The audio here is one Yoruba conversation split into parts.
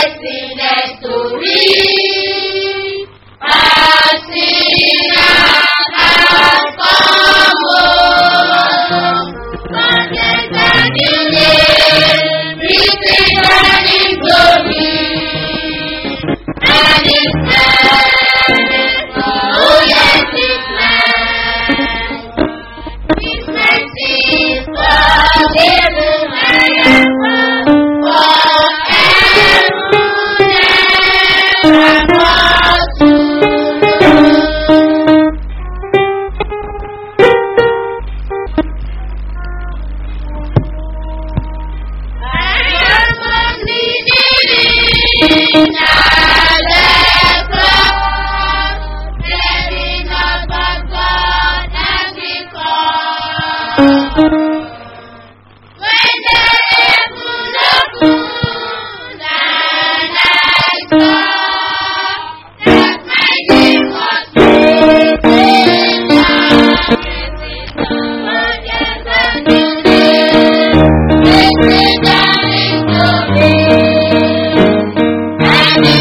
Amen.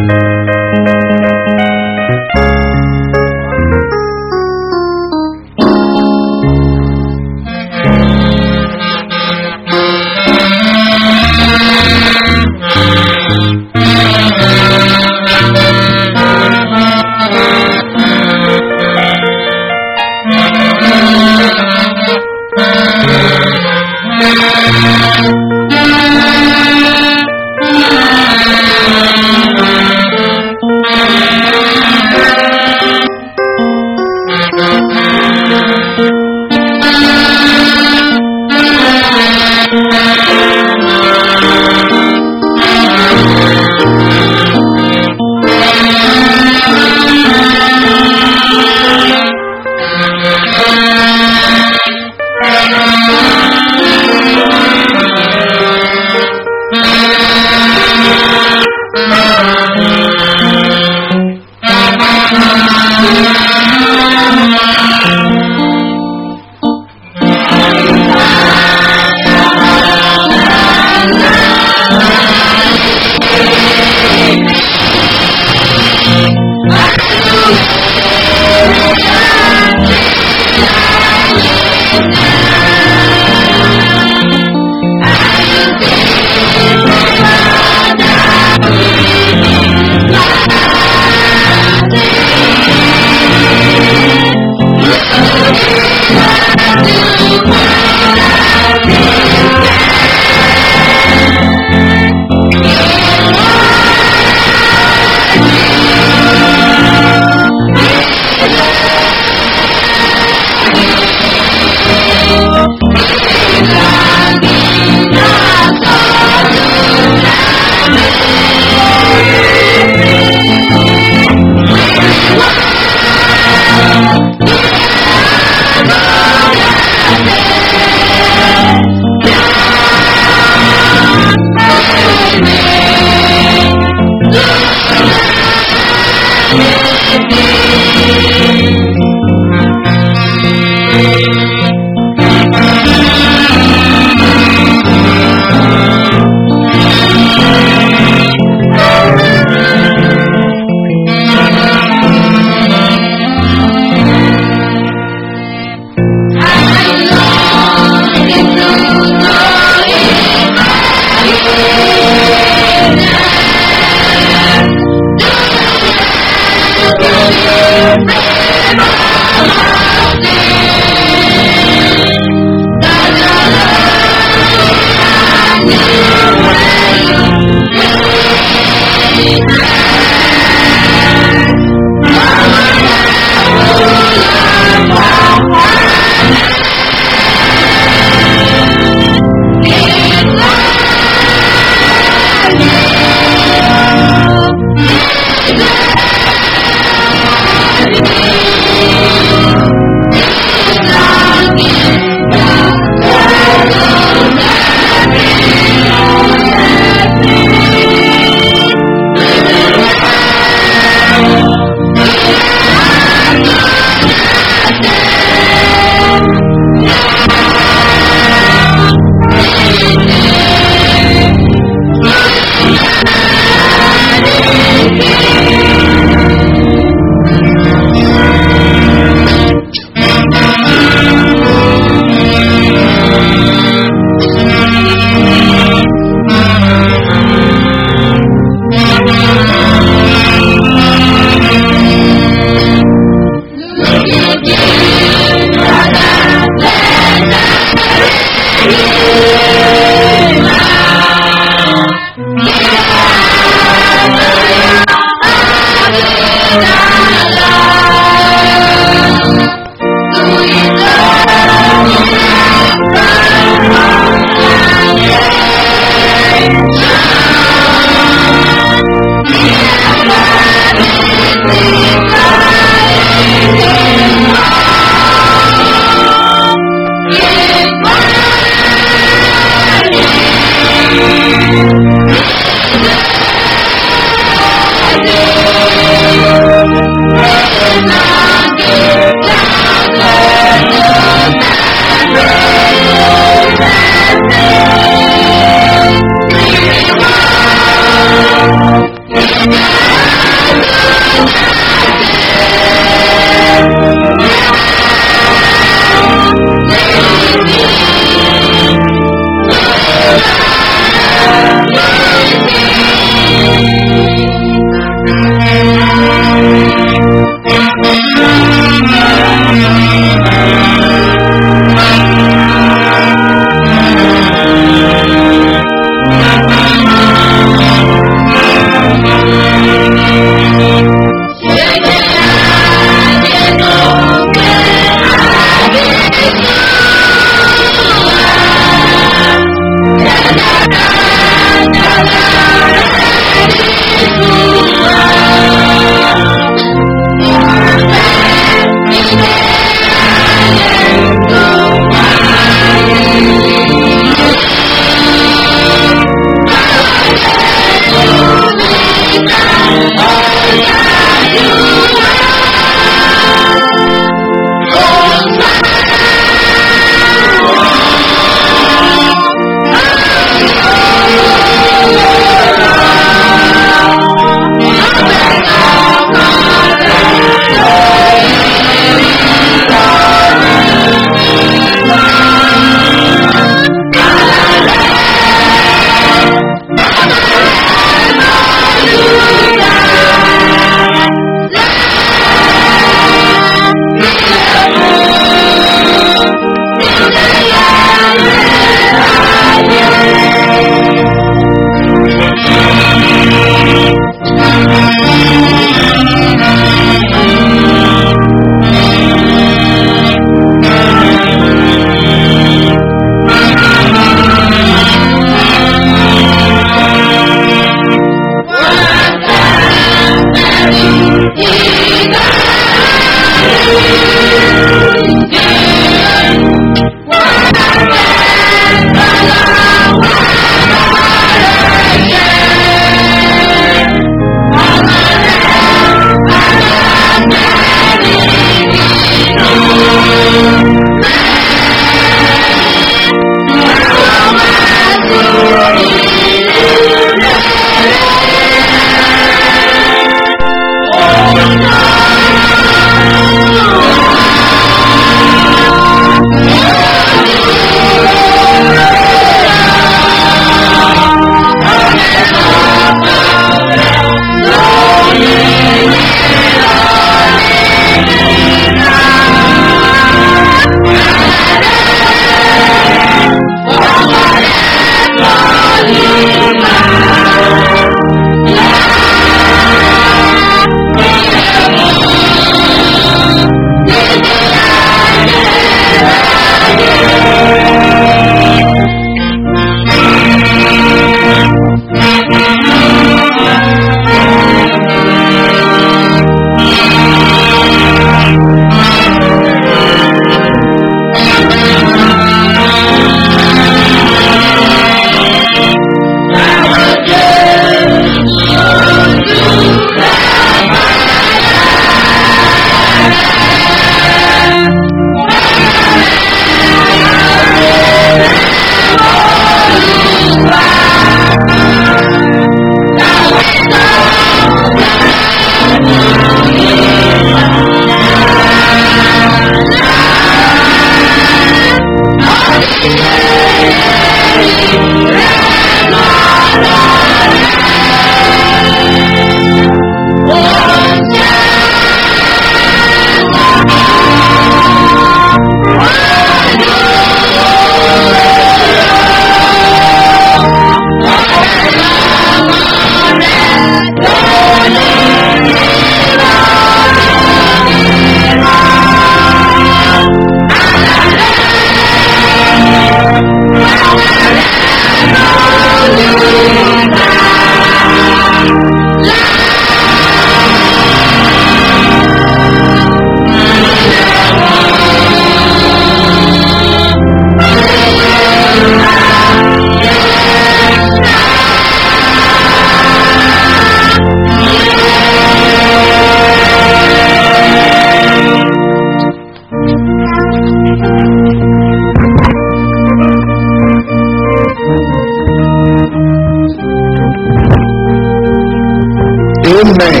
Amen.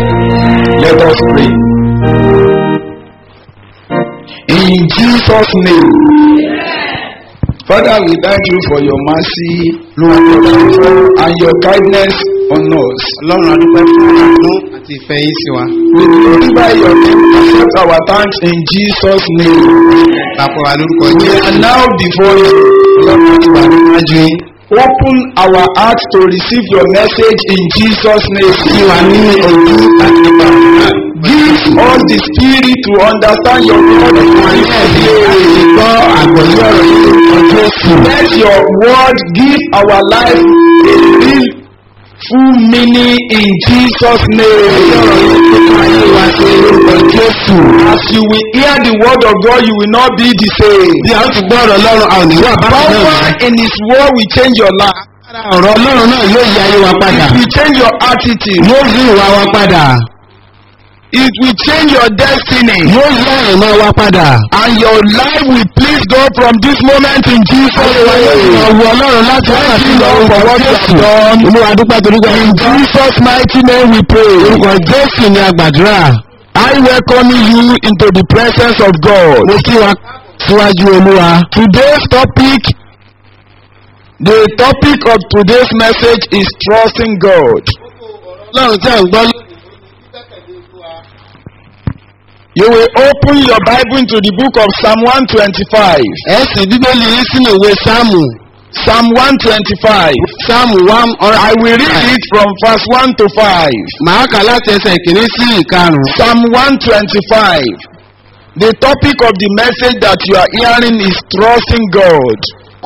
Let us pray. In Jesus' name. Father, we thank you for your mercy, Lord, and your kindness on us. We glorify your name, accept our thanks in Jesus' name. We are now before you. Open our hearts to receive your message in Jesus' name. Give us the spirit to understand your word. Let your word give our life a real full meaning in Jesus' name. As you will hear the word of God, you will not be the same. Power in his word will change your life. It will change your attitude. It will change your destiny. And your life will please God from this moment in Jesus' name. Thank you, Lord, for what you have done. In Jesus' mighty name we pray. I welcome you into the presence of God. Today's topic, the topic of today's message is trusting God. You will open your Bible into the book of Psalm 125. Psalm 125. I will read it from verse 1 to 5. Psalm 125. The topic of the message that you are hearing is trusting God.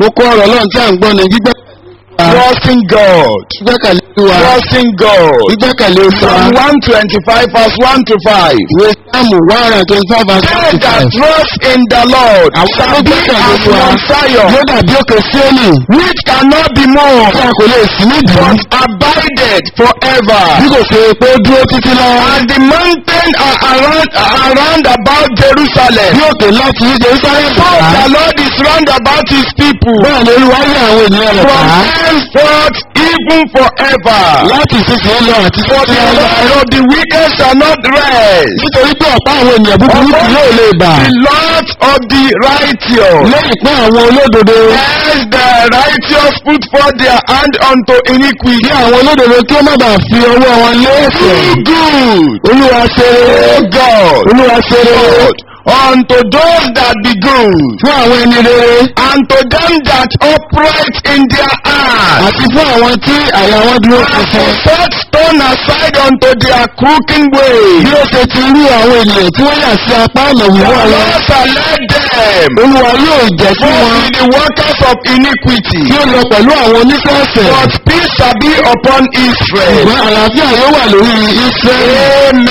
Trusting God. Trusting God. Psalm 125 verse 1 to 5. Sáàmù 125 verse They that 25. trust in the Lord Àwọn shall tó be gbẹ́kẹ̀lé as Olúwa Mount Zion, yóò dàbí òkè Síónì which cannot be moved, tí a kò lè sí nídìí but abided forever. bí kò ṣe pé ó dúró títí lọ. And the mountain are around about Jerusalem. Bí òkè láti yí Jerusalem So ká. the Lord is round about his people. Bẹ́ẹ̀ ni Olúwa yí àwọn ènìyàn rẹ̀ From ká. henceforth even forever. Láti ìsinsìnyí lọ àti For títí the lọ. Lord of the wicked shall not rest. Nítorí pé ọ̀pá àwọn ènìyàn búburú kì yóò lè bà. The Lord of the righteous. Lẹ́yìn pé àwọn olódodo. Lest the righteous put forth their hand unto iniquity. Kí àwọn olódodo kí ó má bàa fi ọwọ́ wọn lé ẹ̀ṣẹ̀. Do good, Olúwa ṣe rere. O God, Olúwa ṣe rere. good unto those that be good, Fún àwọn ẹni rere. and to them that upright in their heart. Àti fún àwọn tí àyà wọn dúró And to ṣinṣin. set stone aside unto their crooked way. Bí ó ṣe ti rú àwọn ènìyàn tí wọ́n yà sí apá ọ̀nà The wíwọ́ wọn. Lord shall let them Olúwa yóò jẹ́ kí go wọn with the workers of iniquity. kí ó lọ pẹ̀lú àwọn oníṣẹ́ẹ̀ṣẹ̀. But peace shall be upon Israel. Ṣùgbọ́n àlàáfíà yóò wà lórí Ísírẹ́lì.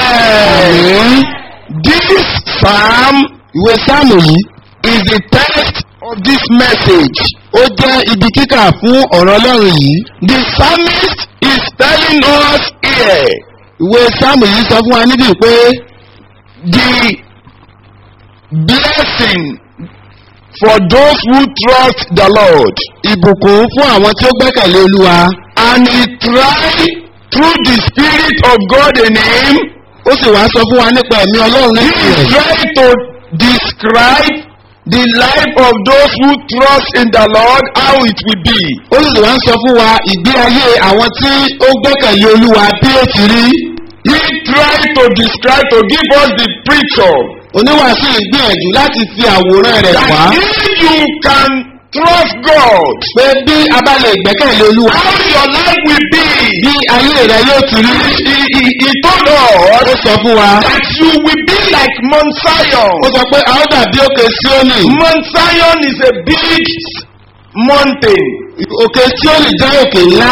Amen. This psalm Ìwé Sáàmù yìí is the text of this message. ó jẹ́ ibi kíkà fún ọ̀rọ̀ Ọlọ́run yìí. The psalmist is telling us here Ìwé Sáàmù yìí sọ fún wa níbi pé the blessing for those who trust the Lord. ìbùkún fún àwọn tí ó gbẹ́kẹ̀lé Olúwa. And he tried through the Spirit of God in him. Ó sì wá sọ fún wa nípa ẹ̀mí Ọlọ́run He nínú is rẹ̀. trying to describe the life of those who trust in the Lord, how it will be. Ó sì wá ń sọ fún wa ìgbé ayé àwọn tí ó gbẹ́kẹ̀lé Olúwa bí ó ti rí. He tried to describe, to give us the picture Oníwàásù yìí gbìyànjú láti fi àwòrán rẹ̀ wá. that if you can trust God, Pé bí a bá lè gbẹ́kẹ̀lé Olúwa. how your life will be. Bí ayé rẹ̀ yóò ti rí. He told us Ó sọ fún wa. that you will be like Mount Zion. Ó sọ pé a ó dàbí òkè Síónì. Mount Zion is a big mountain. Òkè Síónì jẹ́ òkè ńlá.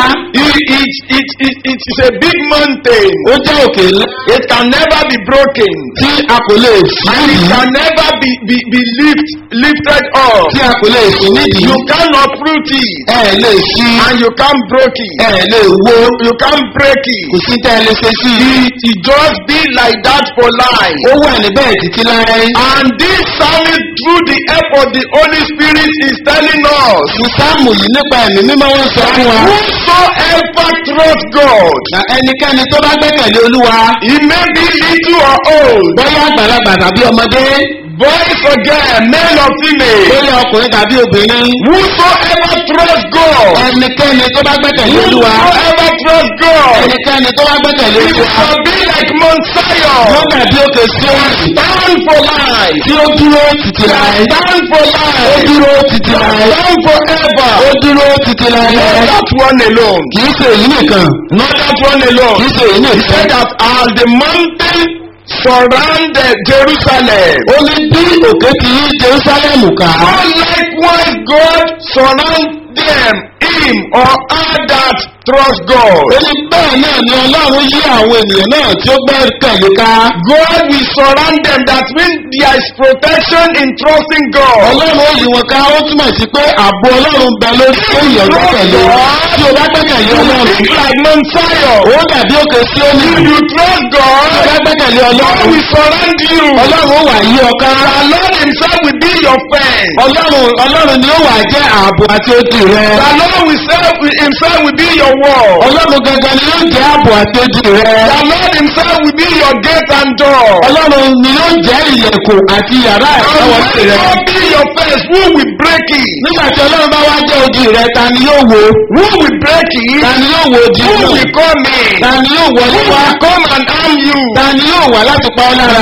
It is a big mountain. Ó jẹ́ òkè ńlá It can never be broken. tí a kò lè sí And it nídìí. can never be lifted up. Tí a kò lè sí nídìí. You can't uproot it. Ẹ lè ṣí. And you can't break it. Ẹ lè wó. You can't break Kò it. sí tẹ́ ẹ lè ṣe sí i. It just be like that for life. Ó wà níbẹ̀ títí láé. And this psalmist through the help of the Holy Spirit is telling us Ìsáàmù yìí nípa ẹ̀mí mímọ́ wọn sọ fún wa. whosoever trust God, Na ẹnikẹ́ni tó bá gbẹ́kẹ̀lé Olúwa. he may be little or old, Bóyá àgbàlagbà tàbí ọmọdé. boys or girl, male or female, Bóyá ọkùnrin tàbí obìnrin. whosoever trust God, Ẹnikẹ́ni tó bá gbẹ́kẹ̀lé Olúwa. whosoever trust God, Ẹnikẹ́ni tó bá gbẹ́kẹ̀lé he Olúwa. shall be like Mount Wọ́n Zion, dàbí òkè Síónì. stand for life, Tí ó dúró títí láé. stand for Ó life, dúró títí láé. stand forever. Ó dúró títí láé. Not that one alone. Kìí ṣe èyí nìkan. Not that one alone. Kìí ṣe èyí He nìkan. said that as the mountain surrounded Jerusalem, Ó ní bí òkè ti yí Jerúsálẹ́mù ká. so likewise God surround them, him or her that trust God. Ó ní bẹ́ẹ̀ náà ni Ọlọ́run yí àwọn ènìyàn náà tí ó gbẹ́kẹ̀lé ká. God will surround them. That means there is protection in trusting God. Ọlọ́run ó yí wọn ká. Ó túmọ̀ sí pé ààbò Ọlọ́run bẹ lórí èèyàn gbẹ́kẹ̀lé. Tí o bá gbẹ́kẹ̀lé Ọlọ́run. Think like Mount Zion. Ó dàbí òkè Síónì. If you trust Tí o God, bá gbẹ́kẹ̀lé God Ọlọ́run. will surround you. Ọlọ́run ó wà yí ọ ká. The Lord himself will be your friend. Ọlọ́run ni ó wà jẹ́ ààbò àti odi rẹ. The Lord himself will be your wall. Ọlọ́run gangan ni yóò jẹ́ ààbò àti odi rẹ. The Lord himself will be your gate and door. Ọlọ́run ni yóò jẹ́ ilẹ̀kùn àti yàrá And ìfọwọ́sí when rẹ. God be your fence, who will break it? Nígbà tí Ọlọ́run bá wá jẹ́ odi rẹ, ta ni yóò wo? Who will break it? Ta ni yóò wo odi Who náà? will come in? Ta ni yóò Who wọlé wá? will come and harm you? Ta ni yóò wá láti pa ọ́ lára?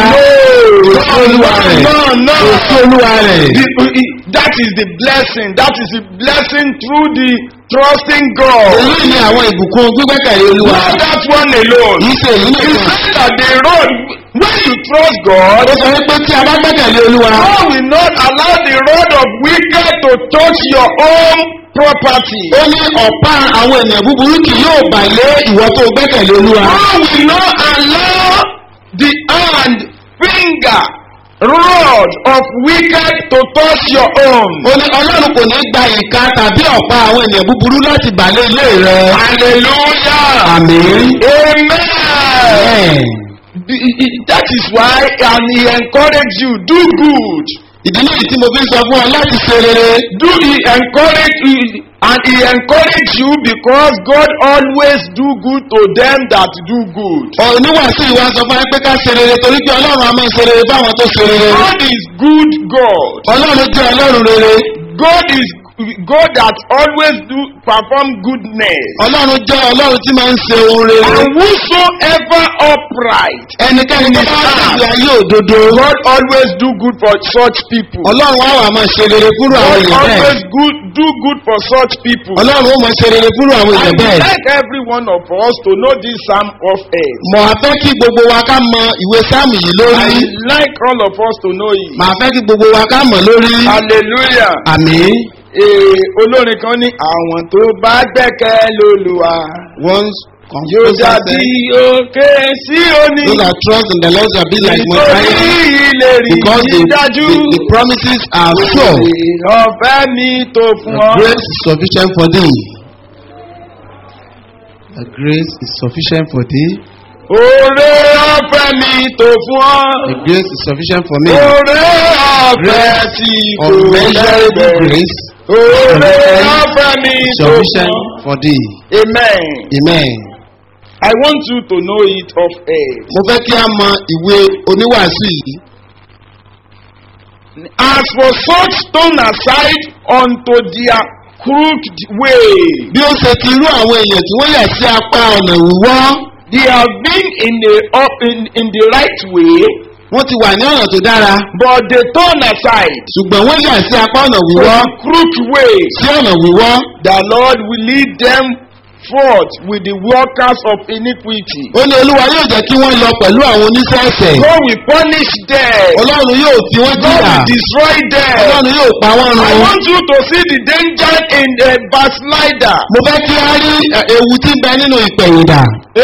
Kò sí olúwa rẹ̀. No. Kò sí olúwa rẹ̀. That is the blessing. That is the blessing through the trusting God. Èyí ni àwọn ìbùkún gbígbẹ́kẹ̀lé Olúwa. Not that one alone. Kì í ṣe èyí He nìkan. said that the road, when you trust God, Ó sọ wípé tí a bá gbẹ́kẹ̀lé Olúwa. God will not allow the road of wicked to touch your own property. Ó ní ọ̀pá àwọn ènìyàn búburú kì yóò bà lé ìwọ tó gbẹ́kẹ̀lé Olúwa. God will not allow the hand finger rod of wicked to touch your own. ó ní ọlọ́run kò ní gba ìka tàbí ọ̀pá àwọn ènìyàn búburú láti bàlẹ̀ ilé rẹ. Hallelujah. àmín. Amen. That is why and he encourage you do good. ìdí nìyí tí mo fi ń sọ fún ọ láti ṣe rere. Do he encourage you and he encourage you because God always do good to them that do good. oníwàásù ìwà sọ fún ẹ pé ká ṣe rere torí pé ọlọ́run a máa ṣe rere fáwọn tó ṣe rere. God is good God. ọlọ́run jẹ́ ọlọ́run rere. God is God that always do perform goodness. ọlọ́run jẹ́ ọlọ́run tí máa ń ṣe ohun rere. And whosoever upright. ẹnikẹ́ni tó bá ṣe ayé òdodo. God always do good for such people. ọlọ́run á wà máa ṣe rere fúnra àwọn God èèyàn bẹ́ẹ̀. always do good for such people. ọlọ́run ó máa ṣe rere fúnra àwọn I èèyàn would bẹ́ẹ̀. like every one of us to know this psalm of earth. mọ̀ á fẹ́ kí gbogbo wa ká mọ ìwé sáàmù yìí I lórí. like all of us to know it. màá fẹ́ kí gbogbo wa ká mọ̀ lórí. Hallelujah. àmín. Olórin kan ní àwọn tó bá gbẹ́kẹ̀ lólúwa once yóò composers dàbí said òkè sí òní. those that trust in the Lord shall be like Mount Nítorí Zion ìlérí because yìí dájú. the promises are sure. Ọ̀fẹ́ mi tó fún The ọ. grace is sufficient for thee. The grace is sufficient for thee. Oore ọ̀fẹ́ mi tó fún ọ. The grace is sufficient for me. Oore ọ̀fẹ́ tí kò Unmeasurable lẹ́gbẹ̀ẹ́. grace Oore ọ̀fẹ́ mi is tó fún sufficient ọ. for thee. Amen. Amen. I want you to know it of earth. Mo fẹ́ kí a mọ ìwé oníwàásù yìí. As for such turn aside unto their crooked way. Bí ó ṣe ti rú àwọn èèyàn tí wọ́n yà sí apá ọ̀nà wíwọ́. They have been in the right way, Wọ́n ti wà ní ọ̀nà tó dára. but they turn aside Ṣùgbọ́n wọ́n yà sí apá ọ̀nà to wíwọ́. the crooked way. Sí ọ̀nà wíwọ́. The Lord will lead them forth with the workers of iniquity. Ó ní Olúwa yóò jẹ́ kí wọ́n lọ pẹ̀lú àwọn oníṣẹ́ ẹ̀ṣẹ̀. God will punish them. Ọlọ́run yóò fi wọ́n God jìyà. will destroy them. Ọlọ́run yóò pa wọ́n I run. want you to see the danger in the backslider. Mo fẹ́ kí a rí ewu tí ń bẹ nínú ìpẹ̀yìndà.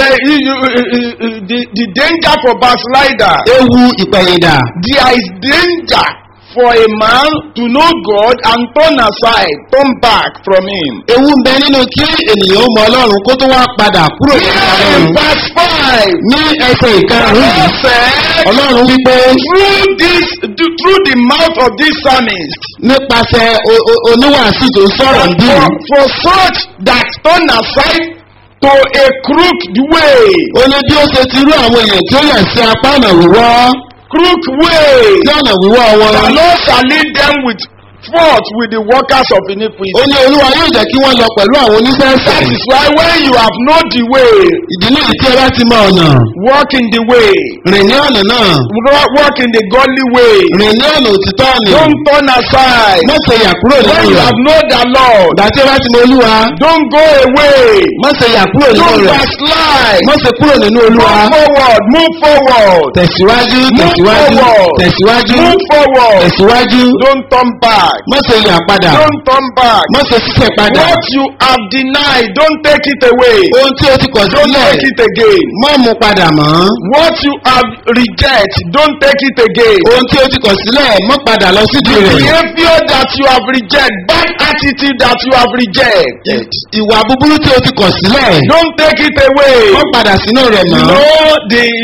The danger for backslider. Ewu ìpẹ̀yìndà. There is danger for a man to know God and turn aside, turn back from him. Ewu ń bẹ nínú kí ènìyàn mọ Ọlọ́run kó tó wá padà kúrò nínú Here in Ọlọ́run. verse 5, Ní ẹsẹ̀ ìkarùn-ún God yìí, said, Ọlọ́run wípé through the mouth of this psalmist, nípasẹ̀ oníwàásù tó sọ̀rọ̀ ń bí. for such that turn aside to a crooked way. Ó ní bí ó ṣe ti rú àwọn èèyàn tí ó yà sí apá ọ̀nà wíwọ́. Crooked way. Sí ọ̀nà wíwọ́ wọn. The Lord shall lead them forth with the workers of iniquity. Ó ní Olúwa yóò jẹ́ kí wọ́n lọ pẹ̀lú àwọn oníṣẹ́ That ẹ̀ṣẹ̀. is why when you have known the way, Ìdí nìyí tí ẹ bá ti mọ ọ̀nà. walk in the way. Rìn ní ọ̀nà náà. Walk in the godly way. Rìn ní ọ̀nà òtítọ́ ni. Don't turn aside. Má ṣe yà kúrò When nínú you rẹ̀. have known the Lord, Ìgbà tí ẹ bá ti mọ Olúwa. don't go away. Má ṣe yà kúrò nínú Don't rẹ̀. backslide. Má ṣe kúrò nínú Olúwa. Move forward. Move forward. Tẹ̀síwájú, Move tẹ̀síwájú, forward. tẹ̀síwájú, Move forward. tẹ̀síwájú. Don't turn back. Má ṣe yà padà. Don't turn back. Má ṣe ṣiṣẹ́ padà. What you have denied, don't take it away. Ohun tí o ti kọ̀ Don't sílẹ̀, take it again. má mú padà mọ́. What you have reject, don't take it again. Ohun tí o ti kọ̀ sílẹ̀, má padà lọ sídìí The rẹ̀. behavior that you have reject, bad attitude that you have rejected, Ìwà búburú tí o ti kọ̀ sílẹ̀, don't take it away. má padà sínú rẹ̀ You mọ́. know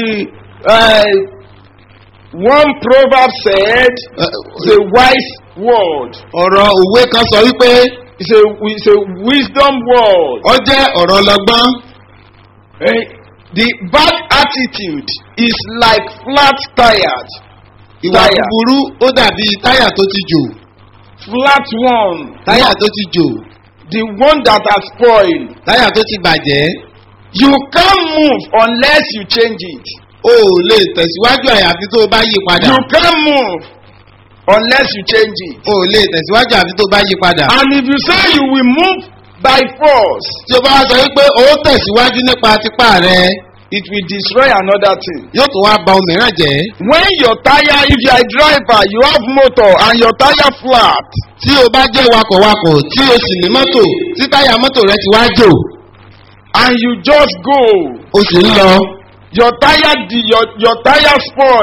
one proverb said, it's a wise word. Ọ̀rọ̀ òwe kan sọ wípé It's a wisdom word. ó jẹ́ ọ̀rọ̀ ọlọ́gbọ́n. The bad attitude is like flat tires. Ìwà Táyà. búburú ó dàbí táyà tó ti jò. Flat one. Táyà tó ti jò. The one that has spoiled. Táyà tó ti bàjẹ́. You can't move unless you change it. O ò lè tẹ̀síwájú àyàfi tó o bá yí padà. You can't move unless you change it. O ò lè tẹ̀síwájú àfi tó o bá yí padà. And if you say you will move by force, Tí o bá wá sọ wípé o ó tẹ̀síwájú nípa tipá rẹ, it will destroy another thing. yóò tún wá ba ohun mìíràn jẹ́. When your tire, if you are a driver, you have motor and your tire flat, Tí o bá jẹ́ wakọ̀wakọ̀ tí o sì ní mọ́tò tí táyà mọ́tò rẹ ti wá jò, and you just go, o sì ń lọ, your tire spoil.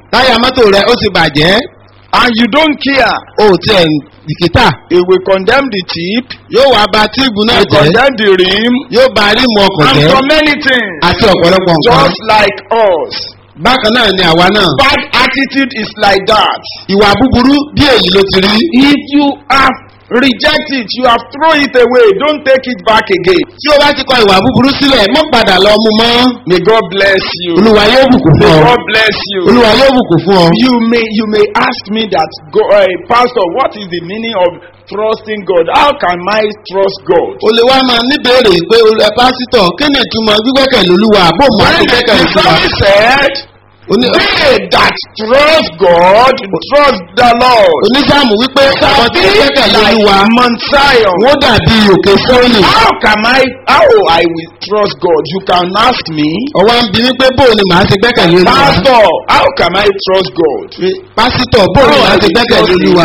táyà mọ́tò rẹ̀ ó ti bàjẹ́ and you don't care, ó tiẹ̀ bìkítà he will condemn the tip, yóò wá bà tíìbù náà he jẹ́ condemn the rim, yóò bà rímù ọkọ̀ and jẹ́ so many things. àti ọ̀pọ̀lọpọ̀ nǹkan. Just like us. bákan náà ni àwa náà. Bad attitude is like that. ìwà búburú bí èyí ló ti rí. If you have reject it, you have thrown it away, don't take it back again. tí o bá ti kọ ìwà búburú sílẹ̀ mọ́ padà lọ mú mọ́. May God bless you. olúwa yóò bùkún fún May ọ. God bless you. olúwa yóò bùkún fún ọ. You may ask me that, Pastor, what is the meaning of trusting God? How can I trust God? o lè wá máa níbèrè pé pásítọ̀ kí ni ìtumọ̀ gbígbẹ́kẹ̀lé olúwa bó mọ̀ á ti When the gbẹ́kẹ̀lé olúwa. psalmist said, they that trust God, trust the Lord. onísàmù wípé àwọn tí ó gbẹ́kẹ̀lé Like olúwa Mount Zion. wọ́n dàbí òkè Síónì. How I will trust God? You can ask me. ọwọ́ ń bi mí pé bóò ni màá ti gbẹ́kẹ̀lé olúwa. Pastor, how can I trust God? pásítọ̀ bóò ni màá ti gbẹ́kẹ̀lé olúwa.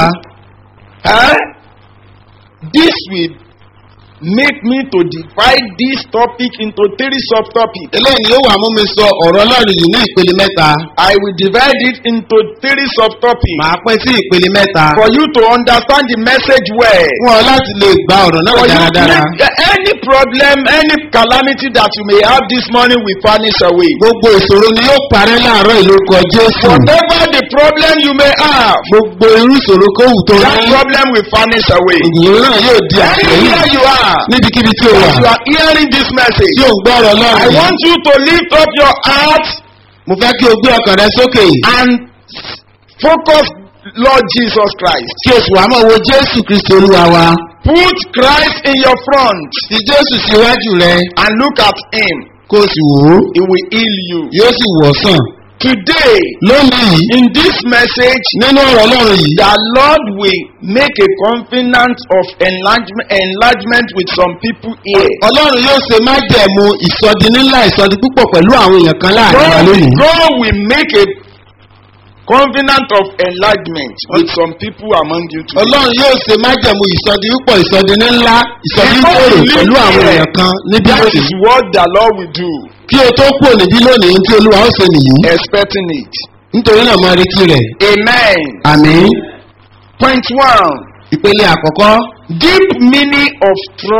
This will make me to divide this topic into 3 subtopics. eléyìí yóò wà mú mi sọ ọ̀rọ̀ Ọlọ́run yìí ní ìpele mẹ́ta. I will divide it into 3 subtopics. màá pín sí ìpele mẹ́ta. For you to understand the message well. fún ọ láti lè gba ọ̀rọ̀ náà For you to dáradára. make any problem, any calamity that you may have this morning will vanish away. gbogbo ìṣòro ni yóò parẹ́ láàárọ̀ ìlórúkọ Jésù. Whatever the problem you may have, gbogbo irú ìṣòro kó wù tó that ní. problem will vanish away. ìgbìyànjú náà yóò di àtìlẹ́yìn. Anywhere you are, níbikíbi tí o wà. as you are hearing this message, tí o ń gbọ́ ọ̀rọ̀ I Ọlọ́run yìí. want you to lift up your heart mo fẹ́ kí o gbé ọkàn rẹ sókè. and focus Lord Jesus Christ. kí o sì wá mọ̀ wo Jésù Kristi Olúwa wa. Put Christ in your front fi Jésù síwájú rẹ. and look at him. kó o sì wò ó. He will heal you. yóò sì wọ̀ sàn. Today, lónìí in this message, nínú ọ̀rọ̀ Ọlọ́run yìí. the Lord will make a covenant of enlargement with some people here. Ọlọ́run yóò ṣe májẹ̀mú ìsọdi ńlá ìsọdi púpọ̀ pẹ̀lú àwọn èèyàn kan láàrin wa lónìí. God will make a covenant of enlargement with some people among you today. Ọlọ́run yóò ṣe májẹ̀mú ìsọdi púpọ̀ ìsọdi ńlá ìsọdi gbòòrò pẹ̀lú àwọn èèyàn kan níbí That lónìí. is what the Lord will do. kí o tó kúrò níbí lónìí tí Olúwa ó ṣe nìyí. Expecting it. nítorí náà máa retí rẹ̀. Amen. àmín. Point 1. ìpele àkọ́kọ́. Deep meaning of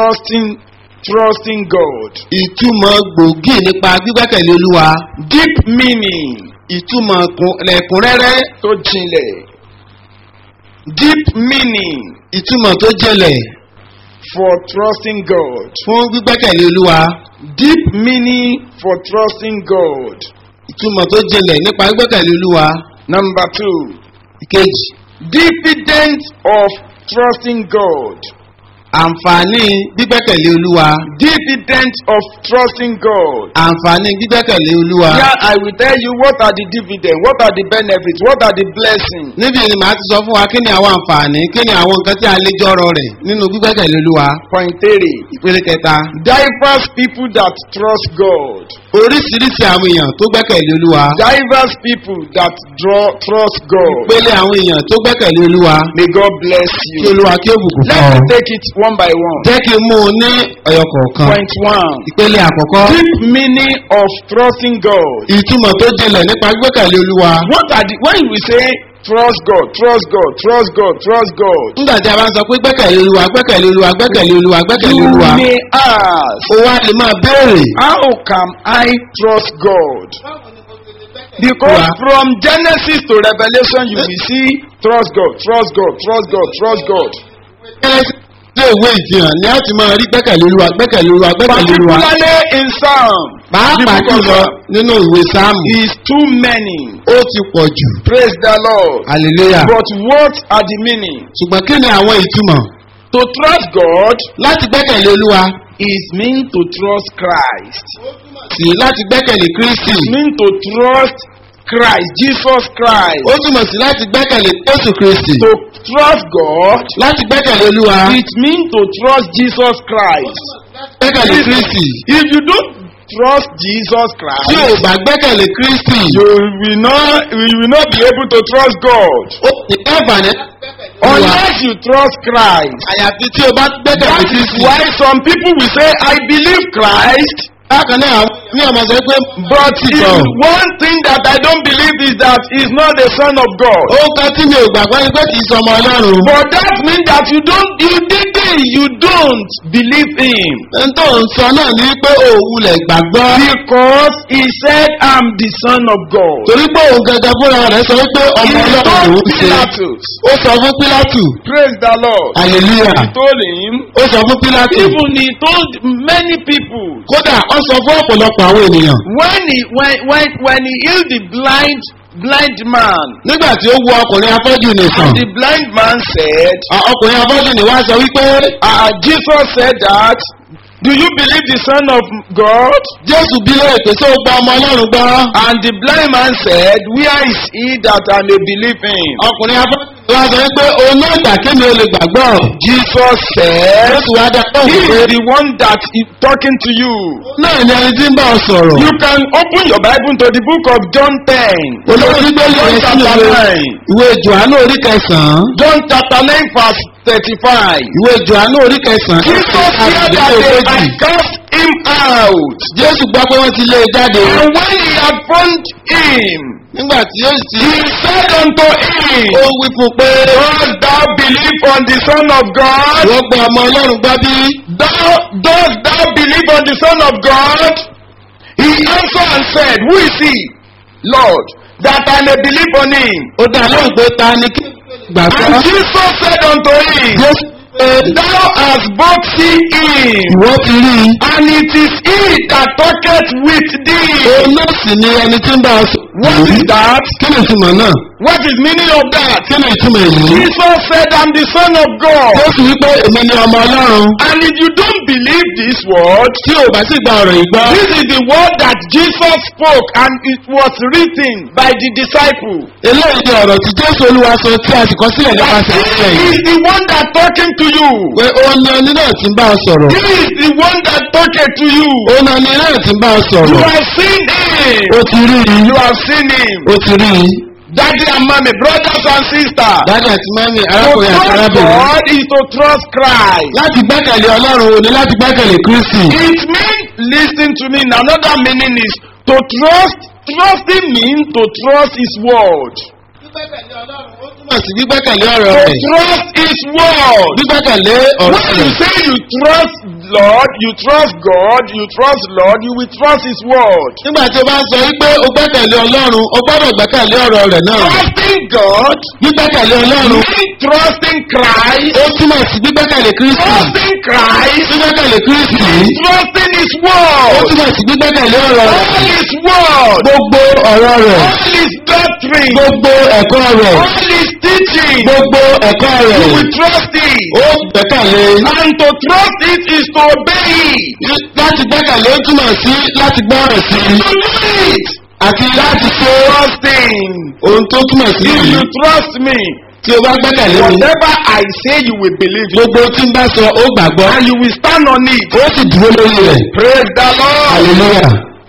trusting God. ìtumọ̀ gbòógì nípa gbígbẹ́kẹ̀lé Olúwa. Deep meaning. ìtumọ̀ lẹ́kùnrẹ́rẹ́. Tó jinlẹ̀. Deep meaning ìtumọ̀ tó jẹlẹ̀. for trusting God. fún gbígbẹ́kẹ̀lé Olúwa. Deep meaning for trusting God. ìtumọ̀ tó jẹlẹ̀ nípa gbígbẹ́kẹ̀lé Olúwa. Number 2. ìkejì. Dividend of trusting God. àǹfààní gbígbẹ́kẹ̀lé Olúwa. Dividend of trusting God. àǹfààní gbígbẹ́kẹ̀lé Olúwa. Here I will tell you what are the dividends, what are the benefits, what are the blessings. níbi ni màá ti sọ fún wa kí ni àwọn àǹfààní kí ni àwọn nǹkan tí a lè jọrọ rẹ̀ nínú gbígbẹ́kẹ̀lé Olúwa. Point 3. ìpele kẹta. Diverse people that trust God. oríṣiríṣi àwọn èèyàn tó gbẹ́kẹ̀lé Olúwa. Diverse people that trust God. ìpele àwọn èèyàn tó gbẹ́kẹ̀lé Olúwa. May God bless kí you. Olúwa kí ó bùkún Let fún me ọ. take it one by one. jẹ́ kí n mú un ní ọ̀yọ̀ kọ̀ọ̀kan. Point 1. ìpele àkọ́kọ́. Deep meaning of trusting God. ìtumọ̀ tó jinlẹ̀ nípa gbígbẹ́kẹ̀lé Olúwa. When we say trust God, trust God, trust God, trust God, nígbà tí a bá ń sọ pé gbẹ́kẹ̀lé Olúwa gbẹ́kẹ̀lé Olúwa gbẹ́kẹ̀lé Olúwa gbẹ́kẹ̀lé you Olúwa. may ask, ó wá lè máa béèrè. how can I trust God? Because from Genesis to Revelation you will see trust God, trust God, trust God, trust God. ilé ìwé ìfihàn ni a ti máa rí gbẹ́kẹ̀lé Olúwa gbẹ́kẹ̀lé Olúwa gbẹ́kẹ̀lé Olúwa. Particularly in Psalm, pàápàá jùlọ nínú ìwé sáàmù. is too many. ó ti pọ̀ jù. Praise the Lord. hallelujah. But what are the meaning? ṣùgbọ́n kí ni àwọn ìtumọ̀? To trust God láti gbẹ́kẹ̀lé Olúwa. is mean to trust Christ. sí láti gbẹ́kẹ̀lé Kristi. Mean to trust Christ, Jesus Christ. ó túmọ̀ sí láti gbẹ́kẹ̀lé Jésù Kristi. To trust God, láti gbẹ́kẹ̀lé Olúwa. it mean to trust Jesus Christ. gbẹ́kẹ̀lé Kristi. If you don't trust Jesus tí Christ, o bá gbẹ́kẹ̀lé Kristi. you will not be able to trust God. ó ní àǹfààní. Unless you trust Christ. àyàfi tí o bá gbẹ́kẹ̀lé That is Kristi. why some people will say, I believe Christ, bákan náà àwọn ní ọmọ sọ pé But ti tọ̀. one thing that I don't believe is that he's not the son of God. ó kan tí mi ò gbàgbọ́ ni pé kì í sọmọ ọlọ́run. But that means that you don't believe him. n tó ń sọ náà ni pé òun lè gbàgbọ́. Because he said, I'm the son of God. torí pé òun gẹ́gẹ́ fúnra rẹ̀ sọ pé He ọmọ ọlọ́run told lòún ṣe. Pilatus. ó sọ fún Pílátù. Praise the Lord. hallelujah. He told him. ó sọ fún Pílátù. Even he told many people. kódà ó sọ fún ọ̀pọ̀lọpọ̀ àwọn ènìyàn. When he healed the blind man. nígbà tí ó wo ọkùnrin afọ́jú nìkan. And the blind man said. ọkùnrin afọ́jú ni wá sọ wípé. Jesus said that. Do you believe the Son of God? Jésù bí lóye pé sọ gba ọmọ ọlọ́run gbọ́. And the blind man said, where is he that I may believe him? ọkùnrin afọ́jú wá sọ wípé òun náà gbà kémi ó lè gbàgbọ́. Jesus said, Jésù wá dá he lóhùn pé is the one that is talking to you. náà ni ẹni tí ń bá ọ sọ̀rọ̀. You can open your Bible to the book of John 10. olórí gbé John lóye sínú chapter 9. ìwé Jòhánù orí kẹsàn-án. John chapter 9 verse 35. ìwé Jòhánù orí kẹsàn-án. Jesus said that they had cast him out. Jésù gbọ́ pé wọ́n ti lé e jáde. And when he had found him, nígbà tí ó sì. he said unto him, ó wí fún pé. dost thou believe on the Son of God? wọ́n gba ọmọ ọlọ́run gbọ́ bí. Dost thou believe on the Son of God? He answered and said, who is he, Lord, that I may believe on him? ó dá lóhùn pé ta ni kí gbàgbọ́. And Jesus said unto him, Jésù pé thou hast both seen him, ìwọ ti rí i. and it is he that talketh with thee. òun náà sì ni ẹni tí ń bá ọ sọ. What is that? kí ni ìtumọ̀ náà? What is meaning of that? kí ni ìtumọ̀ èyí? Jesus said, I'm the Son of God. Jésù wípé èmi ni ọmọ ọlọ́run. And if you don't believe this word, tí o bá sì gba ọ̀rọ̀ yìí gbọ́. this is the word that Jesus spoke and it was written by the disciple. eléyìí ni ọ̀rọ̀ tí Jésù Olúwa sọ tí a sì kọ sílẹ̀ nípasẹ̀ ọ̀rọ̀ He yìí. is the one that talking to you. pé òun ni ẹni náà ti ń bá ọ sọ̀rọ̀. He is the one that talking to you. òun ni ẹni náà ti ń bá ọ You sọ̀rọ̀. have seen him. o ti rí i. You have seen him. o ti rí i. Daddy and mommy, brothers and sisters. dájú àti mami To arákùnrin àti trust arábìnrin. God is to trust Christ. láti gbẹ́kẹ̀lé ọlọ́run o ní láti gbẹ́kẹ̀lé Kristi. It means, listen to me, another meaning is to trust. Trusting means to trust his word. gbígbẹ́kẹ̀lé ọlọ́run ó túmọ̀ sí gbígbẹ́kẹ̀lé ọ̀rọ̀ To rẹ̀. trust his word. gbígbẹ́kẹ̀lé ọ̀rọ̀ When you rẹ̀. say you trust Lord, you trust God, you trust Lord, you will trust his word. nígbà tí o bá ń sọ wípé o gbẹ́kẹ̀lé ọlọ́run o gbọ́dọ̀ gbẹ́kẹ̀lé ọ̀rọ̀ rẹ̀ náà. Trusting God gbígbẹ́kẹ̀lé ọlọ́run means trusting Christ. ó túmọ̀ sí gbígbẹ́kẹ̀lé Kristi. Trusting Christ. gbígbẹ́kẹ̀lé Kristi Trusting his ó word. túmọ̀ sí gbígbẹ́kẹ̀lé ọ̀rọ̀ rẹ̀. All his word. gbogbo ọ̀rọ̀ rẹ̀. All his doctrine. gbogbo ẹ̀kọ́ rẹ̀. All his teaching. gbogbo ẹ̀kọ́ You rẹ̀. will trust it. ó gbẹ́kẹ̀lé. And to trust it is to obey it. láti gbẹ́kẹ̀lé ó túmọ̀ sí láti gbọ́rọ̀ sí i. To do it. àti láti ṣe Trusting. ohun tó túmọ̀ sí If yìí. you trust me, tí o bá gbẹ́kẹ̀lé mi. whatever I say you will believe it. gbogbo tí n bá sọ ó gbàgbọ́. And you will stand on it. ó sì dúró lórí rẹ̀. Praise the Lord. hallelujah.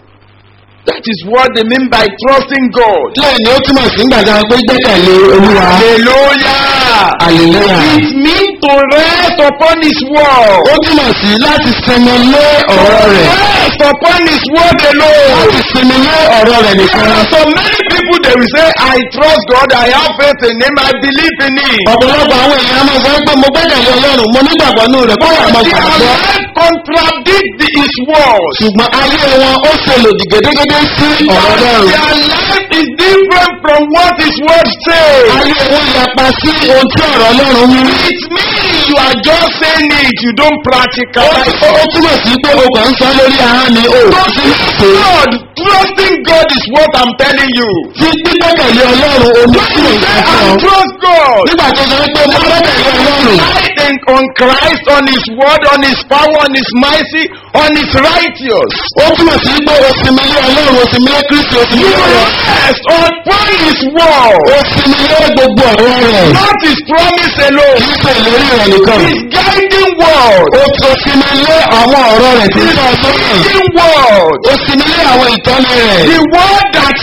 That is what they mean by trusting God. lẹ́yìn ni ó túmọ̀ sí gbàgbà pé gbẹ́kẹ̀lé Olúwa. Hallelujah. hallelujah. It means to rest upon his word. ó túmọ̀ sí láti sinmi lé ọ̀rọ̀ rẹ̀. Rest upon his word alone. láti sinmi lé ọ̀rọ̀ rẹ̀ There nìkan. are so many people they will say, I trust God, I have faith in him, I believe in him. ọ̀pọ̀lọpọ̀ àwọn èèyàn máa sọ pé mo gbẹ́kẹ̀lé Ọlọ́run mo nígbàgbọ́ nínú rẹ̀ kó wà mọ́ Their gbàgbọ́. life contradict his word. ṣùgbọ́n ayé wọn ó ṣe lòdì gédégédé sí ọ̀rọ̀ Ọlọ́run. Their life is different from what his word says. ayé wọn yapa sí ohun tí ọ̀rọ̀ Ọlọ́run wí. It means you are just saying it, you don't practicalize it. ó túmọ̀ sí pé o kàn ń sọ lórí ahọ́n ni o. God, trusting God is what I'm telling you. tí gbígbẹ́kẹ̀lé Ọlọ́run omi When tí you mo say sọ I fún ọ. trust God, nígbà tó sọ pé mo gbẹ́kẹ̀lé Ọlọ́run. relying on Christ, on his word, on his power, on his mercy, on his righteous. ó túmọ̀ sí pé o sinmi lé Ọlọ́run o sinmi lé Kristi o sinmi You lé ọ̀rọ̀. rest upon his word. o sinmi lé gbogbo ọ̀rọ̀ rẹ̀. Not his promise alone. kì í ṣe ìlérí rẹ̀ nìkan. His guiding word. o sinmi lé àwọn ọ̀rọ̀ rẹ̀ tí ń tọ́ ọ sọ́nà. Guiding word. o sinmi lé àwọn ìtọ́ni rẹ̀. The word that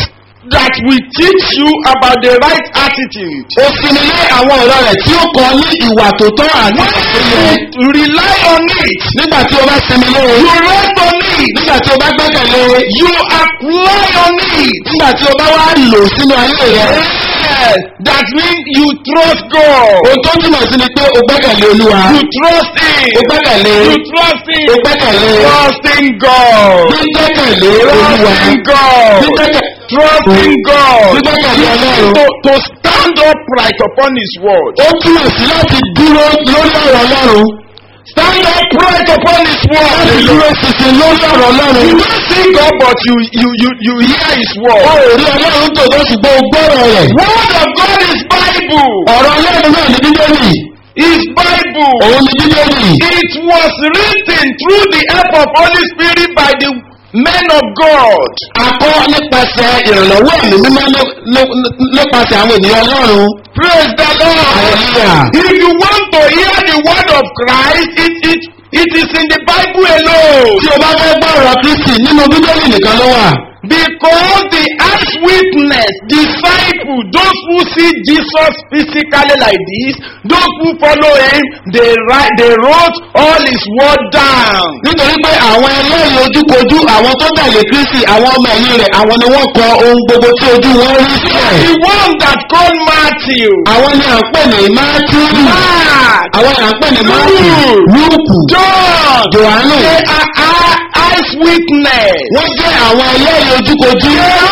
that will teach you about the right attitude. ó sinmi lé àwọn ọ̀rọ̀ rẹ̀ tí ó kọ́ ní ìwà tó tọ́ àti ìwà tó yẹ. You rely on it. nígbà tí o bá sinmi lé You rest on it. nígbà tí o bá gbẹ́kẹ̀lé You apply on it. nígbà tí o bá wá lò sínú ayé rẹ̀. Yes, that means you trust God. ohun tó túmọ̀ sí ni pé o gbẹ́kẹ̀lé olúwa. You trust Him. o gbẹ́kẹ̀lé You trust Him. o gbẹ́kẹ̀lé Trusting God. gbígbẹ́kẹ̀lé olúwa. Trusting God. Trusting God. gbígbẹ́kẹ̀lé ọlọ́run. To stand upright upon His word. ó túmọ̀ sí láti dúró lórí ọ̀rọ̀ ọlọ́run. Stand upright upon His word. láti dúró ṣinṣin lórí ọ̀rọ̀ ọlọ́run. You don't see God, but you hear His o word. ò rí ọlọ́run tòótọ́ ṣùgbọ́n o gbọ́rọ̀ rẹ̀. Word of God is Bible. ọ̀rọ̀ ọlọ́run náà ní bíbélì. Is Bible. òun ní bíbélì. It was written through the help of Holy Spirit by the men of God. a kọ́ nípasẹ̀ ìrànlọ́wọ́ ẹ̀mí mímọ́ nípasẹ̀ àwọn ènìyàn ọlọ́run. Praise the Lord. Hallelujah. If you want to hear the word of Christ, it is in the Bible alone. tí o bá fẹ́ gbọ́ ọ̀rọ̀ Kristi nínú bíbélì nìkan ló wà. Because the eyewitness, disciple, those who see Jesus physically like this, those who follow Him, they wrote all His word down. nítorí pé àwọn ẹlẹ́rìí ojúkojú àwọn tó tẹ̀lé Kristi àwọn ọmọ ẹ̀yìn rẹ̀ àwọn ni wọ́n kọ ohun gbogbo tí ojú wọn rí sílẹ̀. The one that called Matthew, àwọn ni à ń pè ní Mátíù. Mark, àwọn ni à ń pè ní Mátíù. Lúùkù. John, Jòhánù. they are eyewitness. wọ́n jẹ́ àwọn ẹlẹ́rìí ojúkojú.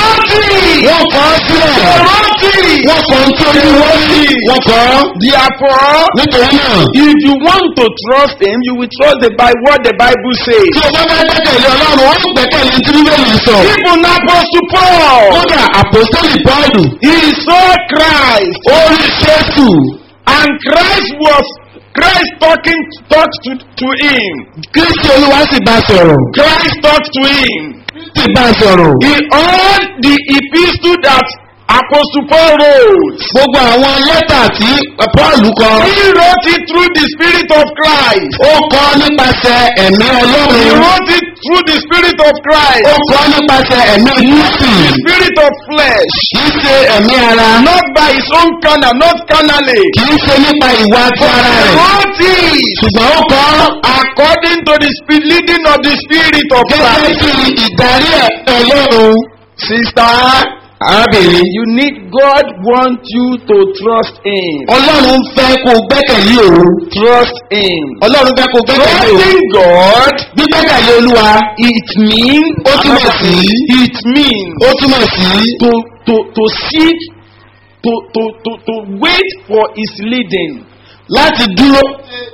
wọ́n kọ ọ́ sílẹ̀. wọ́n kọ ohun tí ojú wọn rí. wọ́n kọ ọ́. Therefore, nítorí náà. if you want to trust Him, you will trust what the Bible says. tí o bá fẹ́ gbẹ́kẹ̀lé ọlọ́run ó gbẹ́kẹ̀lé tí bíbélì sọ. Even Apostle Paul, kódà àpòstélì Pọ́ọ̀lù. he saw Christ, ó rí Jésù. and Christ talked to him. Kristi olúwa sì bá sọ̀rọ̀. Christ talked to him. sì bá sọ̀rọ̀. He heard the epistle that Apostle Paul wrote. gbogbo àwọn lẹ́tà tí Pọ́ọ̀lù kọ. He wrote it through the Spirit of Christ. ó kọ nípasẹ̀ ẹ̀mí He Ọlọ́run. wrote it through the Spirit of Christ. ó kọ nípasẹ̀ ẹ̀mí Kristi. The Spirit of flesh. kìí ṣe ẹ̀mí ara. Not by his own carnal, not carnally. kìí ṣe nípa ìwà ti ara He rẹ̀. wrote it ṣùgbọ́n ó kọ according to the leading of the Spirit of gẹ́gẹ́ Christ. bí ìdarí Ọlọ́run. Sister, arábìnrin. you need God wants you to trust Him. Ọlọ́run fẹ́ kó gbẹ́kẹ̀lé òun. Trust Him. Ọlọ́run fẹ́ kó gbẹ́kẹ̀lé òun. Trusting God, gbígbẹ́kẹ̀lé Olúwa. it means, Ó túmọ̀ sí. it means ó túmọ̀ sí. to seek, to wait for His leading. láti dúró.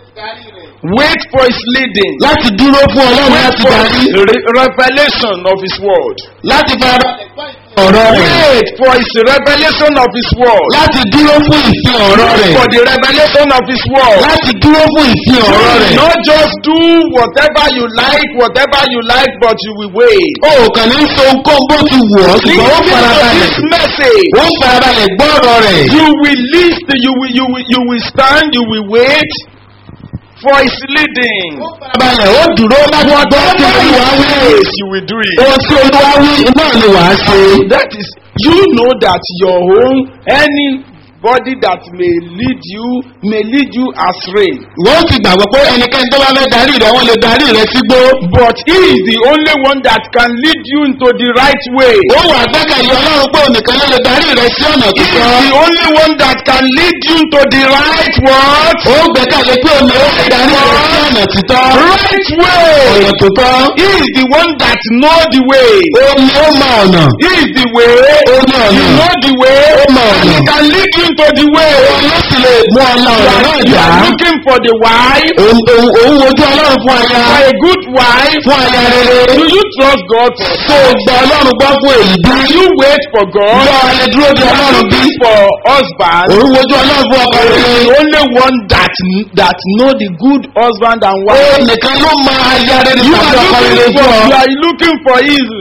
Wait for His leading. láti dúró fún Ọlọ́run Wait láti for darí. revelation of His word. láti fara ọ̀rọ̀ rẹ̀. Wait for His revelation of His word. láti dúró fún ìfihàn ọ̀rọ̀ rẹ̀. For the revelation of His word. láti dúró fún ìfihàn ọ̀rọ̀ rẹ̀. Not just do whatever you like, but you will wait. o kàn ní sọ nǹkan bó ti wù ọ́ ṣùgbọ́n ó Listen to farabalẹ̀. this message. ó farabalẹ̀ gbọ́ ọ̀rọ̀ rẹ̀. You will listen. You will stand. You will wait for His leading. farabalẹ̀ ó dúró láti gbọ́ tí Olúwa wí. Yes, you will do it. ohun tí Olúwa wí náà ni wàá ṣe. That is, you know that your own anybody that may lead you astray. wọ́n ti gbàgbọ́ pé ẹnikẹ́ni tó bá fẹ́ darí rẹ̀ wọ́n lè darí rẹ̀ sígbó. But He is the only one that can lead you into the right way. ó wà gbẹ́kẹ̀lé Ọlọ́run pé ònìkan ló lè darí rẹ̀ sí ọ̀nà He is títọ́. the only one that can lead you into the right what? ó gbẹ́kẹ̀lé pé òní ó lè darí rẹ̀ sí ọ̀nà títọ́. Right way. ọ̀nà tó tọ́. He is the one that know the way. ó ní ó mọ ọ̀nà. He is the way. ó ní You ọ̀nà. know the way. ó mọ And ọ̀nà. He can lead you into the way. òun ló sì lè mú ọ̀nà You ọ̀nà náà are jà. looking for the wife. òun wojú Ọlọ́run fún aya. For a good wife. fún aya rere. Do you trust God for tó o gba Ọlọ́run gbọ́ fún èyí bí. Do you wait for God? gbọ́ ẹ dúró de You are Ọlọ́run bí. looking for husband. òun wojú Ọlọ́run fún ọkọ The rere. only one that know the good husband and ó wife. nìkan ló mọ aya rere You tàbí ọkọ rere fún ọ. are looking for Jesus.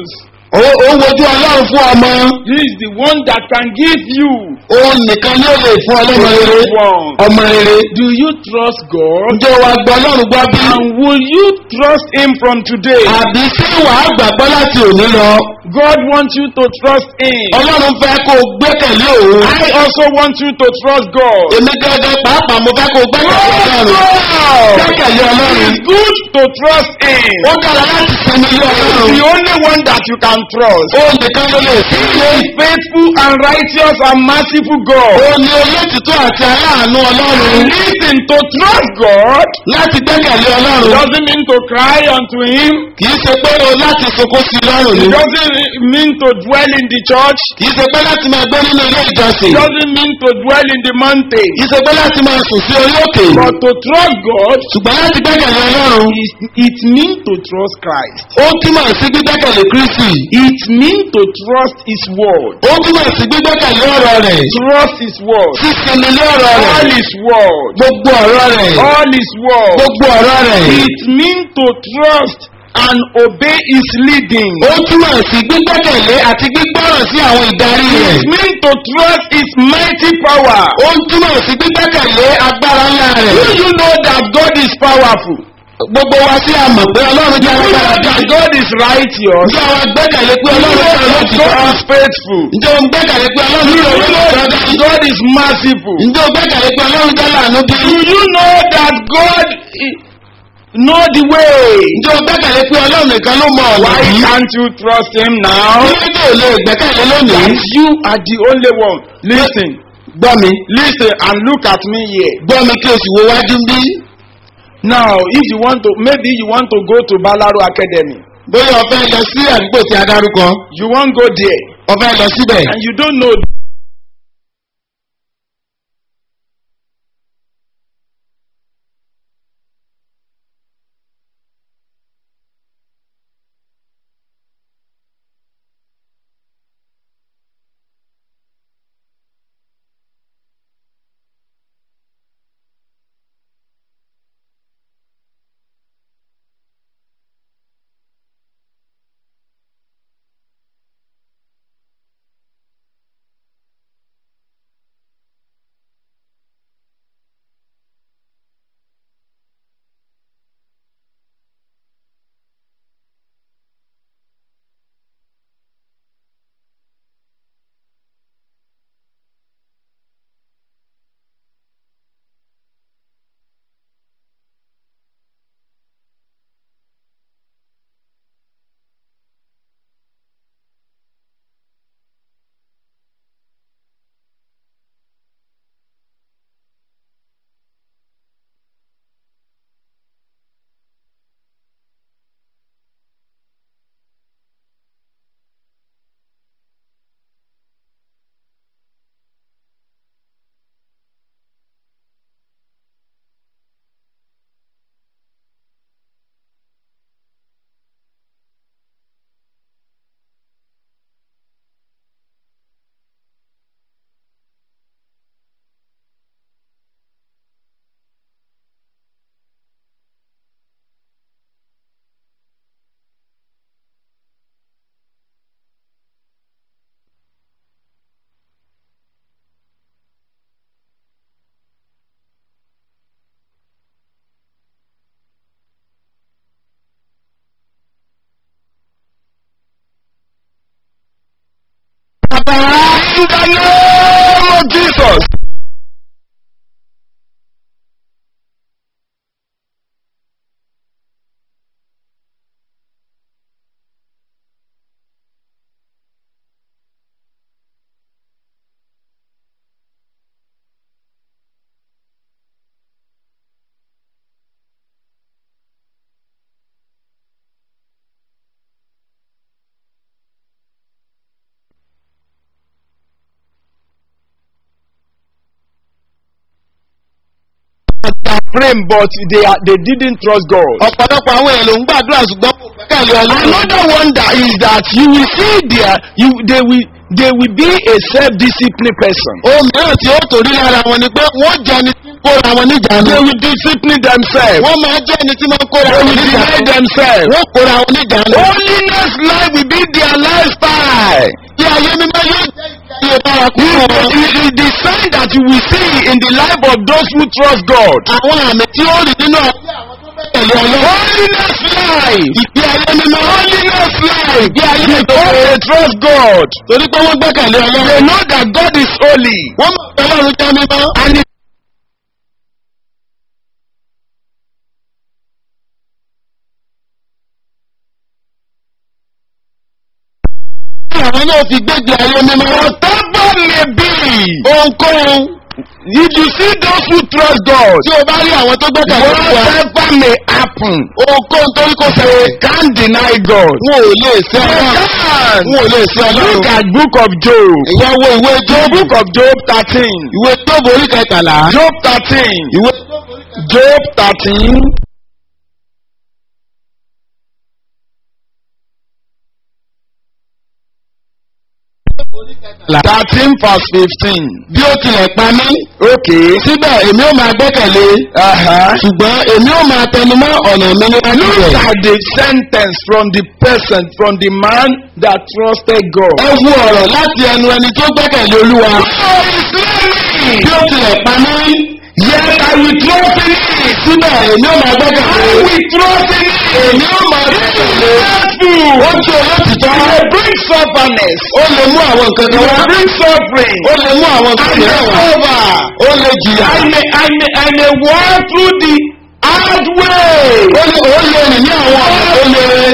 Ó wojú Ọlọ́run fún ọmọ. He is the one that can give you Òun nìkan ni ó lè fún ọlọ́mọ rere. one. Ọmọ rere. Do you trust God? Ǹjẹ́ wàá gbọ́ Ọlọ́run gbọ́ bí? And will you trust Him from today? Àbí ṣé wàá gbàgbọ́ láti òní lọ? God wants you to trust Him. Ọlọ́run fẹ́ kó o gbẹ́kẹ̀lé òun. I also want you to trust God. Èmi gẹ́gẹ́ pàápàá mo fẹ́ kó o gbẹ́kẹ̀lé Ọlọ́run. Gbẹ́kẹ̀lé It Ọlọ́run. is good to trust Him. Ó dára láti sinmi lé He is Ọlọ́run. the only one that you can trust. Ó nìkan ló lè sí He ilé. is faithful and righteous and merciful God. Ó ní olótìtọ́ àti aláàánú Ọlọ́run. Listen, to trust God Láti gbẹ́kẹ̀lé Ọlọ́run. doesn't mean to cry unto Him. Kì í ṣe pé o láti sunkún sí lọ́rùn It ni. doesn't mean to dwell in the church. Kì í ṣe pé láti máa gbé nínú ilé ìjọsìn. It doesn't mean to dwell in the mountain. Kì í ṣe pé láti máa sùn sí orí òkè. But to trust God, Ṣùgbọ́n láti gbẹ́kẹ̀lé Ọlọ́run. it means to trust Christ. Ó túmọ̀ sí gbígbẹ́kẹ̀lé Kristi. It means to trust His word. Ó túmọ̀ sí gbígbẹ́kẹ̀lé ọ̀rọ̀ rẹ̀. Trust His word. Sísinmi lé ọ̀rọ̀ All rẹ̀. His word. Gbogbo ọ̀rọ̀ rẹ̀. All His word. Gbogbo ọ̀rọ̀ rẹ̀. It means to trust and obey His leading. Ó túmọ̀ sí gbígbẹ́kẹ̀lé àti gbígbọ́ràn sí àwọn ìdarí rẹ̀. It means to trust His mighty power. Ó túmọ̀ sí gbígbẹ́kẹ̀lé agbára ńlá Do rẹ̀. you know that God is powerful? Gbogbo wa sí àmọ̀ pé Ọlọ́run Do jẹ́ you know alágbára bí. that God is righteous? Ǹjẹ́ àwọn gbẹ́kẹ̀lé pé Do you Ọlọ́run know jẹ́ that olótìtọ́? God is faithful? Ǹjẹ́ o gbẹ́kẹ̀lé pé Ọlọ́run Do jẹ́ you know olótìtọ́? that God is merciful? Ǹjẹ́ o gbẹ́kẹ̀lé pé Ọlọ́run jẹ́ láàánú bí? Do you know that God know the way? Ǹjẹ́ o gbẹ́kẹ̀lé pé Ọlọ́run nìkan ló mọ ọ̀nà Why yìí? can't you trust Him now? Kílódé ò lè gbẹ́kẹ̀lé lónìí? That you are the only one. Listen, Gbọ́ mi. listen and look at me here. Gbọ́ mi kí o sì wo wájú bí. Now, if you want to, maybe you want to go to Balaro Academy. Bóyá o fẹ́ lọ sí àdúgbò tí a dárúkọ. You won't go there. O fẹ́ lọ síbẹ̀. And you don't know. In the name of Jesus. Praying, but they didn't trust God. Ọ̀pọ̀lọpọ̀ àwọn èèyàn ló ń gbàdúrà ṣùgbọ́n kò gbẹ́kẹ̀lé Ọlọ́run. Another one that is that you will see there, they will be a self-disciplined person. ohun mìíràn tí ó torí lára wọn ni pé wọ́n jẹ́ ẹni tí ń kóra wọn níjànú. They will discipline themselves. wọ́n máa jẹ́ ẹni tí máa ń kóra They wọn will deny níjànú. themselves. wọ́n kóra wọn níjànú. Holiness life will be their lifestyle. Bí ayé mímọ́ yóò jẹ́ ìgbé bárakú It wọn. is the sign that you will see in the life of those who trust God. Àwọn àmì tí ó rí nínú ayé àwọn tó gbẹ́kẹ̀lé Ọlọ́run. Holiness life. Ìgbé ayé mímọ́. Holiness life. Ìgbé ayé Because ìtọ́jú. they trust God. Torí pé wọ́n gbẹ́kẹ̀lé They Ọlọ́run. know that God is holy. Wọ́n mọ̀ pé Ọlọ́run jẹ́ mímọ́. And Àwọn náà fi gbégbé ayé mímọ́. whatever may be, Ohunkóhun if you see those who trust God, tí o bá rí àwọn tó gbẹ́kẹ̀lé Olúwa. whatever may happen, Ohunkóhun torí kò fẹ́. they can't deny God. Wọn ò lè ṣe They Ọlọ́run. can't. Wọn ò lè ṣe Ọlọ́run. Look at book of Job. Ìyá wo ìwé The Jóòbù. book of Job 13. Ìwé Jóòbù orí kẹtàlá. Job 13. Ìwé Job 13. kẹtàlá. 13 verse 15. Bí ó tilẹ̀ pa mí. Okay. Síbẹ̀ èmi ó máa gbẹ́kẹ̀lé. Ṣùgbọ́n èmi ó máa tẹnumọ́ ọ̀nà mi níwájú Look rẹ̀. at the sentence from the person, from the man that trusted God. Ẹ wo ọ̀rọ̀ láti ẹnu ẹni tó gbẹ́kẹ̀lé Olúwa. Oh, it's me. Bí ó tilẹ̀ pa mí. Yes, I will trust in it. Síbẹ̀ èmi ó máa I gbẹ́kẹ̀lé. will trust in it. Èmi ó máa gbẹ́kẹ̀lé. Faithful. Ó jẹ́ olótìtọ́. It will bring sufferness. Ó lè mú àwọn nǹkan It kan wá. will bring suffering. Ó lè mú àwọn nǹkan I may kan wá. suffer. Ó lè jìyà. I may walk through the hard way. Ó lè rìn ní àwọn ọ̀nà tó le.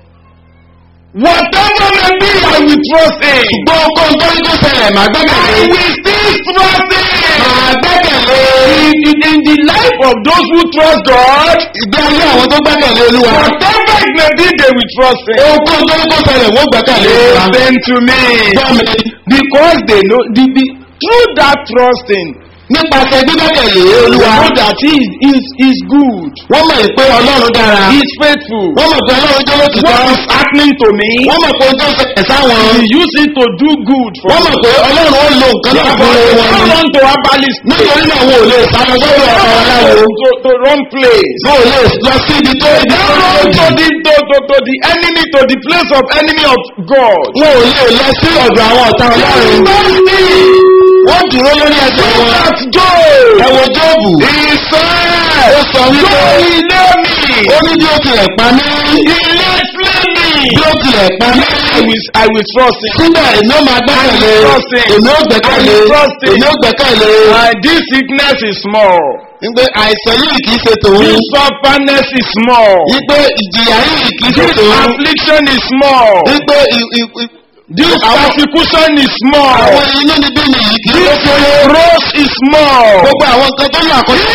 Whatever may be, I will trust in. Gbogbo nǹkan tó ṣẹlẹ̀ máa I gbẹ́kẹ̀lé. will still trust in. Máa gbẹ́kẹ̀lé. In the life of those who trust God, Ìgbé ayé àwọn tó gbẹ́kẹ̀lé Olúwa. whatever it may be, they will trust in. Ohunkóhun tó ṣẹlẹ̀ wọ́n gbẹ́kẹ̀lé Olúwa. Listen to me. Gbọ́ mi. Because they know, through that trusting, Nípasẹ̀ gbígbẹ́kẹ̀lé they Olúwa. know that He is good. Wọ́n mọ̀ pé Ọlọ́run dára. He is faithful. Wọ́n mọ̀ pé Ọlọ́run jẹ́ lótìtọ́. What is happening to me, Wọ́n mọ̀ pé ohun tó ṣẹlẹ̀ sáwọn. He use it to do good for Wọ́n me. mọ̀ pé Ọlọ́run ó lo nǹkan náà fún They wọn don't ni. want to abolish me. Nítorí náà wọn ò lè sálọ sọ́dọ̀ ọ̀rọ̀ aláwo. To wrong place. Wọn ò lè lọ sí ibi tó They ibi tó don't run lòdì. to the enemy, to the place of enemy of God. Wọn ò lè lọ sí ọ̀dọ̀ àwọn ọ̀tá Ọlọ́run. Wọ́n dúró lórí ẹsẹ̀ wọn. That's Job. Ẹ wo Jóòbù. He said, Ó sọ wípé Job, ilé mi. ó ní bí ó tilẹ̀ pa mí. Ilé sílẹ̀ mi. Bí ó tilẹ̀ pa mí. I will trust him. Síbẹ̀ èmi ó máa gbẹ́kẹ̀lé. Èmi ó gbẹ́kẹ̀lé. Èmi ó gbẹ́kẹ̀lé. This sickness is small. Wípé àìsàn yìí kìí ṣe tòun. This sufferness is small. Wípé ìjìyà yìí kìí ṣe This tòun. affliction is small. Wípé This persecution is small. àwọn inú níbí nìyí kìí This ṣe tòun. rose is small. Gbogbo àwọn nǹkan tó yà kọjá.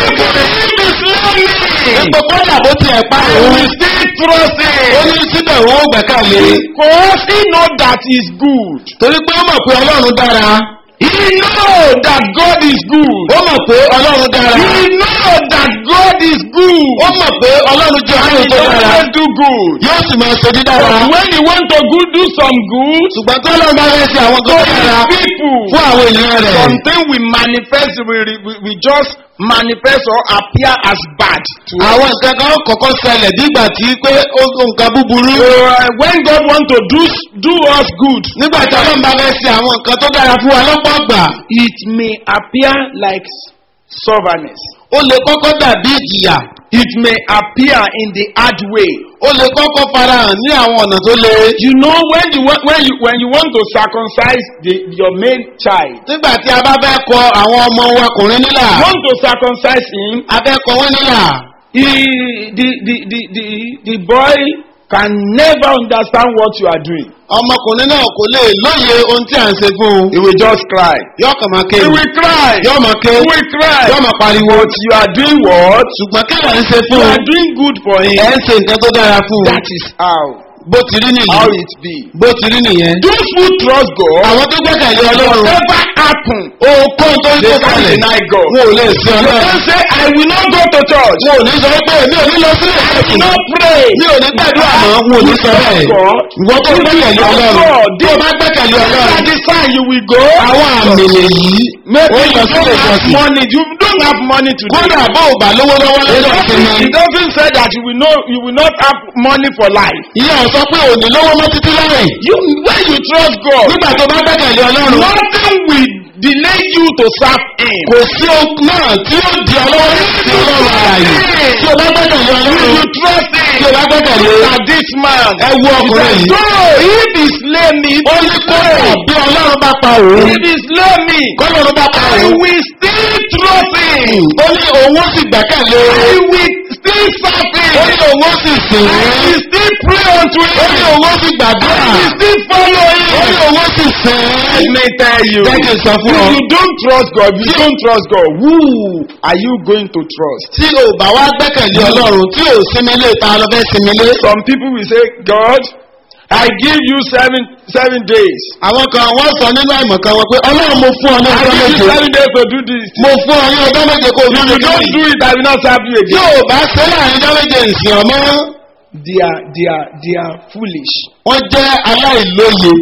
Wípé kọ́dà bó tiẹ̀ pa I òun. will still trust Ó him. ní síbẹ̀ wọn ó gbẹ́kẹ̀lé. Because he know that is good. Torí pé ó mọ̀ pé Ọlọ́run dára. He know that God is good. Ó mọ̀ pé Ọlọ́run dára. He know that God is good. Ó mọ̀ pé Ọlọ́run jẹ́ And Ọlọ́run he tó dára. always do good. Yóò sì máa ṣe dídára. But when you want to do some good, Ṣùgbọ́n tí Ọlọ́run bá fẹ́ ṣe àwọn to nǹkan tó dára people, fún àwọn ènìyàn rẹ̀. something we manifest, we just manifest or appear as bad to us. Àwọn nǹkan kan kọ̀ọ̀kan ṣẹlẹ̀ nígbà tí pé ó nǹkan búburú. So when God want to do us good, Nígbà tí Ọlọ́run bá fẹ́ ṣe àwọn nǹkan tó dára fún wa lọ́pọ̀ ọgbà. it may appear like stubbornness. Ó lè kọ́kọ́ dàbí ìjìyà. It may appear in the hard way. Ó lè kọ́kọ́ farahàn ní àwọn ọ̀nà tó le. You know when you want to circumcise your male child, Nígbà tí a bá fẹ́ kọ àwọn ọmọ wa ọkùnrin nílà. you want to circumcise him. A fẹ́ kọ wọ́n nílà. The boy can never understand what you are doing. Ọmọkùnrin náà kò lè lóye ohun tí à ń ṣe fún un. He will just cry. Yóò kàn máa ké. He will cry. Yóò máa ké. He will cry. Yóò máa pariwo. But you are doing what? Ṣùgbọ́n kí là ń ṣe You fún un? are doing good for him. Ẹ ń ṣe nǹkan tó dára fún un. That is how bó ti rí how nìyí. it be. Bó ti rí nìyẹn. Those who trust God, Àwọn tó gbẹ́kẹ̀lé Ọlọ́run. whatever happen, Ohunkóhun tó ń they tó can't kalẹ̀. deny God. Wọn ò lè sin They Ọlọ́run. can't say, I will not go to church. Wọn ò ní sọ pé mi ò ní lọ sí I will ìrẹsì. not pray. Mi ò ní gbàdúrà mọ́. Wọn ò ní sọ bẹ́ẹ̀. Ìwọ tó gbẹ́kẹ̀lé Ọlọ́run. Tí o bá gbẹ́kẹ̀lé Ọlọ́run. That is why you will go. Àwọn àmì lèyí. Maybe Ó you lọ sí don't have ìjọsìn. money. You don't have money today. Kódà bó o bá lówó lọ́wọ́ lọ́jọ́ ìsinmi. It doesn't say that you will not have money for life. Ìyá ò sọ pé ò ní lówó mọ́ títí láì. When you trust God, Nígbà tó bá gbẹ́kẹ̀lé Ọlọ́run. nothing will delay you to serve Him. Kò sí ohun náà tí ó di ọlọ́wọ́ sí Ọlọ́run ààyè. Tí o bá gbẹ́kẹ̀lé If Ọlọ́run. you trust Tí o Him, bá gbẹ́kẹ̀lé. that this man, Ẹ wo ọkùnrin yìí. no, if he slay me, Ó ní kó rọ̀ bí Ọlọ́run bá pa òun. if he slay me, Kọ́lọ́run bá pa I òun. will still trust Him. Ó ní òun ó sì gbẹ́kẹ̀lé. I will still serve Ó Him. ní òun ó sì sìn I ín. will still pray unto Ó ní Him. òun ó sì gbàdúrà. I will still follow Ó ní Him. òun ó sì sìn Let ín. me tell you, Jẹ́ kí n sọ fún ọ. if you don't trust God, you don't trust God, who are you going to trust? Tí o bá wá gbẹ́kẹ̀lé Ọlọ́run tí o sinmi lé ta lọ fẹ́ sinmi lé. Some people will say, God, I give you seven days. Àwọn kan wọ́n sọ nínú àìmọ̀kan wọn pé Ọlọ́run mo fún ọ ní I ọjọ́ give you méje. 7 days to do this. Mo fún ọ ní ọjọ́ méje kó o fi If you don't do it, I will not serve you Tí again. o bá ṣe láàrin ọjọ́ méje ìsìn ọmọ. They are foolish. Wọ́n jẹ́ aláìlóye.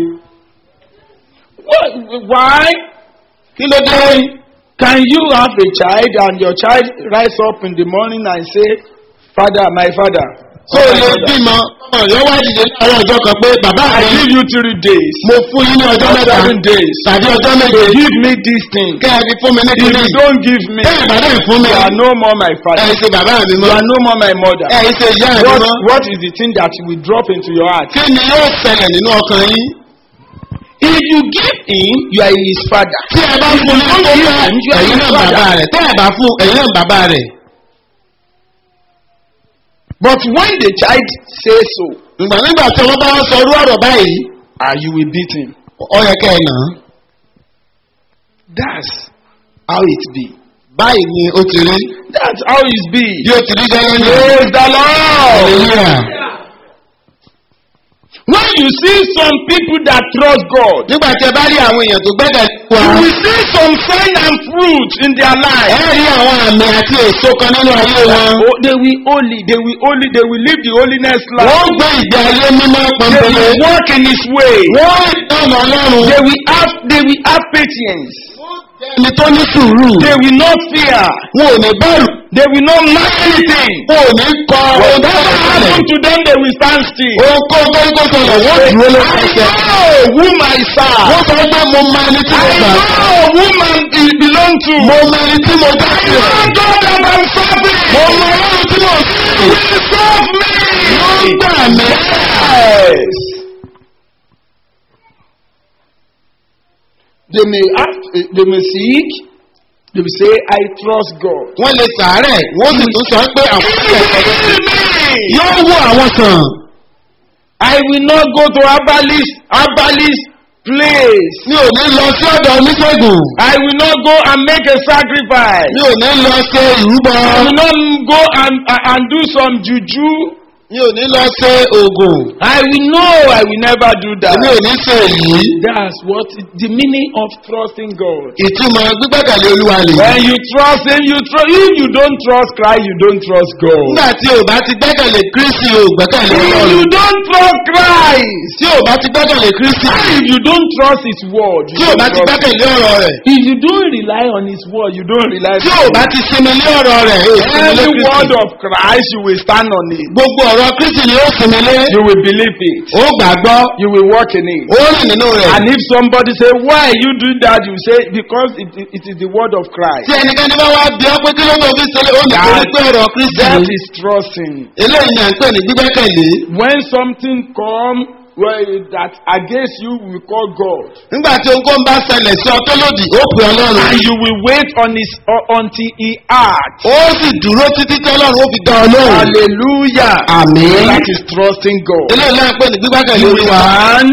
Why? Kí ló dé? Can you have a child and your child rise up in the morning and say, Father, my father, Kó o lè bímọ. Ọmọ rẹ̀ wá dìde ní àwọn ọjọ́ kan pé bàbá I rẹ̀ give you 3 days. mo fún yín ní ọjọ́ Or mẹ́ta 7 days. tàbí ọjọ́ méje. Give me this thing. Kẹ́ ẹ fi fún mi ní If kíní. you don't give me, Bẹ́ẹ̀ bàbá rẹ̀ fún mi. you are no more my Ẹ father. ṣe bàbá mi You mọ́. are no more my mother. Ẹ ṣe ìyá mi mọ́. What is the thing that will drop into your heart? Kí ni yóò ṣẹlẹ̀ nínú ọkàn yín? If you give him, you are his father. Tí ẹ bá fún ní tó fẹ́, ẹ̀yin náà bàbá rẹ̀. Tẹ́ ẹ bá fún, ẹ̀yin náà bàbá rẹ̀. But when the child says so, Nígbà tí wọ́n bá wá sọ irú ọ̀rọ̀ báyìí, you will beat him. ó yẹ kẹ́ ẹ nà án. That's how it be. Báyìí ni ó ti rí. That's how it be. Bí ó ti rí gẹ́gẹ́ ní. Praise the Lord. Hallelujah. When you see some people that trust God, Nígbà tí ẹ bá rí àwọn èèyàn tó gbẹ́dẹ̀ wá. you will see some sign and fruit in their Ẹ life. rí àwọn àmì àti èso kan nínú ayé wọn. Oh, they will live the holiness Wọ́n life. gbé ìgbé ayé mímọ́ They pọ̀npọ̀lọ́. will walk in His way. Wọ́n tọ̀nà Ọlọ́run. They will have patience. Ẹni tó ní sùúrù. They will not fear. Wọn ò ní bẹ̀rù. They will not mind anything. Wọn ò ní kọ ohun tó Whatever bá happen ṣẹlẹ̀. to them, they will stand still. Ohun kó tó ń kó sọ̀rọ̀ wọ́n dúró lórí I ẹsẹ̀. know whom I serve. Wọ́n sọ pé mo mọ ẹni tí mo I gbà. know whom I belong to. Mo mọ ẹni tí mo dá I sí know ẹ̀. God that I'm serving. Mo mọ Ọlọ́run tí mo sì. He will serve me. Ló ń gbà mí. Yes. They may seek. They will say, I trust God. Wọ́n lè sàárẹ̀, wọ́n sì tún sọ pé àwọn Heal me. yóò wọ àwọn sàn. I will not go to herbalist place. Mi ò ní lọ sí ọ̀dọ̀ oníṣègùn. I will not go and make a sacrifice. Mi ò ní lọ ṣe ìrúbọ. I will not go and do some juju. Mi ò ní lọ ṣe oògùn. I will never do that. Mi ò ní ṣe èyí. That's what the meaning of trusting God. Ìtumọ̀ gbígbẹ́kẹ̀lé Olúwa lè. When you trust Him, if you don't trust Christ, you don't trust God. Nígbà tí o bá ti gbẹ́kẹ̀lé Kristi o gbẹ́kẹ̀lé If Ọlọ́run. you don't trust Christ, Tí o bá ti gbẹ́kẹ̀lé Kristi. if you don't trust His word, you Tí o bá don't ti trust Him. gbẹ́kẹ̀lé ọ̀rọ̀ rẹ̀. If you don't rely on His word, you don't rely Tí o bá ti sinmi lé ọ̀rọ̀ rẹ̀. o sinmi lé every Kristi. word of Christ, you will stand on it. Gbogbo ọ̀rọ̀ Kristi ni ó sinmi lé. You will believe it. Ó gbàgbọ́. You will walk in it. Ó rìn nínú rẹ̀. And if somebody say, why you do that, you say, because it is the word of Christ. Tí ẹnikẹ́ni bá wá bí ọ pé kí ló ń fi ṣẹlẹ̀ ó ní torí pé ọ̀rọ̀ Kristi That ni. is trusting. Eléyìí ni à ń pè ní gbígbẹ́kẹ̀lé. When something come that against you, we call God. Nígbà tí ohunkóhun bá ṣẹlẹ̀ sí ọ tó lòdì, ó pè Ọlọ́run. And you will wait on His until He acts. Ó sì dúró títí tí Ọlọ́run ó fi dá ọ lóhùn. Hallelujah. Àmín. That is trusting God. Eléyìí náà ń pè ní gbígbẹ́kẹ̀lé You will Olúwa. stand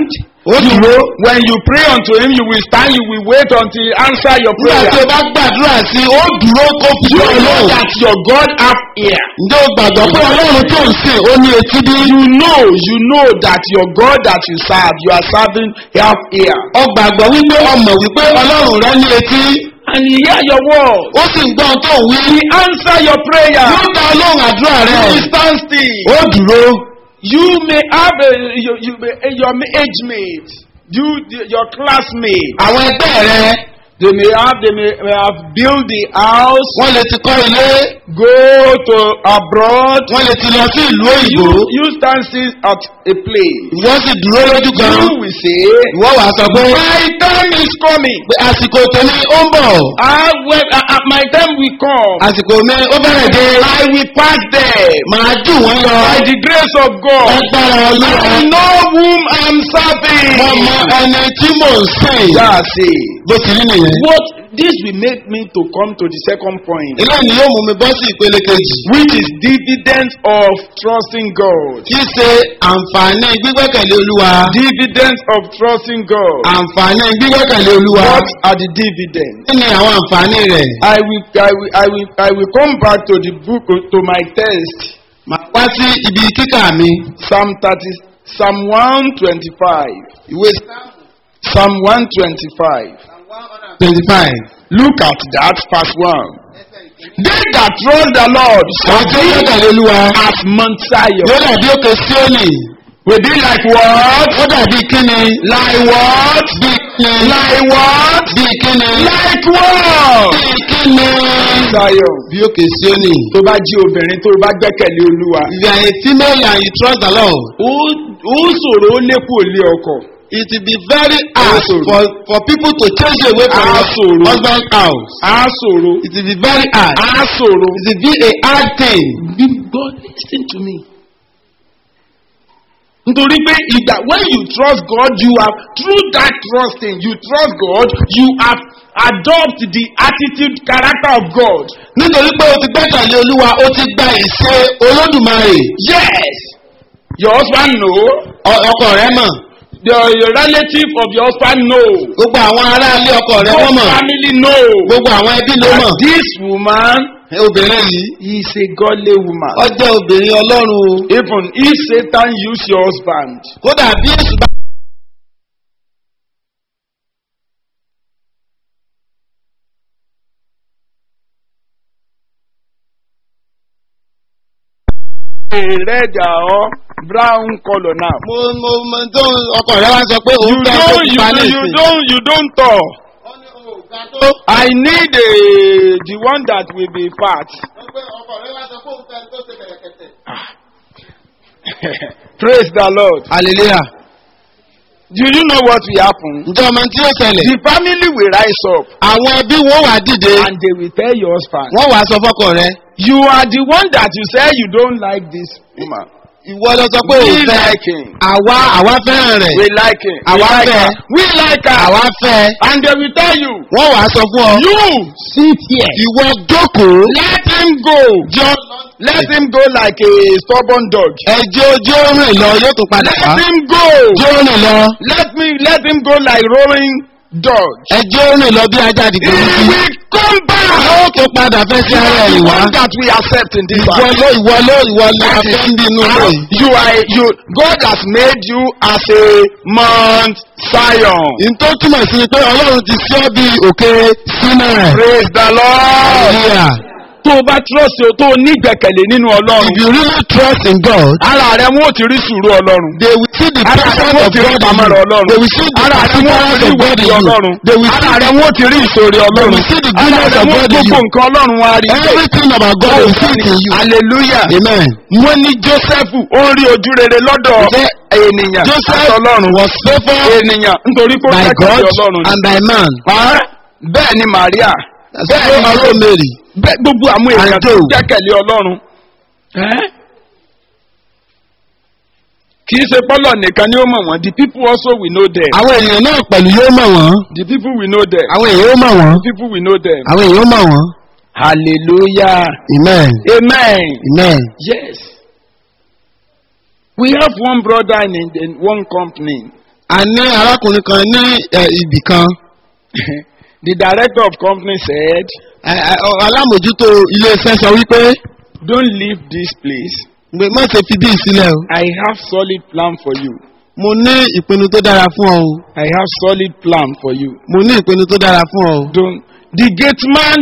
ó dúró. When you pray unto him, you will stand, you will wait until he answer your nígbà tí o prayer. bá gbàdúrà sí i ó dúró kó fi You sí know ọlọ́run. that your God have ear. ǹjẹ́ o gbàgbọ́ pé ọlọ́run tó ń sìn ó ní etí bí? You know that your God that you serve, you are serving have ear. o gbàgbọ́ wípé ọmọ wípé ọlọ́run rẹ ní etí. And he hear your word. ó sì ń gbọ́ ohun tó ń wí. He answer your prayer. yóò dá ọlọ́run àdúrà You rẹ. will stand still. ó dúró. You may have your age mate, your classmate. àwọn ẹgbẹ́ rẹ They may have built the house, wọ́n lè ti kọ́ ilé. go to abroad. wọ́n lè ti lọ sí ìlú òyìnbó. You stand still at a place. ìwọ sì dúró lójú kan. You will say, ìwọ wàá sọ pé my time is coming. pé àsìkò tèmi ó ń bọ̀. My time will come. àsìkò mi ó bẹ̀rẹ̀ dé. I will pass them. màá jù wọ́n lọ. By the grace of God. agbára ọlọ́run. I know whom I am serving. mo mọ ẹni tí mò ń sìn. That's it. bó ti rí nìyẹn. This will make me to come to the second point, ilé ni yóò mú mi bọ́ sí ìpele kejì. which is dividends of trusting God. kí ṣe àǹfààní gbígbẹ́kẹ̀lé olúwa. Dividends of trusting God. àǹfààní gbígbẹ́kẹ̀lé olúwa. What are the dividends? kí ni àwọn àǹfààní rẹ̀? I will come back to the book, to my text. màá wá sí ibi kíkà mi. Psalm 125. ìwé Psalm 125. 25. Look at that, verse 1. They that trust the Lord àwọn tí ó gbẹ́kẹ̀lé olúwa. as Mount Zion. yóò dàbí òkè Síónì. Will be like what? ó dàbí kíni. Like what? bí kíni. Like what? bí kíni. Like what? bí kíni. Zion. bí òkè Síónì. Tó bá jí obìnrin tó bá gbẹ́kẹ̀lé Olúwa. if you are a female and you trust the Lord. Ó ṣòro ó lépo lé ọkọ. it will be very hard for people to change away from your husband's house. Á ṣòro. it will be very hard. Á ṣòro. it will be a hard thing. God, listen to me. Nítorí pé when you trust God, you have, through that trusting, you trust God, you have adopt the attitude, character of God. nítorí pé o ti gbẹ́kẹ̀lé olúwa o ti gba ìṣe olódùmarè. Yes. Your husband know. ọkọ rẹ mọ̀. Your relative of your husband know. gbogbo àwọn aráalé ọkọ rẹ wọ́n mọ̀. Family know. gbogbo àwọn ẹbí ló mọ̀. This woman obìnrin yìí. is a godly woman. ó jẹ́ obìnrin ọlọ́run. Even if Satan use your husband. kódà bí èsù bá. Red or brown color now. mo tó ọkọ rẹ wá sọ pé òun fẹ́ kó pupa ní ìsìn. You don't talk. I need the one that will be fat. Praise the Lord. hallelujah. Do you know what will happen? ǹjẹ́ ọmọ tí yóò ṣẹlẹ̀. The family will rise up. àwọn ẹbí wọn wà dìde. And they will tell your husband. wọ́n wàá sọ fọ́kọ rẹ. You are the one that you say you don't like this woman. ìwọ lọ sọ pé We òun fẹ́. like him. àwa fẹ́ràn rẹ̀. We like him. àwa fẹ́. We like her. àwa fẹ́. And they will tell you. wọ́n wàá sọ fún ọ. You sit here. ìwọ jókòó. Let him go. Let him go like a stubborn dog. ẹjọ́ ojú rìn lọ yóò tún padà Let wá. him go. jó rìn lọ. Let him go like roaring dog. ẹjọ́ rìn lọ bí ajá àdìgbò He yìí. will come back. yóò tún padà fẹ́ sí ara ẹ̀ wá. One that we accept in this ìwọ house. ló afẹ́ ń bínú rẹ̀. God has made you as a Mount Zion. ìtò túmọ̀ sí pé ọlọ́run ti sí ọ bí òkè Sínáì. Praise the Lord. hallelujah. Tó o bá trust o tó o ní ìgbẹ́kẹ̀lé nínú Ọlọ́run. if you really trust in God. Ara rẹ̀ wọ́n ò ti rí sùúrù Ọlọ́run. they will see the Ara presence rẹ̀ wọ́n ò of ti rí God in ìpamọ́ra you. Ọlọ́run. they will see the Ara rẹ̀ wọ́n ò presence ti rí of God in ìwòsàn you. Ọlọ́run. they will Ara see rẹ̀ wọ́n ò ti rí ìṣòro Ọlọ́run. will see the Ara goodness rẹ̀ of wọ́n God in gbogbo you. nǹkan Ọlọ́run wá rí. everything about God will see it in you. Hallelujah. amen. Wọ́n ní Jósẹ́fù ó ń rí ojú rere lọ́dọ̀ ènìyàn. Joseph Ọlọ́run was favoured ènìyàn nítorí kó by gbẹ́kẹ̀lé God Ọlọ́run. and by man. Bẹ́ẹ̀ ni Màríà. bẹ́ẹ̀ ni also Mary. Bẹ́ẹ̀ gbogbo àwọn èèyàn tó Job. gbẹ́kẹ̀lé Ọlọ́run. Kì í ṣe pọ́lọ̀ nìkan ni ó mọ̀ wọ́n. The people also will know them. àwọn èèyàn náà pẹ̀lú yóò mọ̀ wọ́n. The people will know them. àwọn èèyàn yóò mọ̀ wọ́n. The people will know them. àwọn èèyàn yóò mọ̀ wọ́n. Hallelujah. amen. Amen. amen. Yes. We have one brother in one company. a ní arákùnrin kan ní ibì kan. The director of company said, alámòjútó ilé-iṣẹ́ sọ wípé don't leave this place. má ṣe fi bí ìsílẹ̀ o. I have solid plan for you. mo ní ìpinnu tó dára fún ọ o. I have solid plan for you. mo ní ìpinnu tó dára fún ọ o. Don't. The gate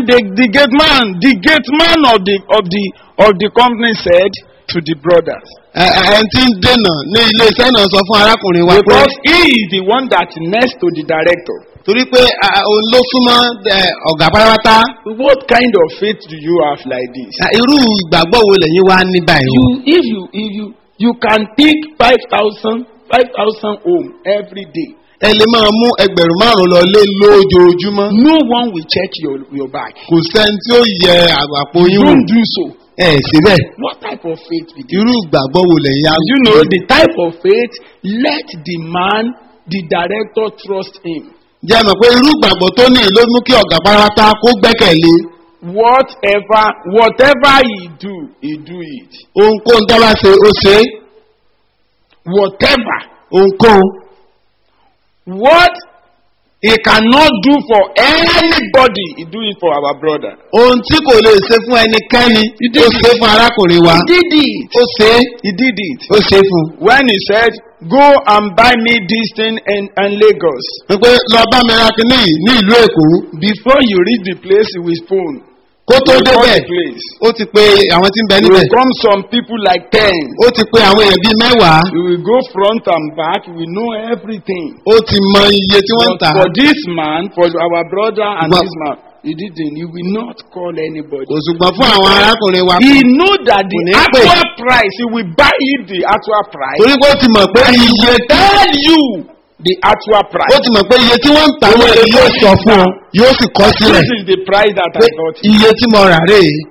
man of the company said to the brothers. ẹn tí ń dènà ní ilé-iṣẹ́ náà sọ fún arákùnrin wa pé. Because he is the one that next to the director. torí pé òun ló súnmọ́ ọ̀gá pátápátá. What kind of faith do you have like this? irú ìgbàgbọ́ wo lẹ́yìn wá ní báyìí? If you can take 5,000 home every day. ẹ lè máa mú 5,000 lọ lé lójoojúmọ́. No one will check your bag. kò sẹ́ni tí ó yẹ àpò yín wò. Don't do so. síbẹ̀. What type of faith be this? irú ìgbàgbọ́ wo lẹ́yìn á. You know the type of faith, let the director trust him. jẹ́ mọ̀ pé irú ìgbàgbọ́ tó ní ló mú kí ọ̀gá pátá kó gbẹ́kẹ̀lé. Whatever he do it. ohunkóhun tó bá ṣe ó ṣe. Whatever. ohunkóhun. What he cannot do for anybody, he do it for our brother. ohun tí kò lè ṣe fún ẹnikẹ́ni ó ṣe fún arákùnrin wa. He did it. ó ṣe. He did it. ó ṣe fún. When he said, go and buy me this thing in Lagos. pé lọ bá mi ra kíní ní ìlú Èkó. Before you reach the place, he will phone. kó tó débẹ̀ ó ti pe àwọn tí ń bẹ níbẹ̀. He will come some people like 10. ó ti pe àwọn èèyàn bíi 10. We will go front and back. We know everything. ó ti mọ iye tí wọ́n ń tà. For this man, for our brother and this man, he didn't. He will not call anybody. kò ṣùgbọ́n fún àwọn arákùnrin wa. He know that the actual price, he will buy it the actual price. torí pé ó ti mọ̀ pé iye tell you the actual price. ó ti mọ̀ pé iye tí wọ́n ń tà lóye yóò sọ fún ọ yóò sì kọ sílẹ̀. This is the price that I got. iye tí mo rà rè é.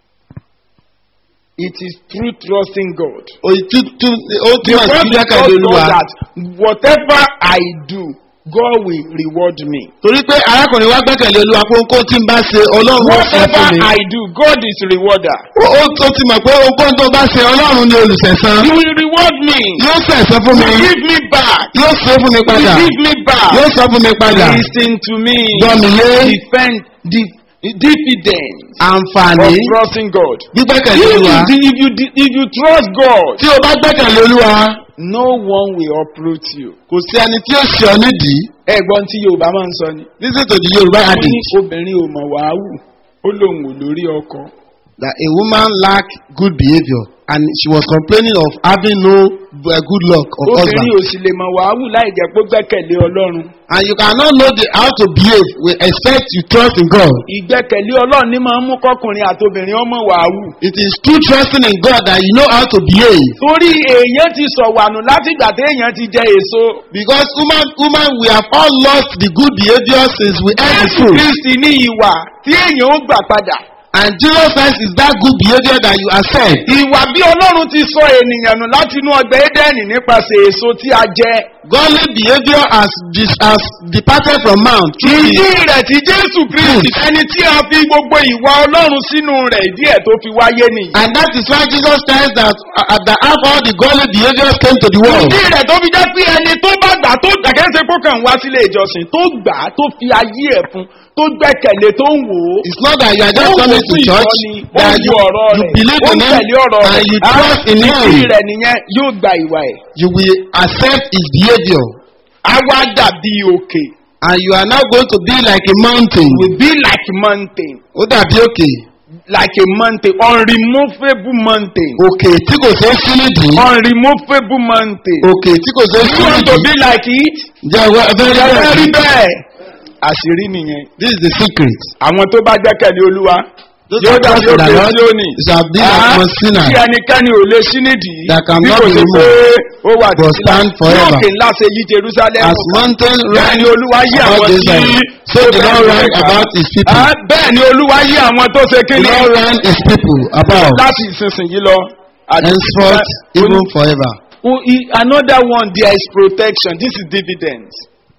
It is through trusting God. ó túmọ̀ sí gbẹ́kẹ̀lé Olúwa. that whatever I do, God will reward me. torí pé arákùnrin wa gbẹ́kẹ̀lé Olúwa pé ohun tí ń bá ṣe Ọlọ́run ó sọ fún mi. Whatever I do, God is rewarder. ó ti mọ̀ pé ohun tó bá ṣe Ọlọ́run ni olùsẹ̀san. He will reward me. yóò sẹ̀san fún mi. He will give me back. yóò sọ fún mi padà. He will give me back. yóò sọ fún mi padà. Listen to me. gbọ́ mi yé. Defend dividends. àǹfààní. of trusting God. gbígbẹ́kẹ̀lé Olúwa. If you trust God. tí o bá gbẹ́kẹ̀lé Olúwa. No one will uproot you. kò sí ẹni tí ó ṣe ọ nídìí. Ẹ̀gbọ́n tí Yorùbá máa ń sọ ni. listen to the Yorùbá adage. ó ní obìnrin ò mọ̀ wàhálù ó lóun ò lórí ọkọ. that a woman lack good behaviour and she was complaining of having no good luck of husband. obìnrin ò sì lè mọ̀ wàhálù láì jẹ́ pé gbẹ́kẹ̀lé Ọlọ́run. and you cannot know how to behave except you trust in God. ìgbẹ́kẹ̀lé Ọlọ́run ní máa ń mú kọkùnrin àti obìnrin ọmọ wàhálù. it is through trusting in God that you know how to behave. torí èèyàn ti sọ̀wànù láti ìgbà tí èèyàn ti jẹ èso. because woman we have all lost the good behaviour since we ate the fruit. Kristi ní ìwà tí èèyàn ó gbà padà. and Jesus Christ is that good behaviour that you accept. ìwà bí Ọlọ́run ti sọ ènìyàn nù láti inú ọgbà Édẹ́nì nípasẹ̀ èso tí a jẹ. godly behaviour has departed from man. ìdí rẹ̀ tí Jésù Kristi ẹni tí a fi gbogbo ìwà Ọlọ́run sínú rẹ̀ ìdí ẹ̀ tó fi wáyé nìyí. and that is why Jesus Christ that have all the godly behaviours came to the world. ìdí rẹ̀ tó fi jẹ́ pé ẹni tó bá gbà tó kẹ́sẹ̀ kó kàn wá sílé ìjọsìn tó gbà tó fi ayé ẹ̀ fún tó gbẹ́kẹ̀lé tó ń wò ó. it's not that you are just coming to church that you believe in him and you trust in him. ìdí rẹ̀ nìyẹn yóò gba ìwà ẹ̀. you will accept his behaviour. á wá dàbí òkè. and you are now going to be like a mountain. will be like mountain. ó dàbí òkè. like a mountain, unremovable mountain. òkè tí kò ṣeé sí nídìí. unremovable mountain. òkè tí kò ṣeé sí you want to nídìí. be like it. jẹ́ rí bẹ́ẹ̀. àṣírí nìyẹn. this is the secret. àwọn tó bá gbẹ́kẹ̀lé Olúwa yóò dàbí òkè Síónì. tí ẹnikẹ́ni ò lè sí nídìí. that can bí not kò be ṣe pé removed ó wà but stand forever. òkè ńlá ṣe yí Jerusalem. as mountain bẹ́ẹ̀ ni Olúwa yí àwọn tí. so the Lord ran about his people. bẹ́ẹ̀ ni Olúwa yí àwọn tó ṣe kíni. the Lord ran his people about. láti ìsinsìnyí lọ. henceforth even forever. Another one, there is protection. This is dividends.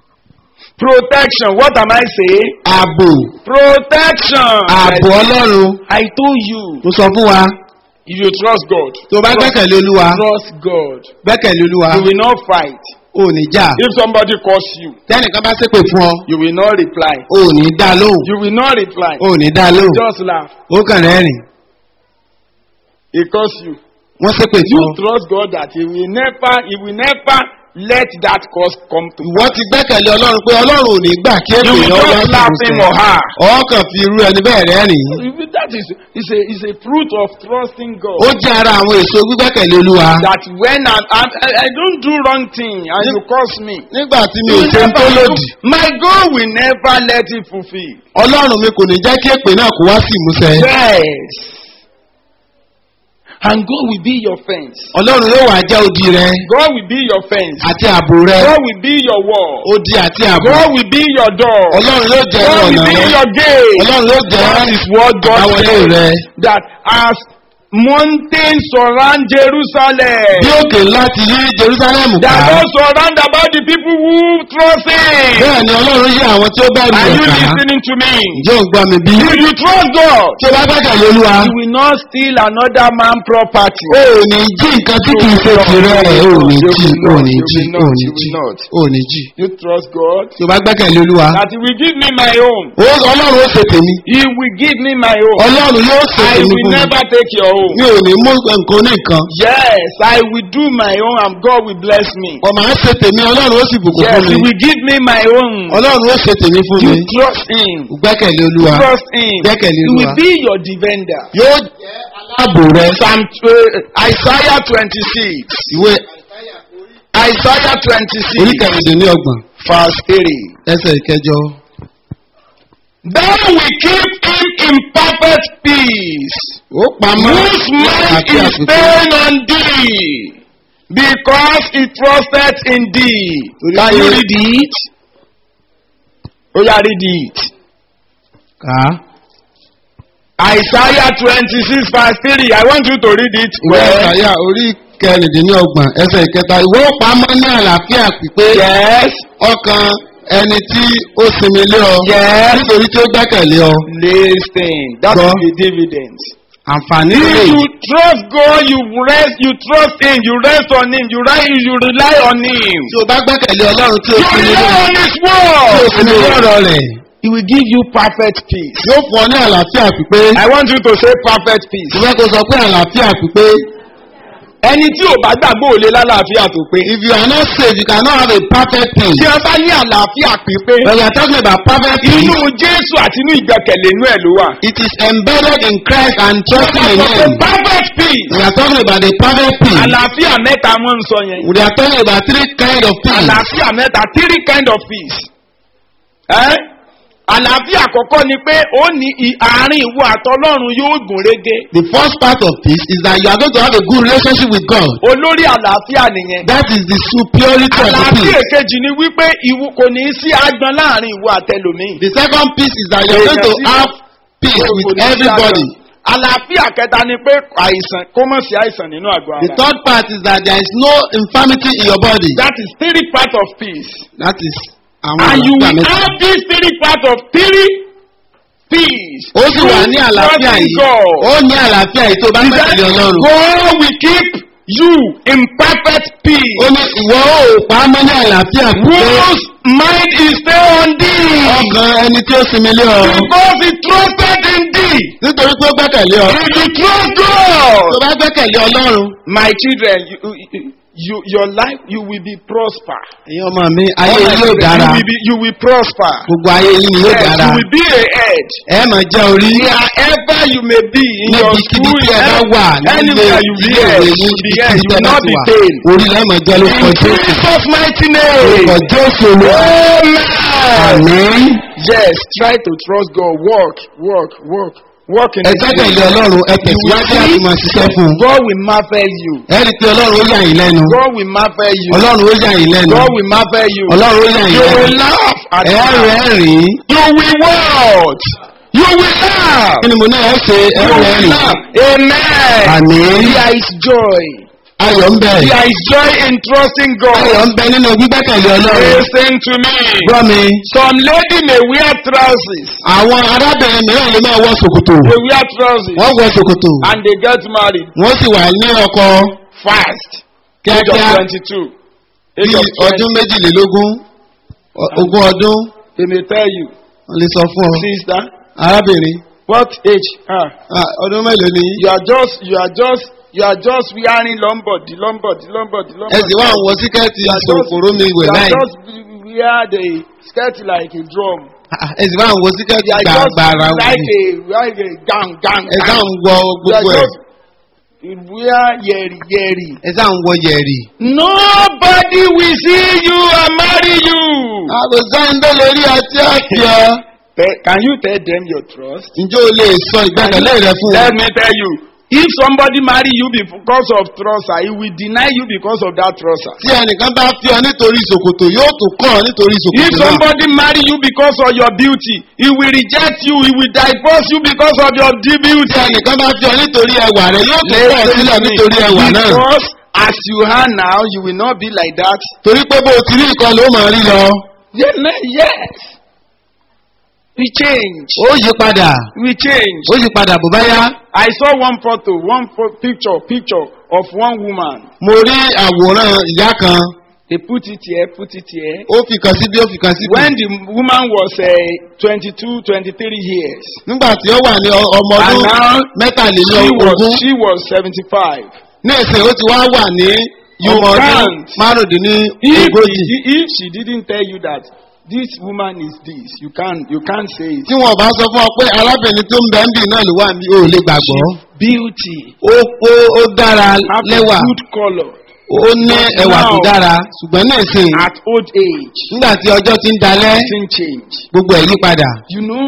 Protection. What am I saying? ààbò. Protection. ààbò Ọlọ́run. I told you. mo sọ fún wa. If you trust God. tó bá gbẹ́kẹ̀lé Olúwa. Trust God. gbẹ́kẹ̀lé Olúwa. You will not fight. ò ní jà. If somebody calls you, tẹ́nìkan bá ṣépè fún ọ you will not reply. ò ní dá lóhùn. You will not reply. ò ní dá lóhùn. Just laugh. ó kàn rẹ́rìn. He calls you. wọ́n ṣépè You fún ọ. trust God that He will never let that cause come to ìwọ ti gbẹ́kẹ̀lé ọlọ́run pé ọlọ́run ò ní gbà kí You èpè will yẹn wá just laugh him or her. ọkàn fi irú ẹni bẹ́ẹ̀ rẹ́rìn. That is a fruit of trusting God. ó jẹ́ ara àwọn èso gbígbẹ́kẹ̀lé olúwa. That when I don't do wrong thing and you curse me, nígbà tí mi you ò will ṣe ń tó never lòdì. my God will never let it fulfill. ọlọ́run mi kò ní jẹ́ kí èpè náà kó wá sí ìmúṣẹ. Yes. And God will be your fence. ọlọ́run yóò wá jẹ́ odi rẹ God will be your fence. àti ààbò rẹ. God will be your wall. odi àti ààbò. God will be your door. ọlọ́run yóò jẹ́ God will ọ̀nà be rẹ. your gate. ọlọ́run yóò jẹ́ That is what God àbáwọlé says. rẹ. That as mountains surround Jerusalem. bí òkè ńlá ti yí jerusalem ká. That God surround about the people who trust Him. bẹ́ẹ̀ ni ọlọ́run yí àwọn tí ó bẹ̀rù Are you rẹ̀ ká. listening to me? ǹjẹ́ ò ń gbọ́ mi bí? If you trust God, tí o bá gbẹ́kẹ̀lé olúwa. you will not steal another man's property. o ò ní jí nǹkan tí kì í ṣe tirẹ̀. o ò ní jí o ò ní jí o ò ní jí o ò ní jí. You trust God. tí o bá gbẹ́kẹ̀lé olúwa. That He will give me my own. ọlọ́run ó ṣe tèmi. He will give me my own. ọlọ́run yóò ṣe I tèmi will fún mi. never take your own. mi ò ní mú nǹkan oníkan. Yes, I will do my own and God will bless me. ọmọ á ṣe tèmi ọlọ́run ó sì bùkún Yes, fún He mi. will give me my own. ọlọ́run ó ṣe tèmi fún You mi. trust Him. gbẹ́kẹ̀lé olúwa. Trust Him. gbẹ́kẹ̀lé He olúwa. will be your defender. yóò jẹ́ aláàbò rẹ. Psalm Isaiah 26. ìwé Isaiah orí 26 kẹrìndínlọ́gbọ̀n verse 3. ẹsẹ̀ ìkẹjọ. Thou will keep him in perfect peace, ó pamọ́ whose mind àti is àpèkọ́. stayed on thee, because he trusted in thee. Can you read it? Oh yeah, read it. Kà á. Isaiah 26 verse 3. I want you to read it ìwé well. ìsàyà orí kẹrìndínlọ́gbọ̀n ẹsẹ̀ ìkẹta. ìwé ó pamọ́ ní àlàáfíà pípé. Yes. ọkàn ẹni tí ó sinmi lé ọ. Yes. nítorí tí ó gbẹ́kẹ̀lé ọ. Listen. That Go. is the dividend. àǹfààní If rẹ̀ you trust God, you trust Him, you rest on Him, you rely on Him. tí o bá gbẹ́kẹ̀lé ọlọ́run tí o You sinmi lé rely ọ. on His tí o sinmi lé word. ọ̀rọ̀ rẹ̀. He will give you perfect peace. yóò fún ọ ní àlàáfíà pípé. I want you to say perfect peace. ìwé kò sọ pé àlàáfíà pípé. Ẹni tí ò bá gbàgbọ́ ò lè lálàáfíà tó pé. if you are not saved you cannot have a perfect peace. Tí wọ́n bá ní àlàáfíà pípé, when we are talking about perfect peace. inú Jésù àti inú ìgbẹ́kẹ̀lé inú ẹ̀ ló wà. it is embedded in Christ and trusting in Him. Perfect peace. we are talking about the perfect peace. Àlàáfíà mẹ́ta wọ́n ń sọ yẹn. we are talking about three kind of peace. Àlàáfíà mẹ́ta, three kind of peace. Àlàáfíà àkọ́kọ́ ni pé ó ní àárín ìwọ àtọlọ́run yóò gùn régé. the first part of peace is that you are going to have a good relationship with God. Olórí àlàáfíà nìyẹn. that is the superiority of the Àlàáfíà peace. èkejì ni wípé kò ní sí agbọn láàrin ìwọ àtẹlòmíì. the second peace is that you are going to have peace Kò with ní sí everybody. agbọn. Àlàáfíà kẹta ni pé àìsàn kó mọ̀ sí àìsàn nínú àgọ́ the ara. third part is that there is no infirmity in your body. That is three part of peace. that is And you will mẹ́ta. have this three part of three peace. ó sì wà ní àlàáfíà yìí. ó ní àlàáfíà yìí tó bá gbẹ́kẹ̀lé ọlọ́run. God will keep you in perfect peace. ó ní ìwọ ó pa á mọ́ ní àlàáfíà pípé. Whose mind is stay on thee. ọkàn ẹni tí ó sinmi lé ọ. Because he trusted in thee. nítorí pé ó gbẹ́kẹ̀lé ọ. If you trust God. tó bá gbẹ́kẹ̀lé ọlọ́run. My children, your life, you will be prosper. ẹ̀yin ọmọ mi ayé yìí yóò dára. You will prosper. gbogbo ayé yìí ni yóò Yes, dára. you will be a head. ẹ máa jẹ́ orí. Wherever you may be in your níbikíbi school, tí ẹ bá wà nílé anywhere you be, ilé ìwé yín you be head. níbikíbi You tí ẹ will bá not ti be wà. pain. orí lẹ́ẹ̀ máa jẹ́ lórúkọ In Jésù. Jesus' mighty name. lórúkọ Jésù olúwa. Amen. àmín. Yes, try to trust God. Work in ẹ His gbẹ́kẹ̀lé will. ọlọ́run ẹ tẹ̀síwájú láti máa ṣiṣẹ́ fún un. God will marvel you. ẹ rí i pé ọlọ́run ó yà yín lẹ́nu. God will marvel you. ọlọ́run ó yà yín lẹ́nu. God will marvel you. ọlọ́run ó yà yín You lẹ́nu. will laugh at ẹ God. rẹ́rìn-ín. You will what? You will laugh. kí ni mo náà ẹ ṣe ẹ You will rẹ́rìn-ín. laugh. Amen. àmín. There is joy. ayọ̀ ń bẹ. There is joy in trusting ayọ̀ God. ń bẹ nínú gbígbẹ́kẹ̀lé ọlọ́run. Listen to me. gbọ́ mi. Some lady may wear trousers. àwọn arábìnrin mìíràn lè máa wọ ṣòkòtò. They wear trousers. wọ́n wọ ṣòkòtò. And they get married wọ́n sì wà ní ọkọ fast. Age of kíákíá. 22. bí of 20. ọdún méjìlélógún ogún ọdún They may tell you, wọ́n lè sọ fún ọ. sister, arábìnrin what age? ọdún mélòó ni You are just wearing long body. ẹ sì wá ń wọ síkẹ́ẹ̀tì ìṣòkòrò mi wẹ̀ You láì. are just wear the skirt like a drum. ẹ sì wá ń wọ síkẹ́ẹ̀tì You are just gbàgbàrà like a gang. ẹ sá ń wọ You are gbogbo ẹ̀. just you wear yeri. ẹ sá ń wọ yẹ̀rì. Nobody will see you and marry you. àgùntàn ń délé rí ọtí ọ̀tí ọ. Can you tell them your trust? ǹjẹ́ o lè sọ ìgbẹ́kẹ̀lé rẹ fún Let wọn? me tell you. If somebody marry you because of trouser, he will deny you because of that trouser. tí ẹnìkan bá fi ọ nítorí ìṣòkòtò yóò tún kọ́ ọ nítorí If ìṣòkòtò náà. somebody marry you because of your beauty, he will reject you, he will divorce you because of your beauty. tí ẹnìkan bá fi ọ nítorí ẹwà rẹ yóò tún kọ́ ọ sílẹ̀ nítorí ẹwà náà. Because as you are now, you will not be like that. torí pé bó o ti rí nǹkan ló máa rí lọ. Yes. We change. ó yí padà We change. ó yí padà bó bá yá. I saw one picture of one woman. mo rí àwòrán ìyá kan They put it here. ó fi kan síbí ó fi kan síbí. When the woman was 22, 23 years, nígbà tí ó wà ní ọmọ and ọdún now mẹ́tàlélógún she was 75. ní ìsìn ó ti wá wà ní ọmọ ọdún can't. márùndínlógójì. If she didn't tell you that this woman is this, you can't say it. tí wọn bá sọ fún ọ pé arábìnrin tó ń bẹ ń bì náà ló wà ní o ò lè gbàgbọ́. Beauty, ó dára have lẹ́wà a good color ó ní ẹwà tó dára ṣùgbọ́n ní ìsìn at old age. nígbà tí ọjọ́ ti ń dalẹ́ Thing change. gbogbo ẹ̀ yí padà. You know,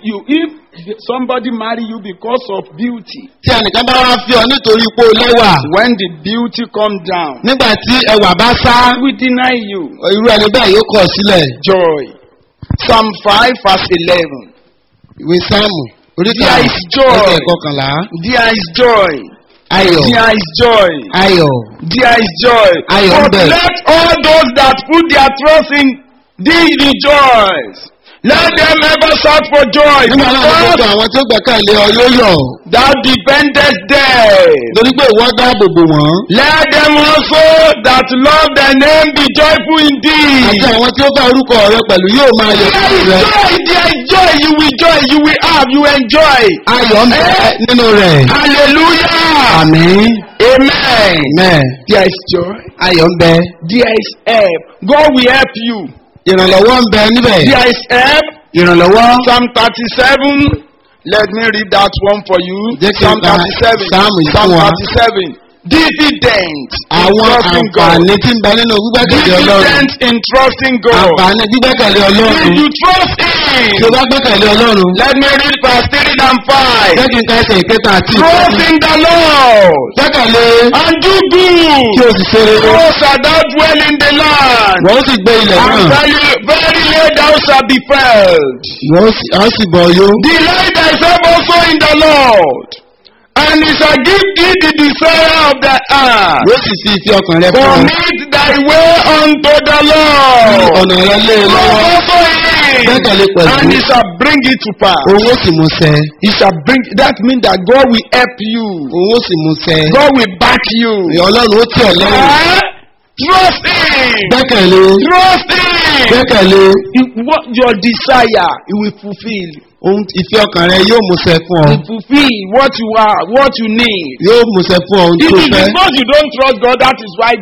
if somebody marry you because of beauty, tí ẹnìkan bá wá fi ọ nítorí pé o lẹ́wà when the beauty come down, nígbà tí ẹwà bá sá we deny you irú ẹni bẹ́ẹ̀ yóò kọ̀ sílẹ̀. joy. Psalm 5 verse 11. ìwé sáàmù oríta There is joy. ẹsẹ̀ kọkànlá. There is joy. ayọ̀ There is joy. ayọ̀ There is joy. Ayọ̀ But ń bẹ. let all those that put their trust in thee rejoice. Let them ever shout for joy. nígbà náà ní gbogbo Because àwọn tó gbẹ̀kẹ̀lé ọ yóò yọ̀ thou defendest them. torí pé ìwọ dáàbò bò wọ́n. Let them also that love thy name be joyful àti indeed. àwọn tí ó fẹ́ orúkọ rẹ pẹ̀lú yóò máa yọ̀ There sí is rẹ. joy, there is joy, you will joy, you will have, you enjoy. ayọ̀ ń bẹ nínú rẹ̀. Hallelujah. àmín. Amen. mẹ́ẹ̀. There is joy. ayọ̀ ń bẹ. There is help. God will help you. ìrànlọ́wọ́ ń bẹ níbẹ̀. There is help. ìrànlọ́wọ́. Psalm 37. Let me read that one for you. Jẹ́ kí n Psalm ka 37. Sáàmù yìí Psalm fún wa. 37. Dividend. àwọn àǹfààní tí ń bẹ nínú gbígbẹ́kẹ̀lé ọlọ́run. Dividend in trusting God. àǹfààní gbígbẹ́kẹ̀lé ọlọ́run. If you trust tí o Him. bá gbẹ́kẹ̀lé ọlọ́run. Let me read verse 3 and 5. jẹ́ kí n ka ẹsẹ̀ ìkẹta àti Trust ìkẹta. in the Lord gbẹ́kẹ̀lé and do kí good. o sì ṣe rere. So shall thou dwell in the land. wọ́n sì gbé ilẹ̀ And náà. verily thou shalt be filled. á sì bọ̀ yó. Delight thyself also in the Lord, and he shall give thee the desire of thy heart. yóò sì fi ìfẹ́ ọkàn rẹ fún ọ. Commit thy way unto the Lord. ọ̀nà rẹ lé e lọ́wọ́. Trust also him, Gbẹ́kẹ̀lé pẹ̀lú. and he shall bring it to pass. òun ó sì mú ṣẹ. He shall bring. That means that God will help you. òun ó sì mú ṣẹ. God will back you. ọlọ́run ó tì ọ́ lẹ́yìn. Trust him. gbẹ́kẹ̀lé. Trust him. gbẹ́kẹ̀lé. What your desire, he will fulfill. ohun ìfẹ́ ọkàn rẹ yóò mú ṣẹ fún ọ. He will fulfill what you are, what you need. yóò mú ṣẹ fún ọ ohun It tó is fẹ́. because you don't trust God, that is why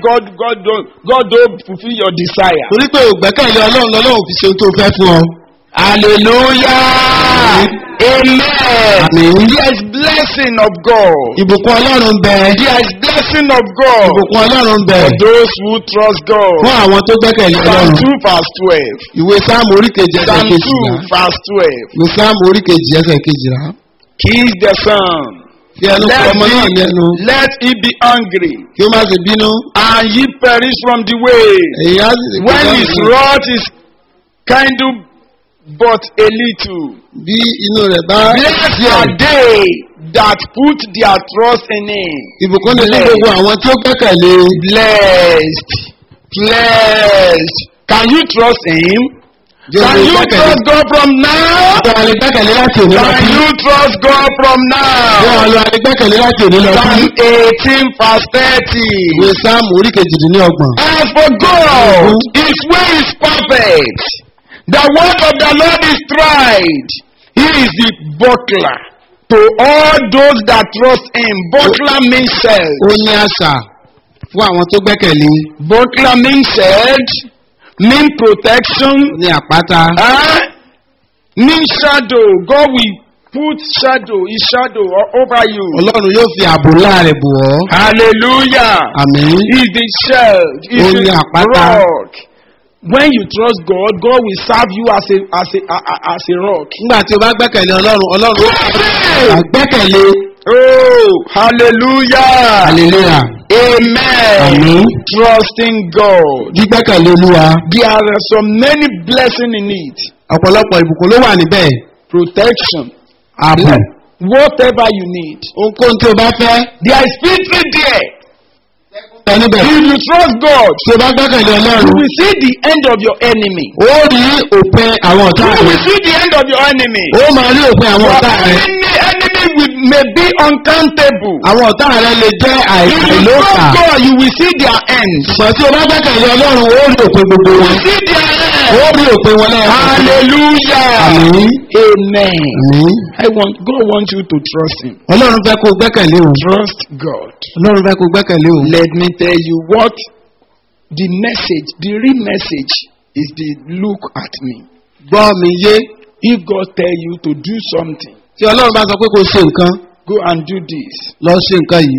God don't fulfill your desire. torí pé ògbẹ́kẹ̀lé ọlọ́run lọ́lọ́run fi ṣe ohun tó fẹ́ fún ọ. Hallelujah. Amen. Amen. There is blessing of God. ìbùkún ọlọ́run ń bẹ. There is blessing of God ìbùkún ọlọ́run ń bẹ. for those who trust God. fún àwọn tó gbẹ́kẹ̀lé Psalm ọlọ́run. 2 verse 12. ìwé sáàmù oríkejì ẹsẹ̀ Psalm 2 kejìlá. verse 12. ìwé sáàmù oríkejì ẹsẹ̀ kejìlá. Kiss the son. fi ẹnu fún ọmọ náà lẹ́nu. Let he be hungry, kí ó má ṣe bínú. and ye perish from the way. èyí á sì When his wrath is kindled but a little. bí inú rẹ̀ bá Blessed are they that put their trust in him. ìbùkún ní fún gbogbo àwọn tí ó gbẹ́kẹ̀lé. Blessed. Blessed. Can you trust him? Can you trust God from now? Ǹjẹ́ a lè gbẹ́kẹ̀lé láti òní lọ Can bí? you trust God from Ǹjẹ́ a now? lè gbẹ́kẹ̀lé láti òní lọ bí? Psalm 18 verse 30. Ìwé Sáàmù orí kejìdínlọ́gbọ̀n. As for God, His way is perfect. The word of the Lord is tried. He is the buckler to all those that trust Him. Buckler means shield. Ó ní àṣà fún àwọn tó gbẹ́kẹ̀lé. Buckler means shield, mean protection, Ó ní àpáta. mean shadow. God will put shadow, His shadow over you. Ọlọ́run yóò fi ààbò ńlá rẹ̀ bò ọ́. Hallelujah. Àmín. He is the shield. He Ó is ní the àpáta. rock. When you trust God, God will serve you as a rock. Nígbà tí o bá gbẹ́kẹ̀lé Ọlọ́run, Ọlọ́run ó gbẹ́kẹ̀lé. Oh, hallelujah. Hallelujah. Amen. Àmín. Trusting God. Gbígbẹ́kẹ̀lé Olúwa. There are so many blessings in it. Ọ̀pọ̀lọpọ̀ ìbùkún ló wà níbẹ̀. Protection. Ààbò. Whatever you need. Ohunkóhun tí o bá fẹ́. There is victory there. Ẹ níbẹ̀. If you trust God, Tí o bá gbẹ́kẹ̀lé you Ọlọ́run, will see the end of your enemy. ó rí òpin àwọn ọ̀tá You will rẹ̀. see the end of your enemy. Ó máa rí òpin àwọn Your ọ̀tá rẹ̀. enemy may be uncountable. Àwọn ọ̀tá rẹ̀ lè jẹ́ If you àìlóòkà. trust God, you will see their end. Ṣùgbọ́n tí o bá gbẹ́kẹ̀lé Ọlọ́run, ó rí òpin gbogbo You wọn. will see their Ó end. rí òpin wọn lẹ́yìn. Hallelujah. Àmín. Amen. Àmín. God wants you to trust Him. Ọlọ́run fẹ́ kó o gbẹ́kẹ̀lé o. Trust God. Ọlọ́run fẹ́ kó o gbẹ́kẹ̀lé o. Let me tell you what the message, the real message is the look at me. Gbọ́ mi yé. If God tell you to do something, Tí Ọlọ́run bá sọ pé kó o ṣe nǹkan, go and do this. lọ ṣe nǹkan yìí.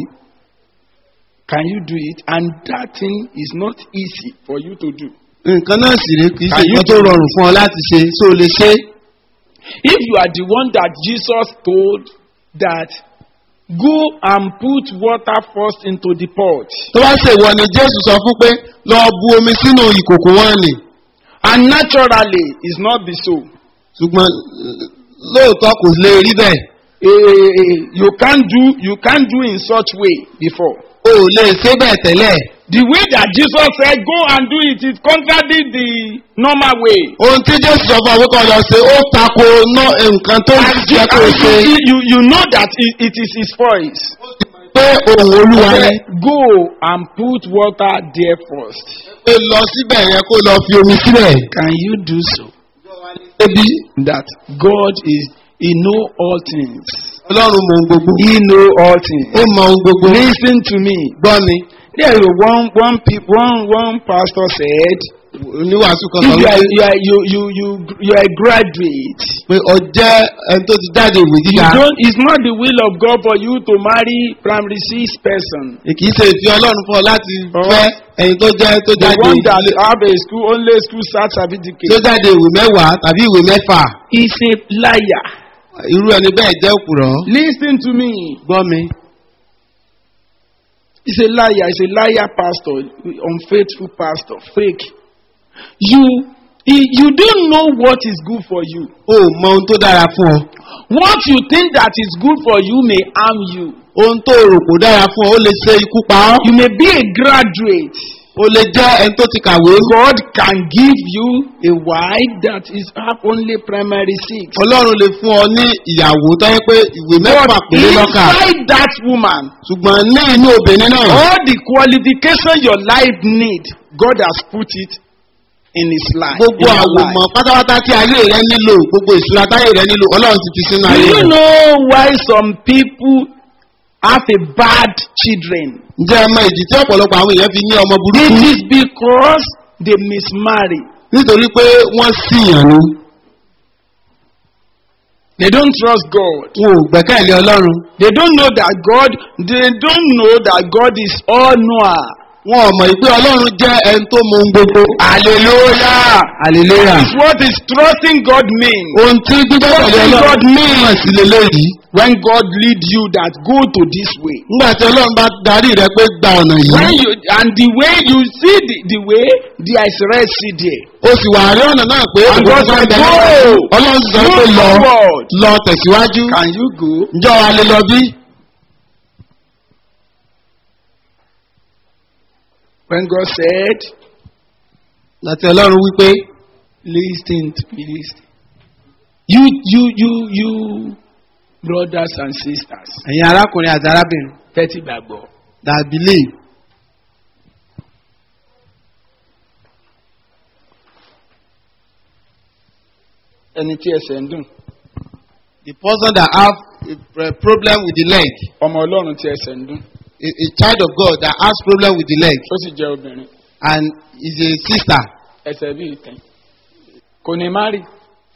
Can you do it? And that thing is not easy for you to do. Nǹkan náà sì rè kì í ṣe Can you nǹkan tó do it? rọrùn fún ọ láti ṣe. Ṣé o lè ṣe? If you are the one that Jesus told that go and put water first into the pot, Tó bá ṣe ìwọ ni Jésù sọ fún pé lọ bu omi sínú ìkòkò wọn nì. and naturally it's not be so. Ṣùgbọ́n lóòótọ́ kò lè rí bẹ́ẹ̀. You can't do in such way before. O ò lè ṣe bẹ́ẹ̀ tẹ́lẹ̀. The way that Jesus said go and do it, it contradicts the normal way. Ohun tí Jésù sọ fún ọ pé kó lọ ṣe ó tako nǹkan tó yẹ kó o ṣe. You know that it is His voice. Pé ohùn Olúwa rẹ. Go and put water there first. Pé lọ síbẹ̀ yẹn kó lọ fi omi síbẹ̀. Can you do so? Ebi That God He know all things. Ọlọ́run mọ ohun gbogbo. He know all things. Ó mọ ohun gbogbo. Listen to me. Gbọ́ mi. There is one pastor said, Oníwàásù kan if sọ wípé you are a graduate, pé ọ jẹ́ ẹni tó ti jáde ìwé gíga. it's not the will of God for you to marry primary 6 person. Kìí ṣe ìfi Ọlọ́run fún ọ láti fẹ́ ẹni tó jẹ́ tó The one that jáde have a school only school cert certificate. tó jáde ìwé mẹ́wàá tàbí ìwé mẹ́fà. He's a liar. Irú ẹni bẹ́ẹ̀ jẹ́ òpùrọ́. Listen to me. Gbọ́ mi. He's a liar. He's a liar pastor, unfaithful pastor, fake. You don't know what is good for you. O ò mọ ohun tó dára fún ọ. What you think that is good for you may harm you. Ohun tó rò kò dára fún ọ ó lè ṣe ikú pa ọ́. You may be a graduate. O lè jẹ́ ẹni tó ti kàwé. God can give you a wife that is have only primary 6. Ọlọ́run lè fún ọ ní ìyàwó tó yẹ pé ìwé mẹ́fà péré lọ́kà. Inside that woman, Ṣùgbọ́n ní inú obìnrin náà. all the qualification your life need, God has put it in His life. Gbogbo in your àwòmọ̀ life. pátápátá tí ayé rẹ nílò, gbogbo ìṣúra táyé rẹ nílò, Ọlọ́run ti fi sínú Do ayé you rẹ. know why some people have a bad children? Ǹjẹ́ ẹ mọ ìdí tí ọ̀pọ̀lọpọ̀ àwọn èèyàn fi ní ọmọ It burúkú? is because they mismarry. Nítorí pé wọ́n ṣìyàn ni. They don't trust God. Wọn ò gbẹ́kẹ̀lé Ọlọ́run. They don't know that God is all knower. Wọn ò mọ̀ pé Ọlọ́run jẹ́ ẹni tó mọ ohun gbogbo. Hallelujah. Hallelujah. It's what is trusting God means. Ohun tí gbígbẹ́kẹ̀lé Ọlọ́run mọ̀ sí leléyìí. When God lead you that go to this way. Nígbà tí Ọlọ́run bá darí rẹ pé gba ọ̀nà When yìí. and the way you see the way, there is rest there. O sì wà rí ọ̀nà náà pé And God said, bẹ̀rẹ̀ go. Ọlọ́run sì sọ pé Move lọ forward. lọ tẹ̀síwájú. Can you go? Ǹjọ́ wa lè lọ bí? When God said, Láti Ọlọ́run wípé Listen to me. Listen. You, brothers and sisters. ẹ̀yin arákùnrin àti arábìnrin Tẹ́tí gbàgbọ́. that believe. Ẹni tí ẹsẹ̀ ń dùn. The person that have a problem with the leg, Ọmọ Ọlọ́run tí ẹsẹ̀ ń dùn. a child of God that has problem with the leg, Ó sì jẹ́ obìnrin. and is a sister, Ẹsẹ̀ bíi ìtẹ̀. Kò ní má rí.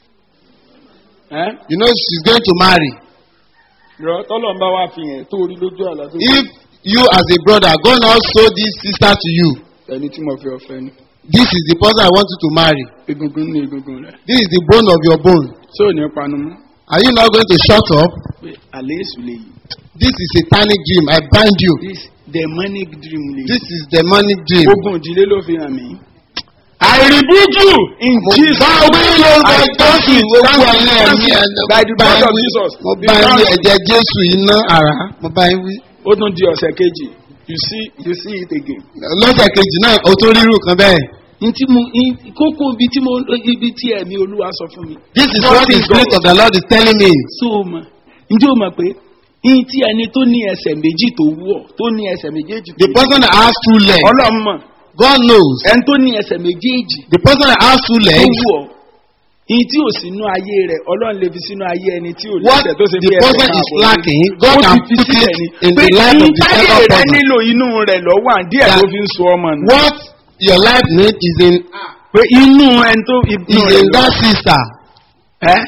you know she's going to marry. Rọ tọ́lọ̀ ń bá wá fi yẹn tó rí lójú àlá tó. If you as a brother God now show this sister to you, Ẹni tí mo fi ọ̀fẹ́ ni. this is the person I want you to marry. Egungun ní egungun rẹ̀. This is the bone of your bone. Ṣé ò ní panu mọ́? Are you not going to shut up? Pé àlẹ́ èṣù lè yí. This is satanic dream. I bind you. This demonic dream lè yí. This is demonic dream. Ogun ìdílé ló fi hàn mí. I rebuke you in Jesus' name. I don't see gbogbo ọ̀nà ẹ̀mí By the blood of Jesus. mo bá yín wí ẹ̀jẹ̀ Jésù iná ara mo bá yín wí. Ó tún di ọ̀sẹ̀ kejì. You see it again. Lọ́sẹ̀ kejì náà o tó rírù kan bẹ́ẹ̀. Kókó ibi tí ẹ̀mí Olúwa sọ fún mi. This is what the spirit of the Lord is telling me. So mọ̀, ǹjẹ́ o mọ̀ pé ní tí ẹni tó ní ẹsẹ̀ méjì tó wọ̀ tó ní ẹsẹ̀ méjèèjì tó The person that has two legs, Ọlọ́run mọ̀. God knows. Ẹni tó ní ẹsẹ̀ méjèèjì The person that has two tó legs, wọ̀ ní tí ò sínú ayé rẹ̀ Ọlọ́run lè fi sínú ayé ẹni tí ò what lẹ́sẹ̀ tó ṣe the fi ẹsẹ̀ person kan is àbọ̀ lacking, lórí. God Ó can ti fi put sílẹ̀ it ni. in Pé the life of the ìtayé second rẹ̀ person. nílò inú rẹ̀ lọ́wọ́ àdíẹ̀ That- ló fi ń so ọmọ nù. What your life need is in Pé inú ẹni tó inú is rẹ̀ in lọ́wọ́. that sister. Ẹ́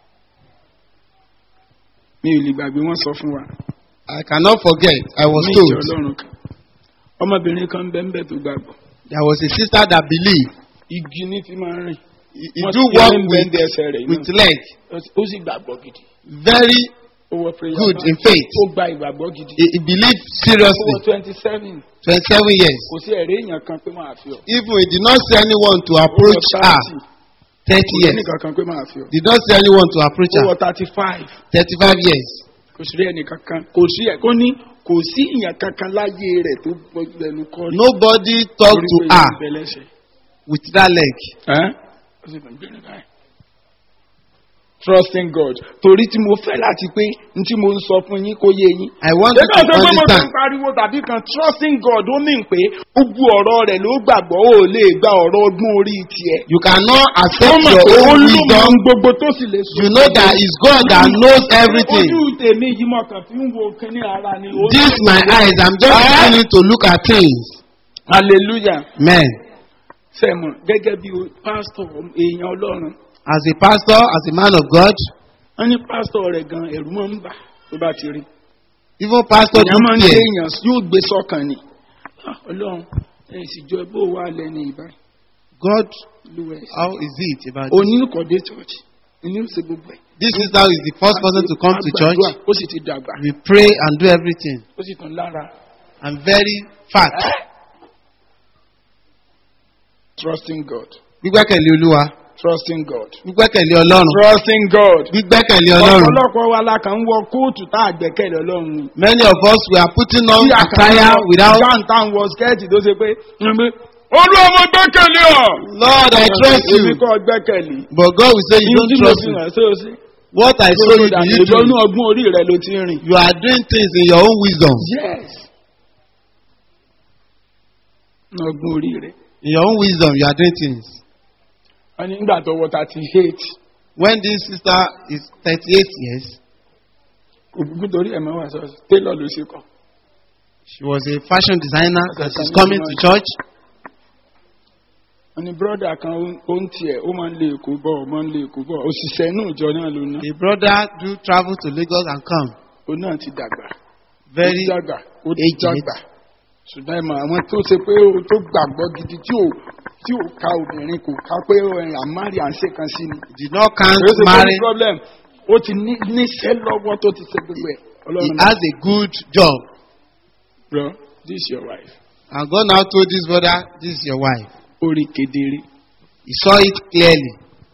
mi ò lè gbàgbé wọ́n sọ fún wa. I cannot forget. I was Ní ìjọ told Ọlọ́run kan. Ọmọbìnrin kan bẹ́ẹ̀ tó gbàgbọ́. there was a sister that believed. Igi ní fi máa ń rìn. He Wọ́n do ti work ń bẹ́ẹ̀ ẹsẹ̀ rẹ̀ with náà. leg. Ó sì gbàgbọ́ gidi. Very Ó wọ prayer good band. in faith. Ó gba ìgbàgbọ́ gidi. He believed Ó wọ seriously. 27. 27 years. Kò sí ẹ̀rí èèyàn kan pé máa fi ọ́. Even he did not see anyone to approach Ó wọ her. 30. 30 Kò sí years. ẹnìkan kan pé máa fi ọ́. Did not see anyone to approach Ó wọ her. 35. 35 years. Kò sí ẹnìkan kan. Kò sí ẹ̀ kó ní kò sí ìyàn kankan láyé rẹ̀ tó gbẹnu kọ́ rí. Nobody talked to Torí pé her ìbẹ̀ lẹ́sẹ̀. with that leg. Ó sì kàn gbé nígbà yẹn. Trusting God. Torí tí mo fẹ́ láti pé n tí mo ń sọ fún yín kó yé yín. I want you Ṣé to káṣí pé mo ti understand. ń pariwo tàbí kan trusting God ó mìn pé gbogbo ọ̀rọ̀ rẹ̀ ló gbàgbọ́ ó lè gba ọ̀rọ̀ ọgbọ́n orí tiẹ̀. You cannot Ó accept mọ̀ your pé ó own ló mọ wisdom. ohun gbogbo tó sì lè sọ. You know that it's God that knows everything. Ojú tèmi yìí mọ̀ kàn fi ń wo kíní ara ni. This my eyes. I'm just beginning to look at things. Hallelujah. Man, Sẹ́mu gẹ́gẹ́ bí pásítọ̀ èèyàn Ọlọ́run. as a pastor, as a man of God, Wọ́n ní pásítọ̀ rẹ̀ gan ẹ̀rù máa ń bà tó bá ti rí. even pastor Èèyàn máa ń do gbé fear. èèyàn yóò gbé sọ́kàn ni. Ọlọ́run ìsìjọ bó wà lẹ́nu ìbá God, lúwẹ̀. how is it about Oníkọ̀dé church ní ṣe gbogbo ẹ̀. this sister is the first person to come to church. Ó sì ti dàgbà. We pray and do everything. Ó sì tàn lára. I'm very fat. Trusting God. Gbígbẹ́kẹ̀lé Olúwa. Trusting God. Gbígbẹ́kẹ̀lé Ọlọ́run. Trusting God. Gbígbẹ́kẹ̀lé Ọlọ́run. Ọ̀pọ̀lọpọ̀ wa la kàn ń wọ kóòtù tá a gbẹ́kẹ̀lé Ọlọ́run ni. Many of us we are putting on attire without. Jáǹtà ń wọ skẹ́ẹ̀tì tó ṣe pé olú ọmọ gbẹ́kẹ̀lé ọ̀. Lord, I trust you. Èmi kọ́ gbẹ́kẹ̀lé. But God will say you Ìyẹn don't tí mo trust fi me. hàn ṣé o ṣe. What I show you, do you do? Ìjọ́nú ọgbọ́n orí rẹ ló ti ń rìn. You are doing things in your own wisdom. Yes. Ọgbọ́n orí rẹ. In your own wisdom, you are doing things. Wọ́n ní nígbà tó wọ 38. When this sister is 38 years, Ògùnkùn torí ẹ̀ máa wà sọ́ọ̀sì. Taylor ló ṣe kọ́. she was a fashion designer and she's coming to church. Wọ́n ní bírọ́dà kan ó ń tiẹ̀ ó máa ń lé èkó bọ̀ ó máa ń lé èkó bọ̀. Òṣìṣẹ́ inú ìjọ náà ló ná. The brother do travel to Lagos and come. Ó náà ti dàgbà. Very Ó dàgbà. Ó ti aged. dàgbà. Ṣùgbọ́n ìmọ̀ àwọn tó ṣe pé ó tó gbàgbọ́ gidi tí ò ka obìnrin kò ká pé àmárì à ń ṣe kan sí ni. Did not count Kò ṣe pé marrying. problem. Ó ti níṣẹ́ lọ́wọ́ tó ti ṣe gbogbo ẹ̀. He Ọlọ́run has a good job. bro, this is your wife. And God now told this brother, this is your wife. Ó rí kedere. He saw it clearly.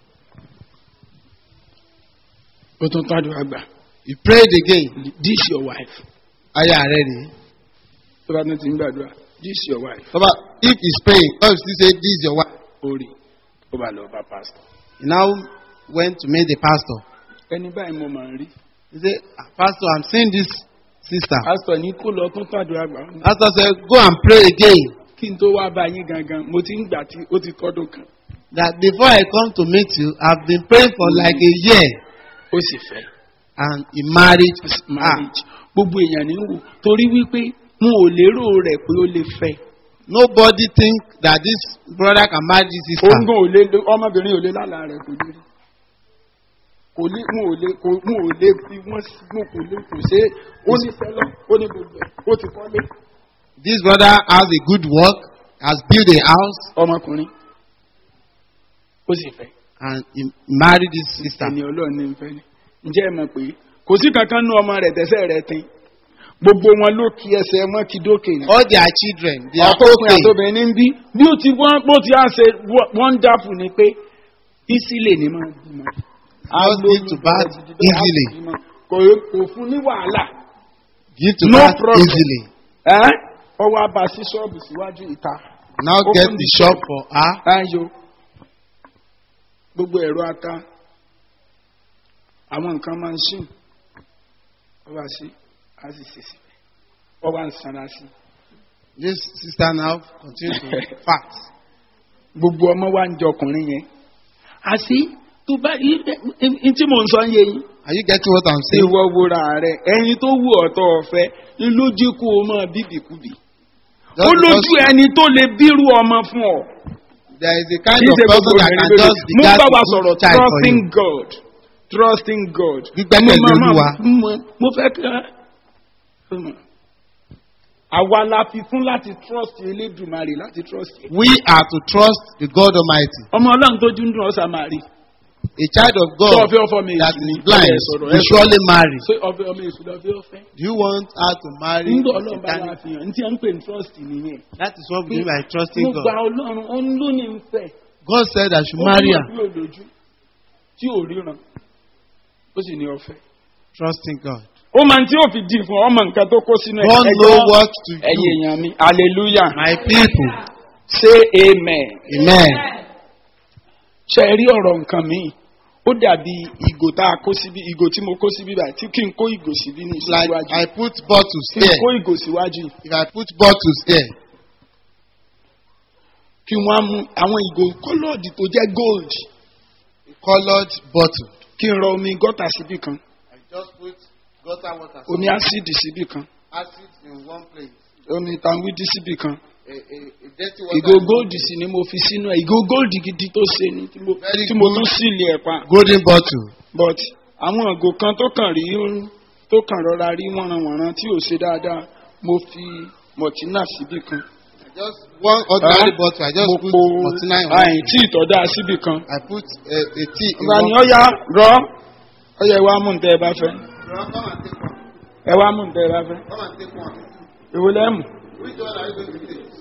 Ó tún tọ́jú àgbà. He prayed again. This is your wife. Aya rẹ̀ rèé. Tó bá ní ti ń gbàdúrà. This is your wife. Baba, if he's praying, God still say, this is your wife. Ó rí. ó bá lọ bá pásítọ̀. He now went to meet the pastor. ẹni báyìí mo máa ń rí. He said, Pastor, I'm seeing this sister. pásítọ̀ ní kó lọ tún fàdúrà gbà. Pastor said, go and pray again. kí n tó wá bá yín gangan mo ti ń gbà tí ó ti tọ́dún kan. That before I come to meet you, I've been praying for like a year. ó sì fẹ́. And he married her. marriage. gbogbo èèyàn ní wò torí wípé mo ò lérò rẹ̀ pé ó lè fẹ́. Nobody think that this brother can marry this sister. oògùn ò lè ọmọbìnrin ò lè lálàá rẹ̀ kò lè rí. kò lè mo ò lè fi wọ́n sí mo kò lè kò ṣe é ó ní sẹ́lọ̀ ó ní gbogbo ẹ̀ ó ti kọ́lé. This brother has a good work, has built a house, ọmọkùnrin ó sì fẹ́. and he married this sister. ẹni ọlọ́run ní fẹ́ ni. ǹjẹ́ ẹ mọ̀ pé kò sí kankan nú ọmọ rẹ̀ tẹ́sẹ̀ rẹ̀ tin gbogbo wọn ló kí ẹsẹ̀ wọn kí dókè ni. All their children, they are ọkùnrin okay. àtobìnrin ń bí bí ó ti bó ti á ṣe wonderful ni pé ìsílẹ̀ ni máa bímọ. Just give to birth easily. kò fún ní wàhálà. Give to No birth problem. easily. ọwọ́ abà sí ṣọ́ọ̀bù síwájú ìta. Now get the shop for her. ayò gbogbo ẹ̀rọ ata àwọn nǹkan máa ń ṣìn ọba sí a sì ṣe sí ọba ń sanra sí. This sister now continue to fast. gbogbo ọmọ wa ń jọ ọkùnrin yẹn. àṣì tó bá tí mò ń sọ yé yín. Are you getting what I'm saying? ìwọ wúra rẹ ẹyin tó wù ọ̀tọ̀ ọ̀fẹ́ lójú kó o máa bíbìkúbì. ó lójú ẹni tó lè bírú ọmọ fún ọ. There is a kind of person that can just be mo that bá wa sọ̀rọ̀ child for trusting you. God trusting God. Gbígbẹ́kẹ̀lé Olúwa. mo fẹ́ ká àwa la fi fún láti trust Elédùmarè láti trust. We are to trust the God Almighty. ọmọ ọlọ́run tó dún dún ọ̀sà máa rí. A child of tó God ọ̀fẹ́ ọ̀fọ́ mi that èsì ní is blind sọ̀rọ̀ will surely marry. ṣé ọ̀fẹ́ ọmọ èsì lọ́fẹ́ ọ̀fẹ́. Do you want her to marry? nígbà ọlọ́run bá Satanic? wà fi hàn ní tí wọ́n ń pè ní trust nìyẹn. That is what we mean by trusting mo gba God. ọlọ́run ó ń lónìí ń fẹ́. God said I should marry her. ó lójú tí ò ríran ó sì ní ọ̀fẹ́. Trusting God. ó máa ń tí ó fi di fún ọmọ nǹkan tó kó sínú God know what to ẹ̀yin do. èèyàn mi hallelujah My people. say amen. Amen. ṣe rí ọ̀rọ̀ nǹkan mi ó dàbí ìgò tá a kó síbí ìgò tí mo kó síbí báyìí tí kí n kó ìgò síbí ní Like síwájú I put bottles kí n here. kó ìgò síwájú If I put bottles here, kí wọ́n á mú àwọn ìgò kọ́lọ́ọ̀dì tó jẹ́ gold colored bottle. kí n rọ omi gọ́tà síbí kan I just put gutter water. omi ásíìdì síbí kan Acid in one place. omi tanwídí síbí kan A dirty water. ìgò góòdì sì ni mo fi sínú ẹ̀ ìgò góòdì gidi tó ṣe ni tí mo Very tún good. sílì ẹ̀ pa Golden bottle. but àwọn ìgò kan tó kàn rọra rí wọ́nranwọ̀nran tí ò ṣe dáadáa mo fi mọ̀tínà síbí kan. Just one ordinary bottle. I just mo put po 49 on àyìn it. tí ìtọ́dá síbì kan. I put a tea in ìgbà ni one. ọ̀ya rọ ọ̀ya ẹ wá mú ntẹ́ ẹ bá fẹ́ Come and take one. ẹ wá mú ntẹ́ ẹ bá fẹ́ Come and take one. èwo lẹ́mù. Which one are you going to take?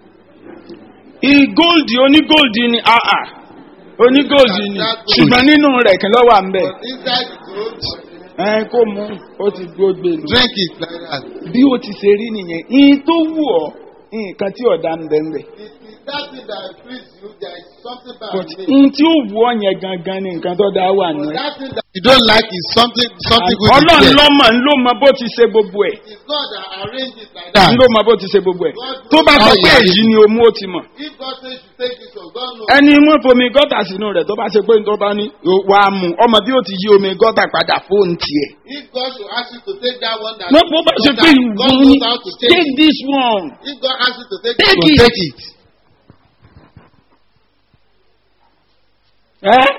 ìgóòdì onígóòdì ni àà onígóòdì ni ṣùgbọ́n nínú rẹ̀ kí ló wà ń bẹ̀. But inside the gold, ẹ kó mú ó ti gbógbé nù. drink it like that. bí ó ti ṣe rí nìyẹn ìyìn tó wù ọ́ nǹkan tí ọ̀dà ń bẹ̀ ń bẹ̀. It is that thing that please you. There is something bad but in it. ìyìn tí ó wù ọ́ yẹn gangan ni nǹkan tó dá wà nù But ẹ̀. that thing that you don't like is something good. ọlọ́run is there. lọ́mọ ló mọ bó ti ṣe gbogbo ẹ̀. It is God that arranged it like that. ló mọ bó ti ṣe gbogbo ẹ̀. tó bá sọ pé èyí ni o mú ó ti mọ̀. If God says you take this one, God knows. ẹni wọn fomi gọ́tà sínú rẹ̀ tó bá ṣe pé tó bá ní wàá mú ọmọ bí ó ti yí omi gọ́tà padà fóònù tiẹ̀. If God should ask you to take that one that wọ́n bó bá ṣe pé God ìwú knows how to take take it. this one. If God asks you to take Take it, it. take it. ẹ́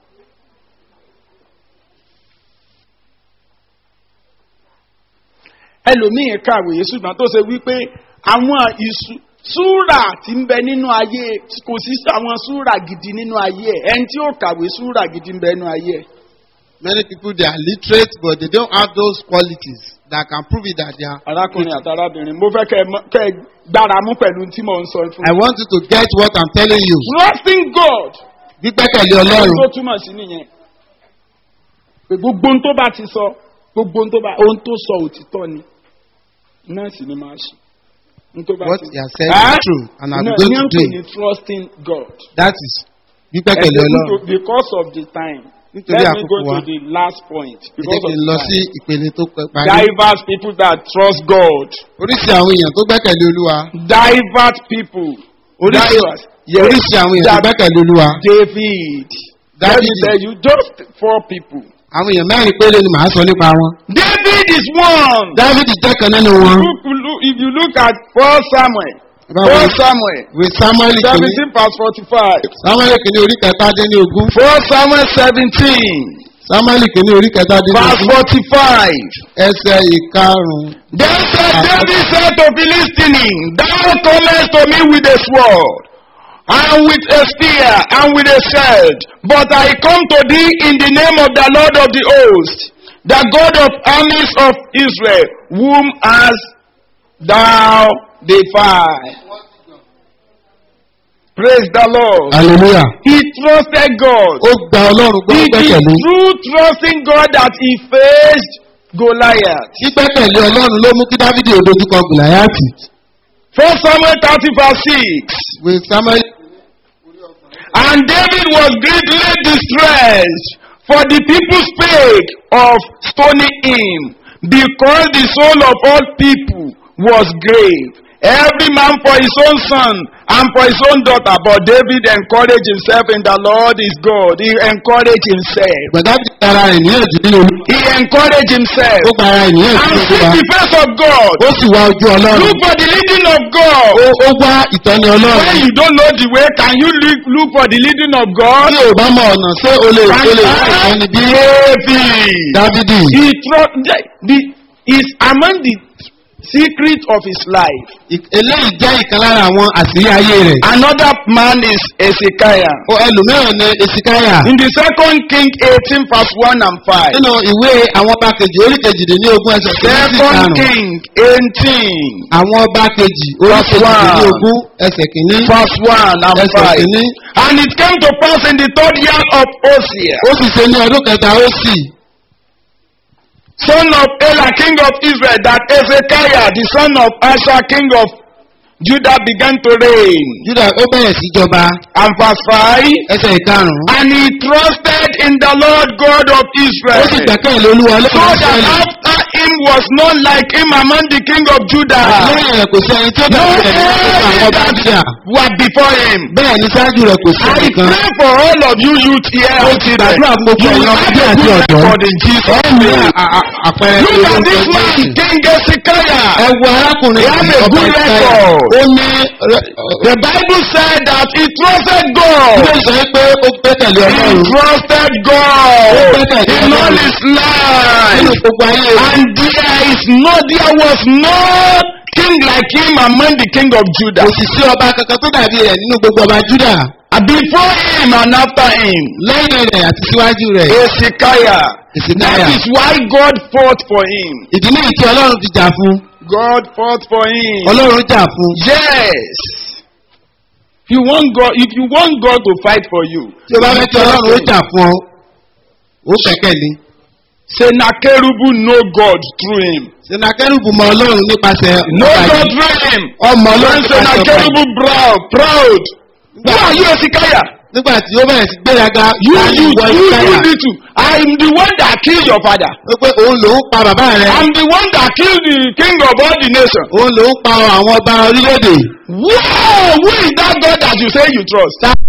ẹlòmíì kàwé ṣùgbọ́n tó ṣe wípé àwọn súrà tí ń bẹ nínú ayé kò sí àwọn súrà gidi nínú ayé ẹ̀ ẹni tí ó kàwé súrà gidi ń bẹ nínú ayé ẹ̀. Many people they are literate, but they don't have those qualities that can prove it that they are. arákùnrin àti arábìnrin mo fẹ́ kẹ́ ẹ gbára mú pẹ̀lú tí mò ń sọ fún I want you to get what I'm telling you. trusting God. Gbígbẹ́kẹ̀lé ohun tó Ọlọ́run. túmọ̀ sí nìyẹn pé gbogbo ohun tó bá ti sọ gbogbo ohun tó sọ òtítọ́ ni náà sì ni máa ṣe. Ohun tó bá What ti- he has said is true, and I'm náà going ní à to ń do pè it. ní trusting God. That is gbígbẹ́kẹ̀lé ọlọ́run. Because of the time, Nítorí let me go àkókò wa. to the last point. Ẹ Because jẹ́ kí of n lọ the sí time. ìpele tó parí. Diverse people that trust God. Oríṣi àwọn èèyàn tó gbẹ́kẹ̀lé olúwa. Diverse people. Diverse. Yes. Oríṣi àwọn èèyàn tó That gbẹ́kẹ̀lé olúwa. David. Let me David. tell you, just 4 people. Àwọn èèyàn mẹ́rin péré ni màá sọ nípa wọn. David is one. David jẹ́ kan nínú wọn. If you look at 1 Samuel, Báwo 1 ni- Samuel, With Samuel kìíní. 17 verse 45. Samuel kìíní orí kẹtàdínlógún. 1 Samuel 17 Samuel kìíní orí verse kẹtàdínlógún. 45. Ẹsẹ̀ ìkarùn-ún. Then said David said to Philistine, Thou comest to me with a sword, and with a spear, and with a shield, but I come to thee in the name of the Lord of the hosts, the God of armies of Israel, whom hast thou defied. Praise the Lord. Hallelujah. He trusted God. Ó gba ọlọ́run gbọ́ It is gbẹ́kẹ̀lé. through trusting God that he faced Goliath. Gbígbẹ́kẹ̀lé ọlọ́run ló mú kí Dávidi ò dojúkọ Gòláyátì. 1 Samuel 30 verse 6. With Samuel. And David was greatly distressed, for the people spake of stoning him, because the soul of all people was grave, every man for his own son and for his own daughter. But David encouraged himself in the Lord his God. He encouraged himself. Gbẹ̀dá ti ara rẹ̀ níyànjú nínú olú. He encouraged himself. Ó gba ara rẹ̀ níyànjú And nínú seek olúwa. the face of God. Ó sì wá ojú ọlọ́run. Look for the leading of God. Ó wá ìtọ́ni When ọlọ́run. you don't know the way, can you look for the leading of God? Bí ò bá mọ ọ̀nà ṣé o lè wá ìtọ́ni bí David. Dávidi. He is among the secret of his life. Eléyìí jẹ́ ìkan lára àwọn àṣírí ayé rẹ̀. Another man is Hezekiah. Ó ẹlòmíràn ní Èsìkáyà. In the 2 King 18 verse 1 and 5. Nínú ìwé àwọn ọba kejì orí kejìdínlógún ẹsẹ̀ kìíní sí 2 ìkarùn-ún. King 18 Àwọn ọba kejì orí Verse kejìdínlógún ẹsẹ̀ kìíní. verse 1 and Ẹsẹ̀ 5. kìíní. And it came to pass in the 3rd year of Hosea, Ó sì ṣe ní ọdún kẹta ó sì. son of Elah, king of Israel, that Hezekiah, the son of Asa, king of Judah, began to reign. Júdà ó bẹ̀rẹ̀ sí jọba. And verse 5. Ẹsẹ̀ ìkarùn-ún. And he trusted in the Lord God of Ó sì Israel. gbẹ̀kẹ̀lé Olúwa So Ọlọ́run that Ísírẹ́lì. after him was none like him among the king of Judah. Lẹ́yìn rẹ̀ kò sí ẹni tí ó No dàbí rẹ̀ nínú gbogbo àwọn ọba enemy Júdà. that were before him. Bẹ́ẹ̀ ni ṣáájú rẹ̀ kò sí I ẹnìkan. pray for all of you youth here. Ó ti gbàdúrà fún gbogbo You ẹ̀yin will ọmọdé have a àti good ọ̀dọ́. record in Jesus' Ní name. àpẹẹrẹ Look at orúkọ this man, Jésù. King Hezekiah. Ẹ wo arákùnrin He had a ọba good Ísírẹ́lì. record. Ó ní The Bible said that he trusted ilé God. ìsọ̀rọ̀ pé ó gbẹ́kẹ̀lé He Ọlọ́run. trusted God Ó gbẹ́kẹ̀lé in all Ọlọ́run. his life. Nínú gbogbo ayé rẹ̀. And there was no king like him among the king of Judah. Kò sì sí ọba kankan tó dàbí rẹ̀ nínú gbogbo ọba Júdà. Before him and after him, Lẹ́yìn rẹ̀ àti síwájú rẹ̀. Hezekiah. Hezekiah. That is why God fought for him. Ìdí nìyí tí Ọlọ́run fi jà fún. God fought for him. Ọlọ́run jà fún. Yes. If you want God to fight for you, Tí o bá fẹ́ kí Ọlọ́run ó jà fún ọ, ó gbẹ́kẹ̀lé. Sennacherib know God through him. Senakẹ́rùbù mọ Ọlọ́run nípasẹ̀ No ọba God yìí. through him. Ọmọ Ọlọ́run When nípasẹ̀ ọba Sennacherib yìí. proud. Who are you, Hezekiah? Nígbà tí ó bẹ̀rẹ̀ sí gbéraga, You ìwọ do Ìsáyà. little. I'm the one that killed your father. Ó pé òun lòún pa bàbá rẹ̀. I'm the one that killed the king of all the nations. Òun lòún pa àwọn ọba orílẹ̀-èdè. Wow! Who is that God that you say you trust?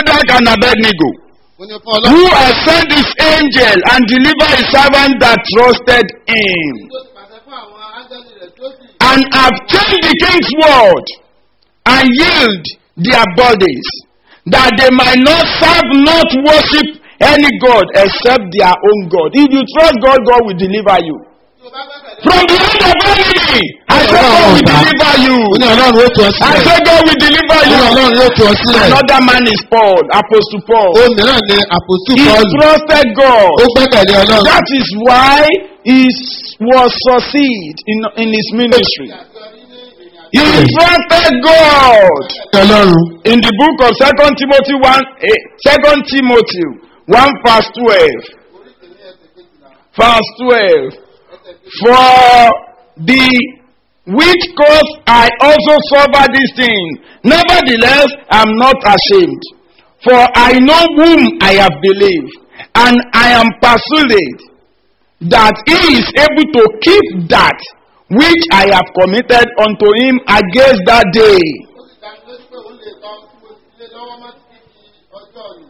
Shadrach and Abednego, Ó ní fún who Ọlọ́run. has sent his angel and delivered his servant that trusted him, Tó ti pàṣẹ fún àwọn áńgẹ́lì rẹ̀ tó sì. and have changed the king's word, and yield their bodies, that they might not serve, not worship any God except their own God. If you trust God, God will deliver you. Tí o bá gbẹ́kẹ̀lé From the hand of enemy, I say God will deliver you. Ó ní Ọlọ́run ó tu ọ I sílẹ̀. say God will deliver Ó ní you. Ọlọ́run ó tu ọ sílẹ̀. Another man is Paul, Apostle Paul. Ó mìíràn ní àpòsù He Pọ́ọ̀lù. trusted God. Ó gbẹ́kẹ̀lé Ọlọ́run. That is why he was succeed in his ministry. He trusted God. Ọlọ́run. In the book of 2 Timothy 2 Timothy 1 verse 12. Verse 12. For the which cause I also suffer this thing. Nevertheless, I am not ashamed. For I know whom I have believed, and I am persuaded that he is able to keep that which I have committed unto him against that day. ó sì dá mi lójú pé òun lè tọ́ tí mo sì lé lọ́wọ́ mọ́ títí di ọjọ́ mi.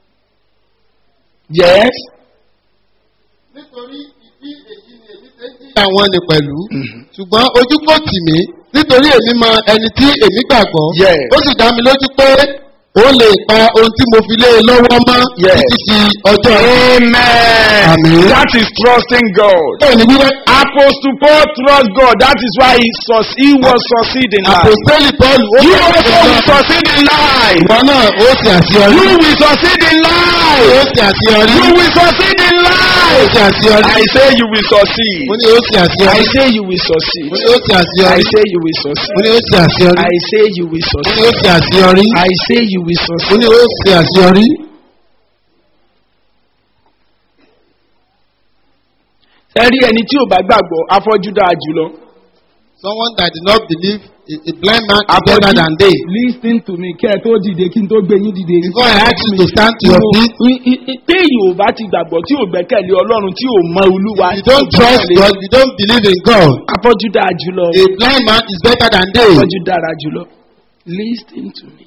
Yes. Nítorí ìdí èyí ni èmi ṣe ń jí. Àwọn ni pẹ̀lú. Ṣùgbọ́n ojú kò tì mí nítorí èmi mọ ẹni tí èmi gbàgbọ́. Yes. Ó sì dá mi lójú pé ó lè pa ohun tí mo fi lé e lọ́wọ́ mọ́ Yes. títí di ọjọ́ yìí. Amen. Amen. That is trusting God. Bẹ́ẹ̀ ni wíwẹ́ Apostle Paul trust God. That is why he was succeeding in life. àpòsítélì Pọ́ọ̀lù ó You gbẹ́kẹ̀lé also will Ọlọ́run. succeed in life. Ìwọ náà ó sì àṣeyọrí. You will succeed in Ó life. sì àṣeyọrí. You will succeed in Ó life. sì àṣeyọrí. I say you will succeed. Mo ní ó sì I àṣeyọrí. say you will succeed. Mo ní ó sì I àṣeyọrí. say you will Mo ní succeed. ó sì àṣeyọrí. I say you will Mo ní ó succeed. sì àṣeyọrí. I say you will Mo ní succeed. ó sì àṣeyọrí. Ẹ rí ẹni tí ò bá gbàgbọ́ afọ́jú dáa jùlọ. Someone that did not believe a blind man is better than they. Listen to me kí ẹ tó dìde kí n tó gbé yín dìde. Before I ask you to stand to your feet, téèyàn ò bá ti gbàgbọ́ tí ò gbẹ́kẹ̀lé ọlọ́run tí ò mọ olúwa. you don't trust God, you don't believe in God. afọ́jú dáa jùlọ. A blind man is better than they. afọ́jú dára jùlọ. Listen to me.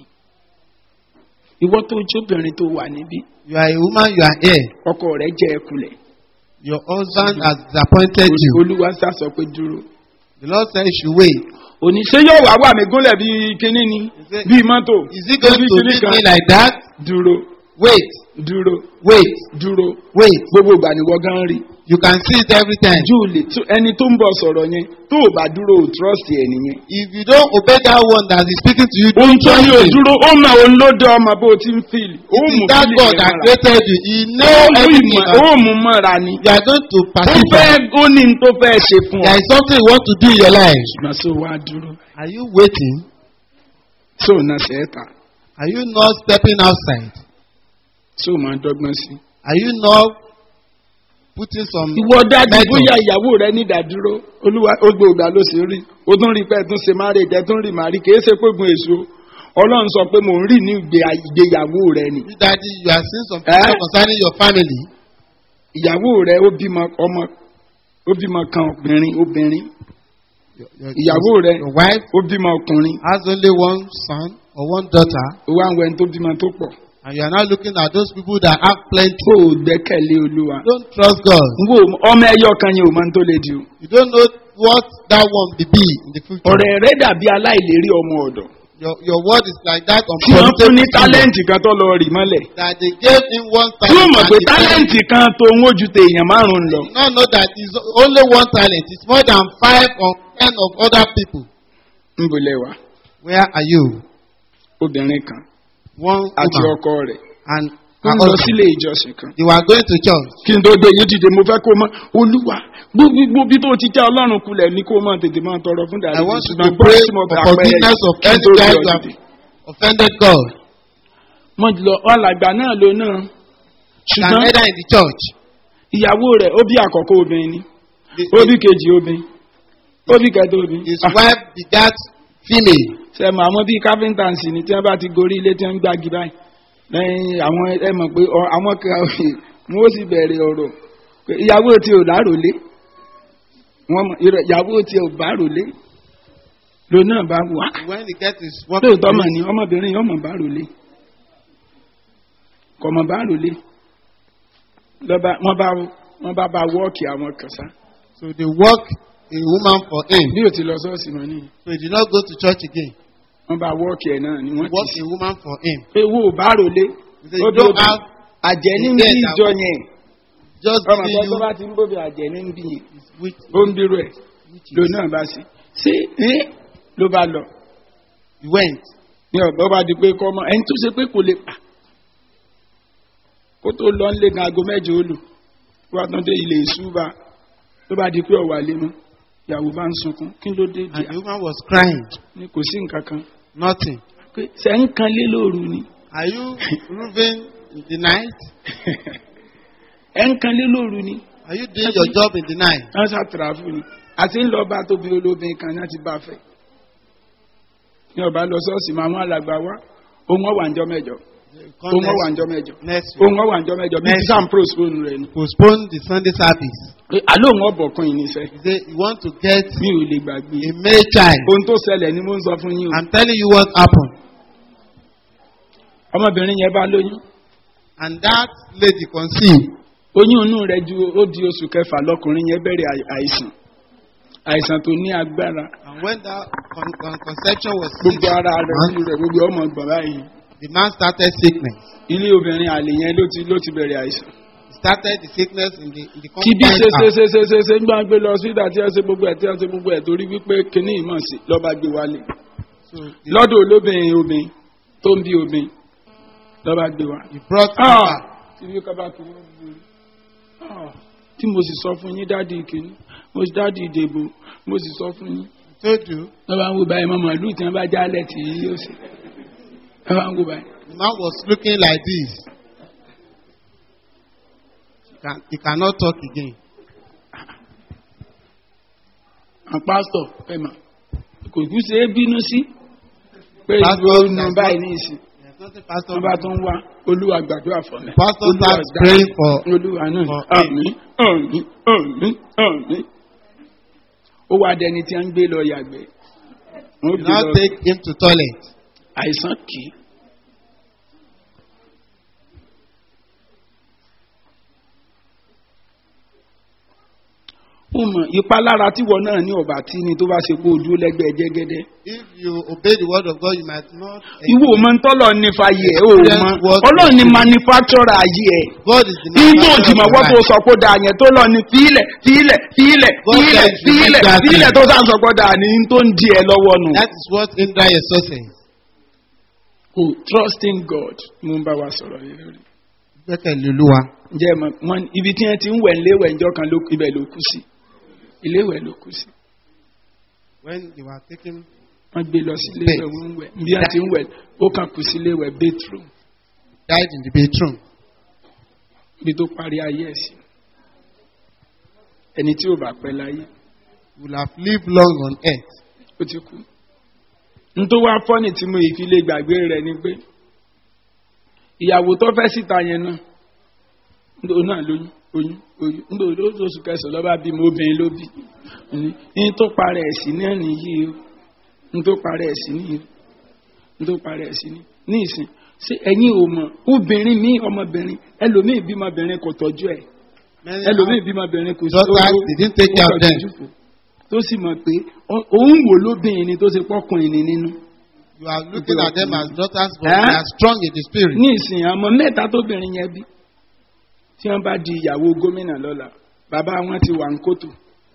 ìwọ tó jóbìnrin tó wà níbí You are a woman, you are here. ọkọ rẹ jẹ́ ẹkulẹ̀. Your husband has disappointed you. olúwa sá sọ pé dúró. The Lord said you should wait. òní ṣé yóò wá wà mí gúnlẹ̀ bíi kínní ni bíi mọ́tò. Is he going to Bíi leave kinní me kan. like that? dúró Wait, dúró wait, dúró. wait. gbogbo ìgbà ni wọ́n gan rí. You can see it every time. jù lè tó ẹni tó ń bọ̀ sọ̀rọ̀ yẹn tó ò bá dúró ò trust ẹ̀ nìyẹn. If you don't obey that one that is speaking to you, ohun don't tó ní trust ò him. dúró ó mọ òun ló dé ọmọ bó ti ń fìlì. ó It mú is that fìlì God yẹn that mọ́ra. created you. He ó knows mú everything. ìmọ̀ ó mú mọ́ra ni. You are going to ó persist. fẹ́ ó ní n tó fẹ́ ṣe fún ọ. There is something you want to do in your life. ṣùgbọ́n sọ wá dúró. Are you waiting? sọ náà ṣe é ta. Are you not stepping outside? sọ máa dọ́gbọ́n sí. Are you not putting some ìwọ dájú method? bóyá ìyàwó rẹ ní ìdádúró olúwa ó gbé ògbà ló sì rí ó tún rí pé tún ṣe má rè jẹ tún rí màrí kìí ṣe pé gun èso ọlọ́run sọ pé mò ń rí ní ìgbéyàwó rẹ ni. You daddy, you are seeing some things concerning your family. ìyàwó rẹ ó bímọ ọmọ ó bímọ kan obìnrin ìyàwó rẹ Your wife ó bímọ ọkùnrin has only one son or one daughter, ó wá ń wẹ ẹni tó bímọ tó pọ̀. and you are now looking at those people that have plenty. kó o gbẹ́kẹ̀lé olúwa. You don't trust God. n wo ọmọ ẹyọ kan yẹn ò máa ń tó le di o. You don't know what that one will be in the future. ọ̀rẹ́ rẹ dàbí aláìlérí ọmọ ọ̀dọ̀. Your word is like that on tí wọ́n fún ní political tálẹ́ǹtì kan tó lọ rì mọ́lẹ̀. that they gave him one tí ó talent. mọ̀ and pé he said, tálẹ́ǹtì kan tó ń wójú tẹ èèyàn márùn-ún lọ. you now know that it's only one talent. It's more than 5 or 10 of other people. ń bolẹ̀ wá Where are you? obìnrin kan One àti woman ọkọ rẹ̀ and wọ́n her lọ husband. sílé ìjọsìn kan. They were going to church. kí n tó gbé yín dìde mo fẹ́ kó mọ olúwa gbogbo bí tó ti já ọlọ́run kulẹ̀ ní kó mọ tètè máa tọrọ fún dàrí. I want you to pray for forgiveness of any guys who have offended God. mo lọ ọ̀làgbà náà ló náà And ṣùgbọ́n either in the church. ìyàwó rẹ̀ ó bí àkọ́kọ́ obìnrin ni The- ó bí kejì obìnrin ó bí kẹta obìnrin. His wife begat female. ṣe mọ àwọn bíi káfíńtàǹsì ni tí wọ́n bá ti gorí ilé tí wọ́n ń gbági báyìí lẹ́yìn àwọn ẹ mọ̀ pé àwọn kan wọ́n ó sì bẹ̀rẹ̀ ọ̀rọ̀ pé ìyàwó tí ò láròlé wọ́n mọ̀ ìyàwó tí ò bá ròlé ló náà bá wà When he gets his work, lóòótọ́ mọ̀ ní ọmọbìnrin yóò mọ̀ bá ròlé kọ̀mọ̀ bá rọlé wọ́n bá wọ́ọ̀kì àwọn kan sá. So they work a woman for him. bí o ti lọ sọ́ọ̀sì mọ́ ní. So he did not go to church again. wọ́n bá wọ́ọ̀kì ẹ̀ náà ni wọ́n Work ti a woman for him. pé wo ò bá rọlé He said, you don't have àjẹ́ ní bí ìjọ yẹn just ọmọ see kan tó you bá ti ń bóbi àjẹ́ ní bí which ó ń bírò ẹ̀ ló náà bá sí ṣé ló bá lọ he went. ní ọ̀gbọ́n bá di pé kọ́ mọ́ ẹni tó ṣe pé kò lè pa kó tó lọ nílé gan aago mẹ́jọ ó lò wá tán dé ilé ìṣúba tó bá di pé ọ̀wà lé mọ́ ìyàwó bá ń sunkún kí ló dé And the woman was crying. ní kò sí nǹkan kan Nothing. pé ṣe ń kan lé lóru ni Are you roving in the night? ẹ ń kan lé lóru ni Are you doing your job in the night? wọ́n ṣàtìráfù ni àti ń lọ bá tóbi olóbìnrin kan náà ti bá fẹ́ ní ọba lọ sọ́ọ̀sì máa mú alàgbà wá ohun ọ̀wà ńjọ́ mẹ́jọ ohun ọ̀wà ńjọ́ mẹ́jọ Next week. ohun ọ̀wà ńjọ́ mẹ́jọ bí sísá ń postpone rẹ̀ ni. Postpone the Sunday service. pé àlọ́ òun ọ̀bọ̀ kan yìí níṣẹ́ He said, you want to get mi ò lè gbàgbé a male child. ohun tó ṣẹlẹ̀ ni mo ń sọ fún yín o I'm telling you what happened. ọmọbìnrin yẹn bá lóyún And that lady conceived. oyún inú rẹ̀ ju ó di oṣù kẹfà lọkùnrin yẹn bẹ̀rẹ̀ àìsàn tó ní agbára And when that conception was gbogbo ara rẹ̀ Huh? ojú rẹ̀ gbogbo ọmọ gbọ̀n báyìí the man started sickness. ilé obìnrin àlè yẹn ló ti bẹ̀rẹ̀ àìsàn. He started the sickness in the tí bí confined house. ṣe ń gbà gbé lọ sí ìdá tí ẹ ṣe gbogbo ẹ̀ torí wípé kinní ìmọ̀ sí lọ́ba gbé wálé So he, lọ́dọ̀ obìnrin tó ń bí obìnrin lọ́ba gbé wá. he brought her back. tí bí kábà kí wọ́n gbé tí mo sì sọ fún yín dáàdi kìíní mo sì dáàdi ìdìbò mo sì sọ fún yín He told you lọ́ba ń wo báyìí mọ́mọ́ ìlú tí wọ́n bá jálẹ̀ tí yóò ṣe lọ́ba ń wo báyìí. the man was looking like this. He cannot talk again. àwọn pásítọ̀ ẹ̀ mà kò kú ṣe é bínú sí pé Pastor, ìlú ọ̀nà báyìí ní ìsìn. There's nothing pastor. wọ́n bá tún wá olúwa gbàdúrà fún mi. Pastor starts praying for olúwa náà for àmín àmín àmín àmín. ó wá dẹni tí a ń gbé lọ yàgbẹ́. wọ́n you gbé now lọ take him to toilet. àìsàn kì í. ó mọ ìpalára tíwọ náà ní ọba tí ni tó bá ṣe pé ojú lẹ́gbẹ̀ẹ́ jẹ́gẹ́dẹ́. If you obey the word of God, you might not. ìwọ ò mọ ntọ́lọ̀ nífa ayé ẹ̀ ó mọ ọlọ́run ni manufacturer ayé ẹ̀. God is the Ibo òjìmọ̀ wọ́n tó life. sọ pé dáa yẹn tó lọ ní fílẹ̀ tó sáà sọ pé dáa ní tó ń di ẹ lọ́wọ́ nù. That is what hinder your success. Kò trusting God mo ń bá wa sọ̀rọ̀ yìí lórí. Gbẹ́kẹ̀lé Olúwa. Ǹjẹ́ ibi tí wọ́n ti ń wẹ̀ léwẹ̀ ńjọ́ kan ibẹ̀ ló kú sí. Iléwẹ̀ ló kú sí. When they were taking, Wọ́n gbé lọ sí iléwẹ̀ wọ́n ń wẹ̀. Bí wọ́n ti ń wẹ̀ ó kàn kú sí iléwẹ̀ bathroom. died in the bedroom. Ibi tó parí ayé ẹ̀ sí. Ẹni tí ò bá pẹ́ láyé Will have lived long on earth. ó ti kú. Nítorí wá fọ́nì tí mo fi lè gbàgbé rẹ̀ ni pé ìyàwó tó fẹ́ síta yẹn náà nítorí náà oyún nítorí oṣù kẹsàn-án lọ́ba bí mo obìnrin ló bí ní tó parẹ́ ẹ̀ sí náà nìyí o ní tó parẹ́ ẹ̀ sí nìyí ní tó parẹ́ ẹ̀ sí ní ìsìn ṣé ẹ̀yin ò mọ̀ obìnrin mi ọmọbìnrin ẹlòmíì bímọbìnrin kò tọ́jú ẹ̀ ẹlòmíì bímọbìnrin kò sí Daughters, they didn't take care of them. tó sì mọ̀ pé òun wò lóbìnrin ni tó ṣe pọ́kùnrin ni nínú. You are looking at them as daughters, but they are strong in the spirit. ní ìsìn àmọ́ mẹ́ta tóbìnrin yẹn bí tí wọ́n bá di ìyàwó gómìnà lọ́la bàbá wọn ti wà ń kótó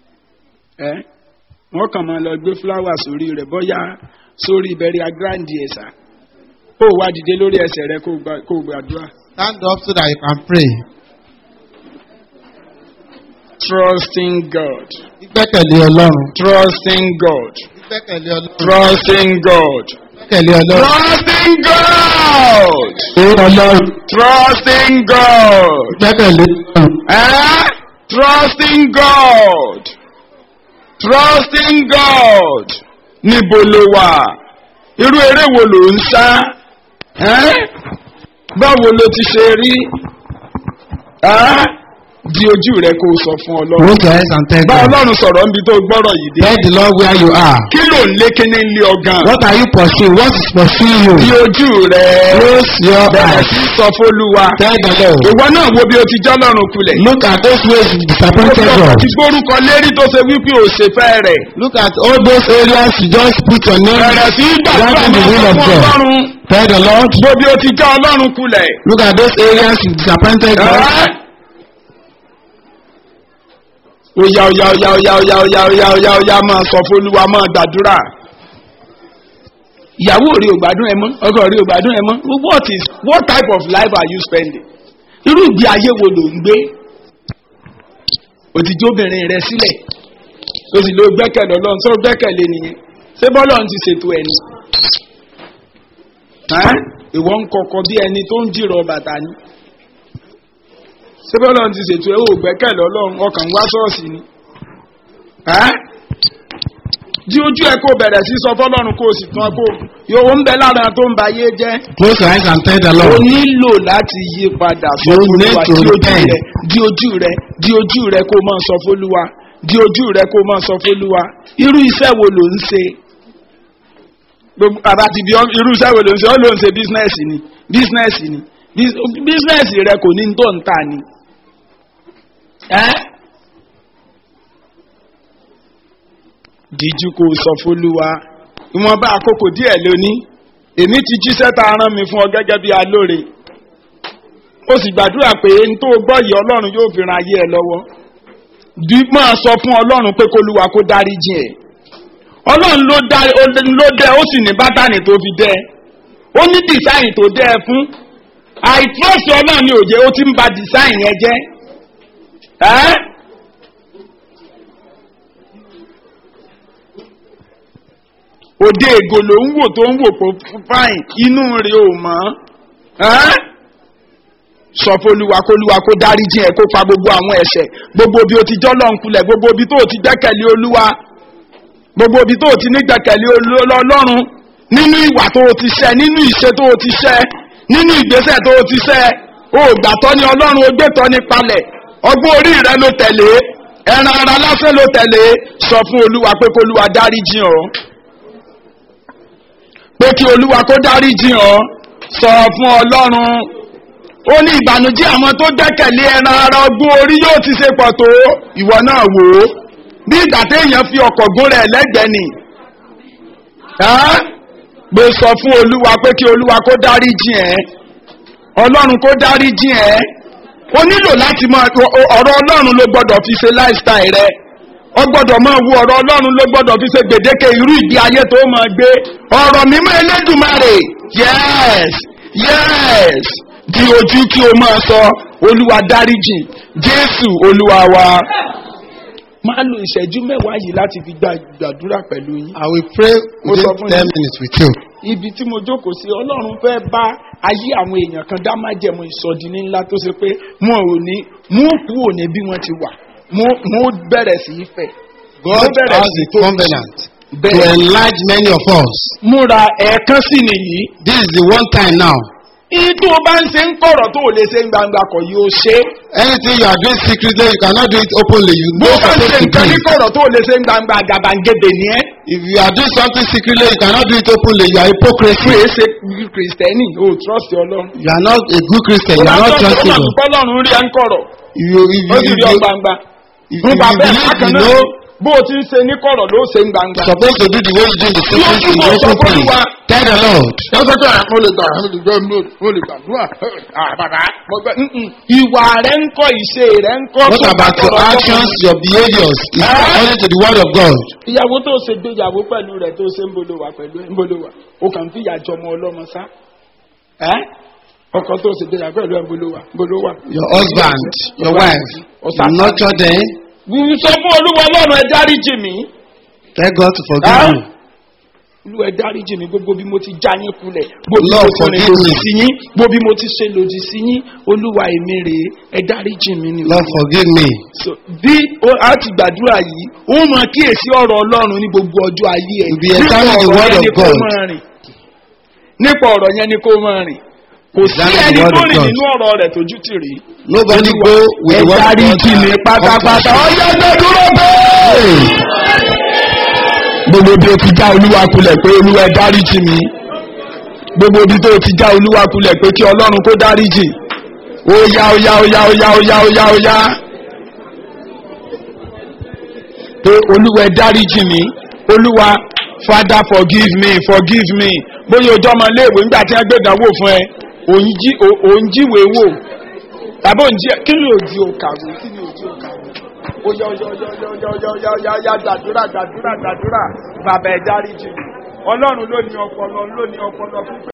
wọ́n kàn máa lọ gbé fúláwà sórí rẹ̀ bóyá sórí ìbẹ̀rẹ̀ agrandi ẹ̀sà kó o wá dìde lórí ẹsẹ̀ rẹ̀ kó o gbàdúrà. Stand up so that you can pray. Trusting God. Gbẹ́kẹ̀lé Ọlọ́run. Trusting God. Gbẹ́kẹ̀lé Ọlọ́run. Trusting God. Gbẹ́kẹ̀lé Ọlọ́run. Trusting God. Ọlọ́run. Trusting God. Gbẹ́kẹ̀lé Ọlọ́run. Trusting God. Trusting God. Níbo ló wà? Irú eré wo ló ń sá? Báwo ló ti ṣe rí? di ojú rẹ kó o sọ fún ọlọ́run. Close your eyes and tell bá God. ọlọ́run sọ̀rọ̀ níbi tó gbọ́rọ̀ yìí dé. Tell the Lord where you are. kí ló ń lé kíní ń lé ọgàn. What are you pursuing? What is pursuing di you? ojú rẹ. Close your bẹ̀rẹ̀ eyes. sí sọ fólúwa. Tell the Lord. ìwọ náà wo bí o ti jọ́ lọ́rùn kulẹ̀. Look at those ways you disappointed ó God. ti gbórúkọ lérí tó ṣe wípé òṣèfẹ́ rẹ̀. Look at all those areas you just put your name bẹ̀rẹ̀ sí gbàdúrà right in the will máa of sọ fún God. ọlọ́run. Tell the Lord. wo bí o ti jọ́ ọlọ́run kulẹ̀. Look at those areas you disappointed God. Oya oya oya oya oya oya oya oya oya máa sọ fólúwa máa gbàdúrà. Ìyàwó rí o gbádùn ẹ mọ́, ọkọ rí o gbádùn ẹ mọ́. What type of life are you spending? Irú ìgbé ayé wo ló ń gbé? Òtítọ́ obìnrin rẹ sílẹ̀. O sì lo gbẹ́kẹ̀lé Ọlọ́run tó gbẹ́kẹ̀lé nìyẹn. Ṣé bọ́lọ́run ti ṣètò ẹni? Ìwọ ń kọkọ bí ẹni tó ń jìrọ̀ bàtà ni. Ṣé bọ́lọ́run ti ṣètò ẹ̀ ò gbẹ́kẹ̀lé Ọlọ́run ọkàn wá ṣọ́ọ̀ṣì ni? Di ojú ẹ kó bẹ̀rẹ̀ sí sọ fọ́lọ́run kó o sì tán kó yóò ń bẹ lára tó ń ba ayé jẹ́. Close your eyes and tell the O Lord. nílò láti yí padà sọ You need fólúwa to di ojú repent. rẹ di ojú rẹ di ojú rẹ kó máa sọ fólúwa di ojú rẹ kó máa sọ fólúwa. Irú iṣẹ́ wo ló ń ṣe? Àbá ti bí irú iṣẹ́ wo ló ń ṣe? Ó ló ń ṣe bísínẹ́sì ni bísínẹ́sì ni bísínẹ́sì rẹ kò ní tó ń tà ni. Díjú kó sọ fólúwa ìwọ̀nba àkókò díẹ̀ lónìí èmi ti jíṣẹ́ ta rán mi fún ọ gẹ́gẹ́ bí alóore ó sì gbàdúrà pé n tó gbọ́ yìí ọlọ́run yóò fi ran ayé ẹ lọ́wọ́ máa sọ fún ọlọ́run pé kólúwa kó dáríjì ẹ̀ ọlọ́run ló dẹ ó sì ní bátànì tó fi dẹ ó ní dìsáìn tó dẹ ẹ fún àìtrọ́sì ọlọ́run ní òjé ó ti ń ba dìsáìn yẹn jẹ́ òde ègò ló ń wò tó ń wò pọ̀ fáìn inú rẹ̀ ò mọ́ sọ fólúwa kólúwa kó dáríjì ẹ̀ kó pa gbogbo àwọn ẹ̀ṣẹ̀ gbogbo bí o ti jọ́lọ́run kulẹ̀ gbogbo bí tó o ti gbẹ́kẹ̀lé olúwa gbogbo bí tó o ti ní gbẹ́kẹ̀lé ọlọ́run nínú ìwà tó o ti ṣẹ̀ nínú ìṣe tó o ti ṣẹ̀ nínú ìgbésẹ̀ tó o ti ṣẹ̀ o gbàtọ́ ni ọlọ́run o gbé tọ́ ní palẹ̀ ọgbọ́n orí rẹ ló tẹ̀lé ẹran ara lásán ló tẹ̀lé sọ fún olúwa pé kólúwa dáríjì ọ́ pé kí olúwa kó dáríjì ọ́ sọ fún ọlọ́run ó ní ìbànújẹ́ àwọn tó gbẹ́kẹ̀lé ẹran ara ọgbọ́n orí yóò ti ṣe pọ̀ tó ìwọ náà wò ó bí ìgbà téèyàn fi ọkọ̀ gún rẹ̀ lẹ́gbẹ̀ẹ́ ni gbé sọ fún olúwa pé kí olúwa kó dáríjì ẹ́ ọlọ́run kó dáríjì ẹ́ ó nílò láti máa ọ̀rọ̀ ọlọ́run ló gbọ́dọ̀ fi ṣe lifestyle rẹ ọ gbọ́dọ̀ máa wo ọ̀rọ̀ ọlọ́run ló gbọ́dọ̀ fi ṣe gbèdéke irú ìgbé ayé tó máa gbé ọ̀rọ̀ mímọ́ Elédùmarè yes di ojú kí o máa sọ olúwa dáríjì jésù olúwa wa máa lo ìṣẹ́jú mẹ́wàá yìí láti fi gbàdúrà pẹ̀lú yín. I will pray Mo sọ within fún 10 yín. minutes with you. Ibi tí mo jókòó sí ọlọ́run fẹ́ bá ayé àwọn èèyàn kan dá májẹ̀mú ìsọdi ní ńlá tó ṣe pé wọn ò ní mú kú òní bí wọ́n ti wà mú bẹ̀rẹ̀ sí í fẹ̀. God has a covenant to enlarge many of us. Múra ẹ̀ẹ̀kan sí nìyí. This is the one time now. Ìtú o bá ń ṣe ń kọ̀rọ̀ tó o lè ṣe ń gbangba kọ̀ yóò ṣe. Anything you are doing secretly, you cannot do it openly. You Bó know o bá ń ṣe supposed to nǹkan do ní it. kọ̀rọ̀ tó o lè ṣe ń gbangba àgàbàǹgebè ni ẹ́. If you are doing something secretly, you cannot do it openly. You are Fún hypocrisy. èsè kìrìsìtẹ́nì o trust Ọlọ́run. You are not a good Christian. You are not trusting God. Ọlọ́run rí ẹ ń kọ̀rọ̀. If Ó sì rí ọ gbangba. you Nípa bẹ́ẹ̀ believe, bákan you náà know, bó o ti ń ṣe ní kọ̀rọ̀ ló ṣe ń gbangba. supposed to do the way you do in the secret in the open place. Tell the Lord. Mo lè gbàdúrà. Bàbá. Ìwà rẹ̀ ń kọ́ ìṣe rẹ̀ ń kọ́. What about your actions, your behaviors? Is according to the word of God. Ìyàwó tó ṣe gbéyàwó pẹ̀lú rẹ̀ tó ṣe ń bolo wà pẹ̀lú ẹ̀ ń bolo wà. O kàn fi ìyà jọmọ ọlọ́mọ sá. Ọkọ tó ṣe gbéyàwó pẹ̀lú ẹ̀ ń bolo wà. Your husband, your wife, you nurture them. Sọ fún Olúwa Ọlọ́run ẹ dáríjì mí. Tell God to forgive you. Olúwa ẹ dáríjì mí gbogbo bí mo ti já yín kulẹ̀. Gbogbo bí Lord, mo ti rìn forgive lòdì me. sí yín. Gbogbo bí mo ti ṣe lòdì sí yín. Olúwa èmi rèé ẹ dáríjì mí ni. Lord, forgive me. So, bí a ti gbàdúrà yìí ó mọ kíyèsí ọ̀rọ̀ Ọlọ́run ní gbogbo ọjọ́ ayé ẹ̀. To be examining the word of God. Nípa ọ̀rọ̀ yẹn ni kó máa rìn. Kò sí Examine the ẹni word tó of rìn God. nínú ọ̀rọ̀ rẹ̀ tójú tì rí. Nobody go with ẹ the word of dárí God. jì mí pátápátá ọjọ́ tó dúró bẹ́ẹ̀. gbogbo bí o ti já olúwa kulẹ̀ pé olúwa ẹ dárí jì mí gbogbo bí tó o ti já olúwa kulẹ̀ pé kí ọlọ́run kó dárí jì ó yá ó yá ó yá ó yá ó yá ó yá ó yá pé olúwa ẹ dárí jì mí olúwa father forgive me bóyá ojú ọmọ iléèwé nígbà tí wọ́n gbé ìdánwò fún ẹ òun jíwèé wò tàbí òun jí kí ni òjì òkàwé ó yá ó yá ó yá ó yá ó yá ó yá ó yá ó yá gbàdúrà bàbá ẹ dárí jì mí ọlọ́run ló ní ọpọlọ fún